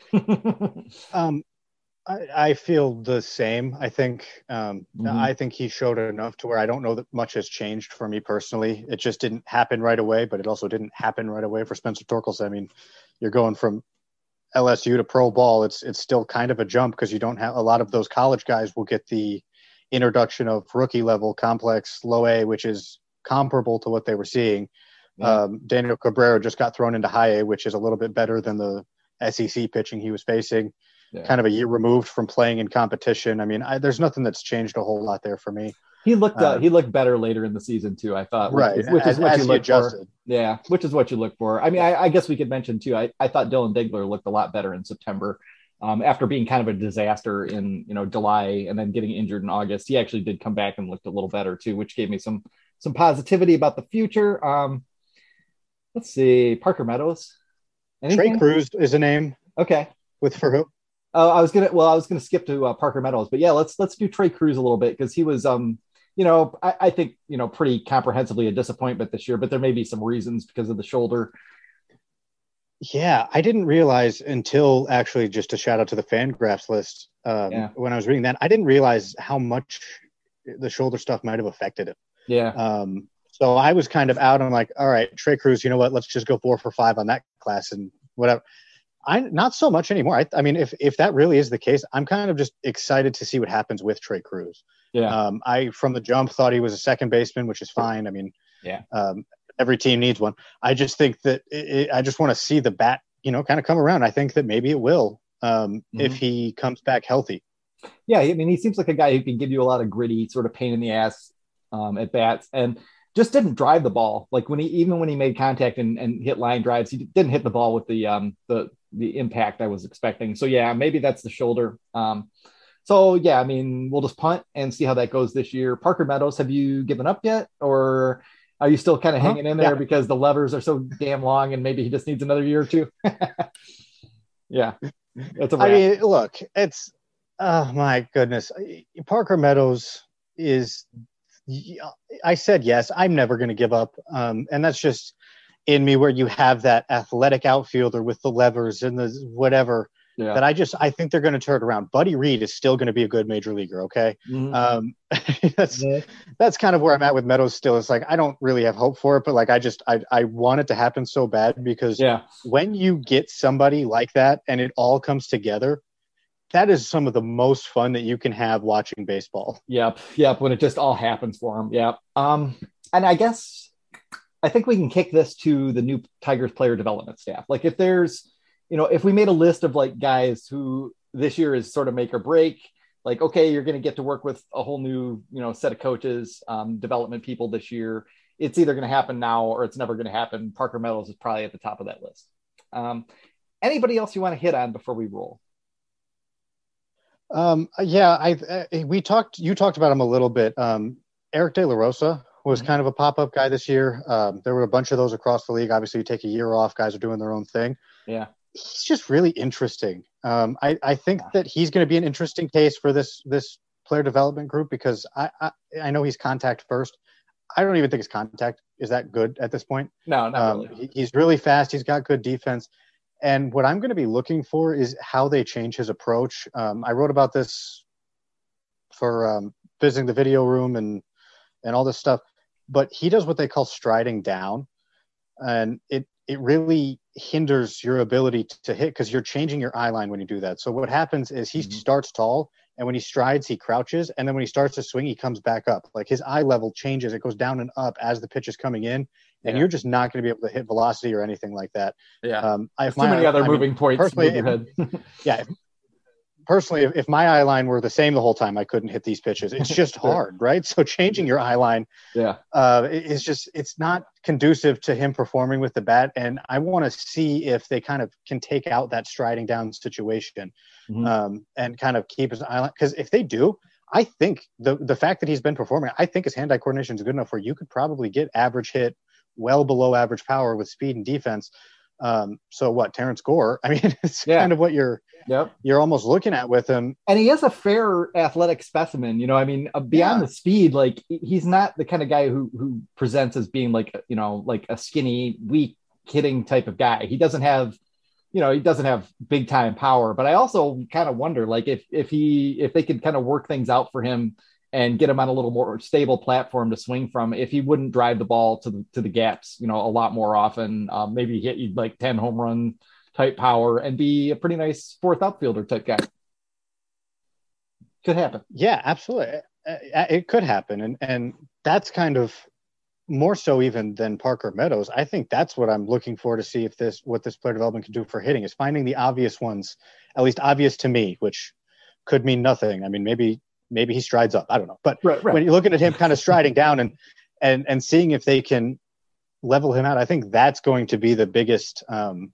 um, I, I feel the same. I think um, mm-hmm. I think he showed enough to where I don't know that much has changed for me personally. It just didn't happen right away, but it also didn't happen right away for Spencer Torkelson. I mean, you're going from L S U to pro ball. It's it's still kind of a jump because you don't have a lot of those college guys will get the introduction of rookie level complex low A, which is comparable to what they were seeing. Yeah. Um, Daniel Cabrera just got thrown into high A, which is a little bit better than the S E C pitching he was facing. Yeah. Kind of a year removed from playing in competition. I mean, I, there's nothing that's changed a whole lot there for me. He looked uh, uh, he looked better later in the season too, I thought. Which right, is, which as, is what as you look adjusted. for. Yeah, which is what you look for. I mean, I, I guess we could mention too. I, I thought Dylan Digler looked a lot better in September, um, after being kind of a disaster in you know July and then getting injured in August. He actually did come back and looked a little better too, which gave me some some positivity about the future. Um, let's see, Parker Meadows. Anything? Trey Cruz is a name. Okay. With for who? Uh, I was gonna. Well, I was gonna skip to uh, Parker Meadows, but yeah, let's let's do Trey Cruz a little bit because he was, um, you know, I, I think you know pretty comprehensively a disappointment this year, but there may be some reasons because of the shoulder. Yeah, I didn't realize until actually just a shout out to the Fangraphs list um, yeah. when I was reading that. I didn't realize how much the shoulder stuff might have affected him. Yeah. Um, so I was kind of out. I'm like, all right, Trey Cruz, you know what? Let's just go four for five on that class and whatever. I not so much anymore. I, I mean, if if that really is the case, I'm kind of just excited to see what happens with Trey Cruz. Yeah. Um, I from the jump thought he was a second baseman, which is fine. I mean, yeah. Um, every team needs one. I just think that it, it, I just want to see the bat, you know, kind of come around. I think that maybe it will um, mm-hmm. if he comes back healthy. Yeah, I mean, he seems like a guy who can give you a lot of gritty, sort of pain in the ass um, at bats, and just didn't drive the ball. Like when he, even when he made contact and, and hit line drives, he didn't hit the ball with the um, the the impact I was expecting. So yeah, maybe that's the shoulder. Um, so yeah, I mean, we'll just punt and see how that goes this year. Parker Meadows, have you given up yet, or are you still kind of uh-huh. hanging in there yeah. because the levers are so damn long and maybe he just needs another year or two? yeah, that's a wrap. I mean, look, it's oh my goodness, Parker Meadows is. I said yes. I'm never going to give up, um, and that's just in me. Where you have that athletic outfielder with the levers and the whatever. Yeah. That I just I think they're going to turn it around. Buddy Reed is still going to be a good major leaguer. Okay, mm-hmm. um, that's mm-hmm. that's kind of where I'm at with Meadows. Still, it's like I don't really have hope for it, but like I just I I want it to happen so bad because yeah. when you get somebody like that and it all comes together. That is some of the most fun that you can have watching baseball. Yep. Yep. When it just all happens for him. Yep. Um, and I guess, I think we can kick this to the new Tigers player development staff. Like if there's, you know, if we made a list of like guys who this year is sort of make or break, like, okay, you're going to get to work with a whole new, you know, set of coaches, um, development people this year. It's either going to happen now or it's never going to happen. Parker Meadows is probably at the top of that list. Um, anybody else you want to hit on before we roll? Um, yeah, I, I, we talked, you talked about him a little bit. Um, Eric De La Rosa was mm-hmm. kind of a pop-up guy this year. Um, there were a bunch of those across the league. Obviously you take a year off, guys are doing their own thing. Yeah. He's just really interesting. Um, I, I think yeah. that he's going to be an interesting case for this, this player development group because I, I, I know he's contact first. I don't even think his contact is that good at this point. No, not um, really. He, he's really fast. He's got good defense. And what I'm going to be looking for is how they change his approach. Um, I wrote about this for um, visiting the video room and and all this stuff. But he does what they call striding down, and it it really hinders your ability to hit because you're changing your eye line when you do that. So what happens is he mm-hmm. starts tall, and when he strides, he crouches, and then when he starts to swing, he comes back up. Like his eye level changes; it goes down and up as the pitch is coming in. And yeah. you're just not going to be able to hit velocity or anything like that. Yeah. Um, I have too many other I moving mean, points. Personally, if, yeah. If, personally, if, if my eye line were the same the whole time, I couldn't hit these pitches. It's just hard, right? So changing your eye line, yeah, uh, is just it's not conducive to him performing with the bat. And I want to see if they kind of can take out that striding down situation, mm-hmm. um, and kind of keep his eye line. Because if they do, I think the the fact that he's been performing, I think his hand-eye coordination is good enough where you could probably get average hit. Well below average power with speed and defense. Um, so what, Terrence Gore? I mean, it's yeah. kind of what you're yep. you're almost looking at with him. And he is a fair athletic specimen. You know, I mean, uh, beyond yeah. the speed, like he's not the kind of guy who who presents as being like, you know, like a skinny, weak hitting type of guy. He doesn't have, you know, he doesn't have big time power. But I also kind of wonder, like, if if he if they could kind of work things out for him and get him on a little more stable platform to swing from, if he wouldn't drive the ball to the to the gaps, you know, a lot more often, um, maybe hit you like ten home run type power and be a pretty nice fourth outfielder type guy. Could happen. Yeah, absolutely. It could happen. And, and that's kind of more so even than Parker Meadows. I think that's what I'm looking for to see if this, what this player development can do for hitting is finding the obvious ones, at least obvious to me, which could mean nothing. I mean, maybe, Maybe he strides up. I don't know. But right, right. when you're looking at him kind of striding down and, and, and seeing if they can level him out, I think that's going to be the biggest, um,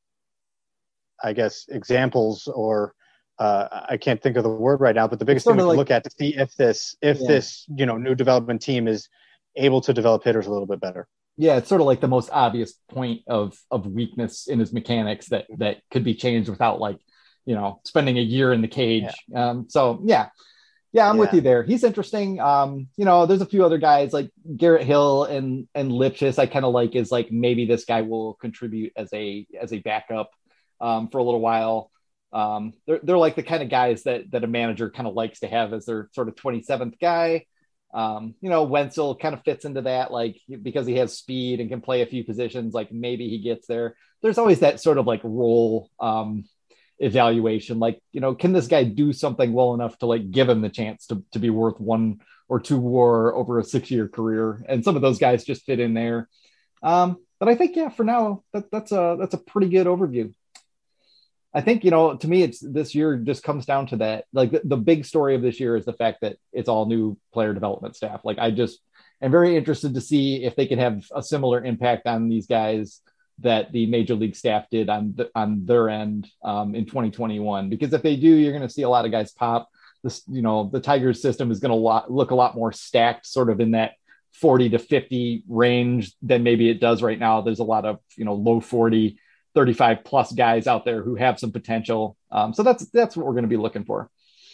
I guess, examples or uh, I can't think of the word right now, but the biggest thing we can like, look at to see if this, if yeah. this, you know, new development team is able to develop hitters a little bit better. Yeah, it's sort of like the most obvious point of of weakness in his mechanics that that could be changed without like, you know, spending a year in the cage. Yeah. Um, so yeah. Yeah, I'm yeah. with you there. He's interesting. Um, you know, there's a few other guys like Garrett Hill and and Lipschitz I kind of like is like maybe this guy will contribute as a as a backup um, for a little while. Um, they're they're like the kind of guys that that a manager kind of likes to have as their sort of twenty-seventh guy. Um, you know, Wenzel kind of fits into that, like because he has speed and can play a few positions, like maybe he gets there. There's always that sort of like role um, evaluation. Like, you know, can this guy do something well enough to like give him the chance to, to be worth one or two war over a six year career? And some of those guys just fit in there. Um, but I think, yeah, for now, that, that's a, that's a pretty good overview. I think, you know, to me, it's this year just comes down to that. Like the, the big story of this year is the fact that it's all new player development staff. Like I just am very interested to see if they can have a similar impact on these guys that the major league staff did on the, on their end um, in twenty twenty-one. Because if they do, you're going to see a lot of guys pop. This, you know, the Tigers system is going to look a lot more stacked, sort of in that forty to fifty range than maybe it does right now. There's a lot of, you know, low forty, thirty-five plus guys out there who have some potential. Um, so that's, that's what we're going to be looking for.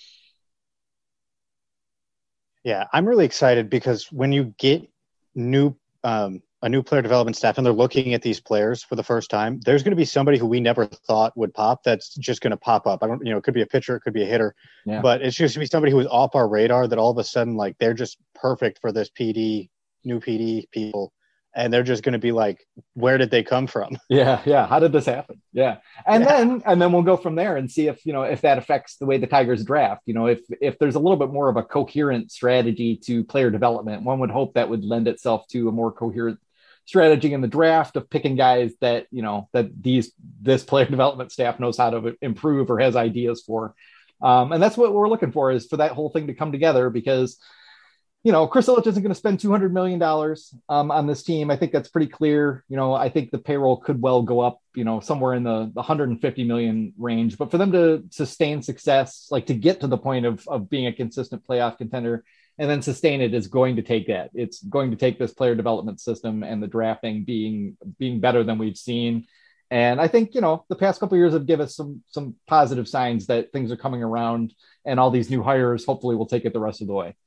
Yeah, I'm really excited because when you get new, um, a new player development staff and they're looking at these players for the first time, there's going to be somebody who we never thought would pop. That's just going to pop up. I don't, you know, it could be a pitcher, it could be a hitter, yeah. But it's just going to be somebody who is off our radar that all of a sudden, like, they're just perfect for this P D, new P D people. And they're just going to be like, where did they come from? Yeah. Yeah. How did this happen? Yeah. And yeah. then, and then we'll go from there and see if, you know, if that affects the way the Tigers draft. You know, if, if there's a little bit more of a coherent strategy to player development, one would hope that would lend itself to a more coherent strategy in the draft of picking guys that, you know, that these, this player development staff knows how to improve or has ideas for. Um, and that's what we're looking for, is for that whole thing to come together, because, you know, Chris Ilitch isn't going to spend two hundred million dollars um, on this team. I think that's pretty clear. You know, I think the payroll could well go up, you know, somewhere in the, the one hundred fifty million range, but for them to sustain success, like to get to the point of, of being a consistent playoff contender and then sustain it, is going to take that. It's going to take this player development system and the drafting being, being better than we've seen. And I think, you know, the past couple of years have given us some, some positive signs that things are coming around, and all these new hires hopefully will take it the rest of the way.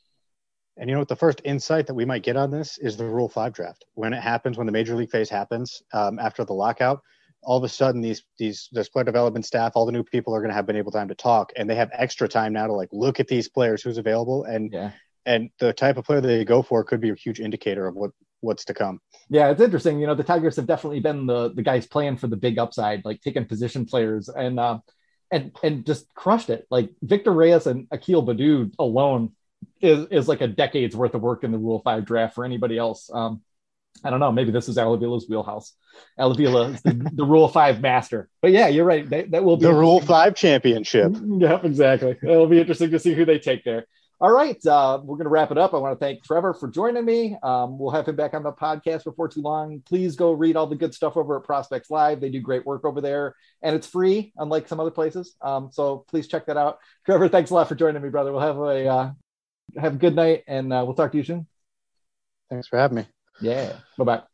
And you know what, the first insight that we might get on this is the Rule five draft. When it happens, when the major league phase happens um, after the lockout, all of a sudden these these this player development staff, all the new people are going to have been able time to talk, and they have extra time now to like look at these players, who's available, and yeah. and the type of player that they go for could be a huge indicator of what what's to come. Yeah, it's interesting. You know, the Tigers have definitely been the the guys playing for the big upside, like taking position players and uh, and and just crushed it. Like Victor Reyes and Akil Baddoo alone is is like a decade's worth of work in the Rule five draft for anybody else. Um, I don't know. Maybe this is Alavila's wheelhouse. Alavila is the, the Rule five master. But yeah, you're right. That, that will be the Rule five championship. Yep, exactly. It'll be interesting to see who they take there. All right, uh, we're going to wrap it up. I want to thank Trevor for joining me. Um, we'll have him back on the podcast before too long. Please go read all the good stuff over at Prospects Live. They do great work over there, and it's free, unlike some other places. Um, so please check that out. Trevor, thanks a lot for joining me, brother. We'll have a uh, have a good night, and uh, we'll talk to you soon. Thanks for having me. Yeah. Bye-bye.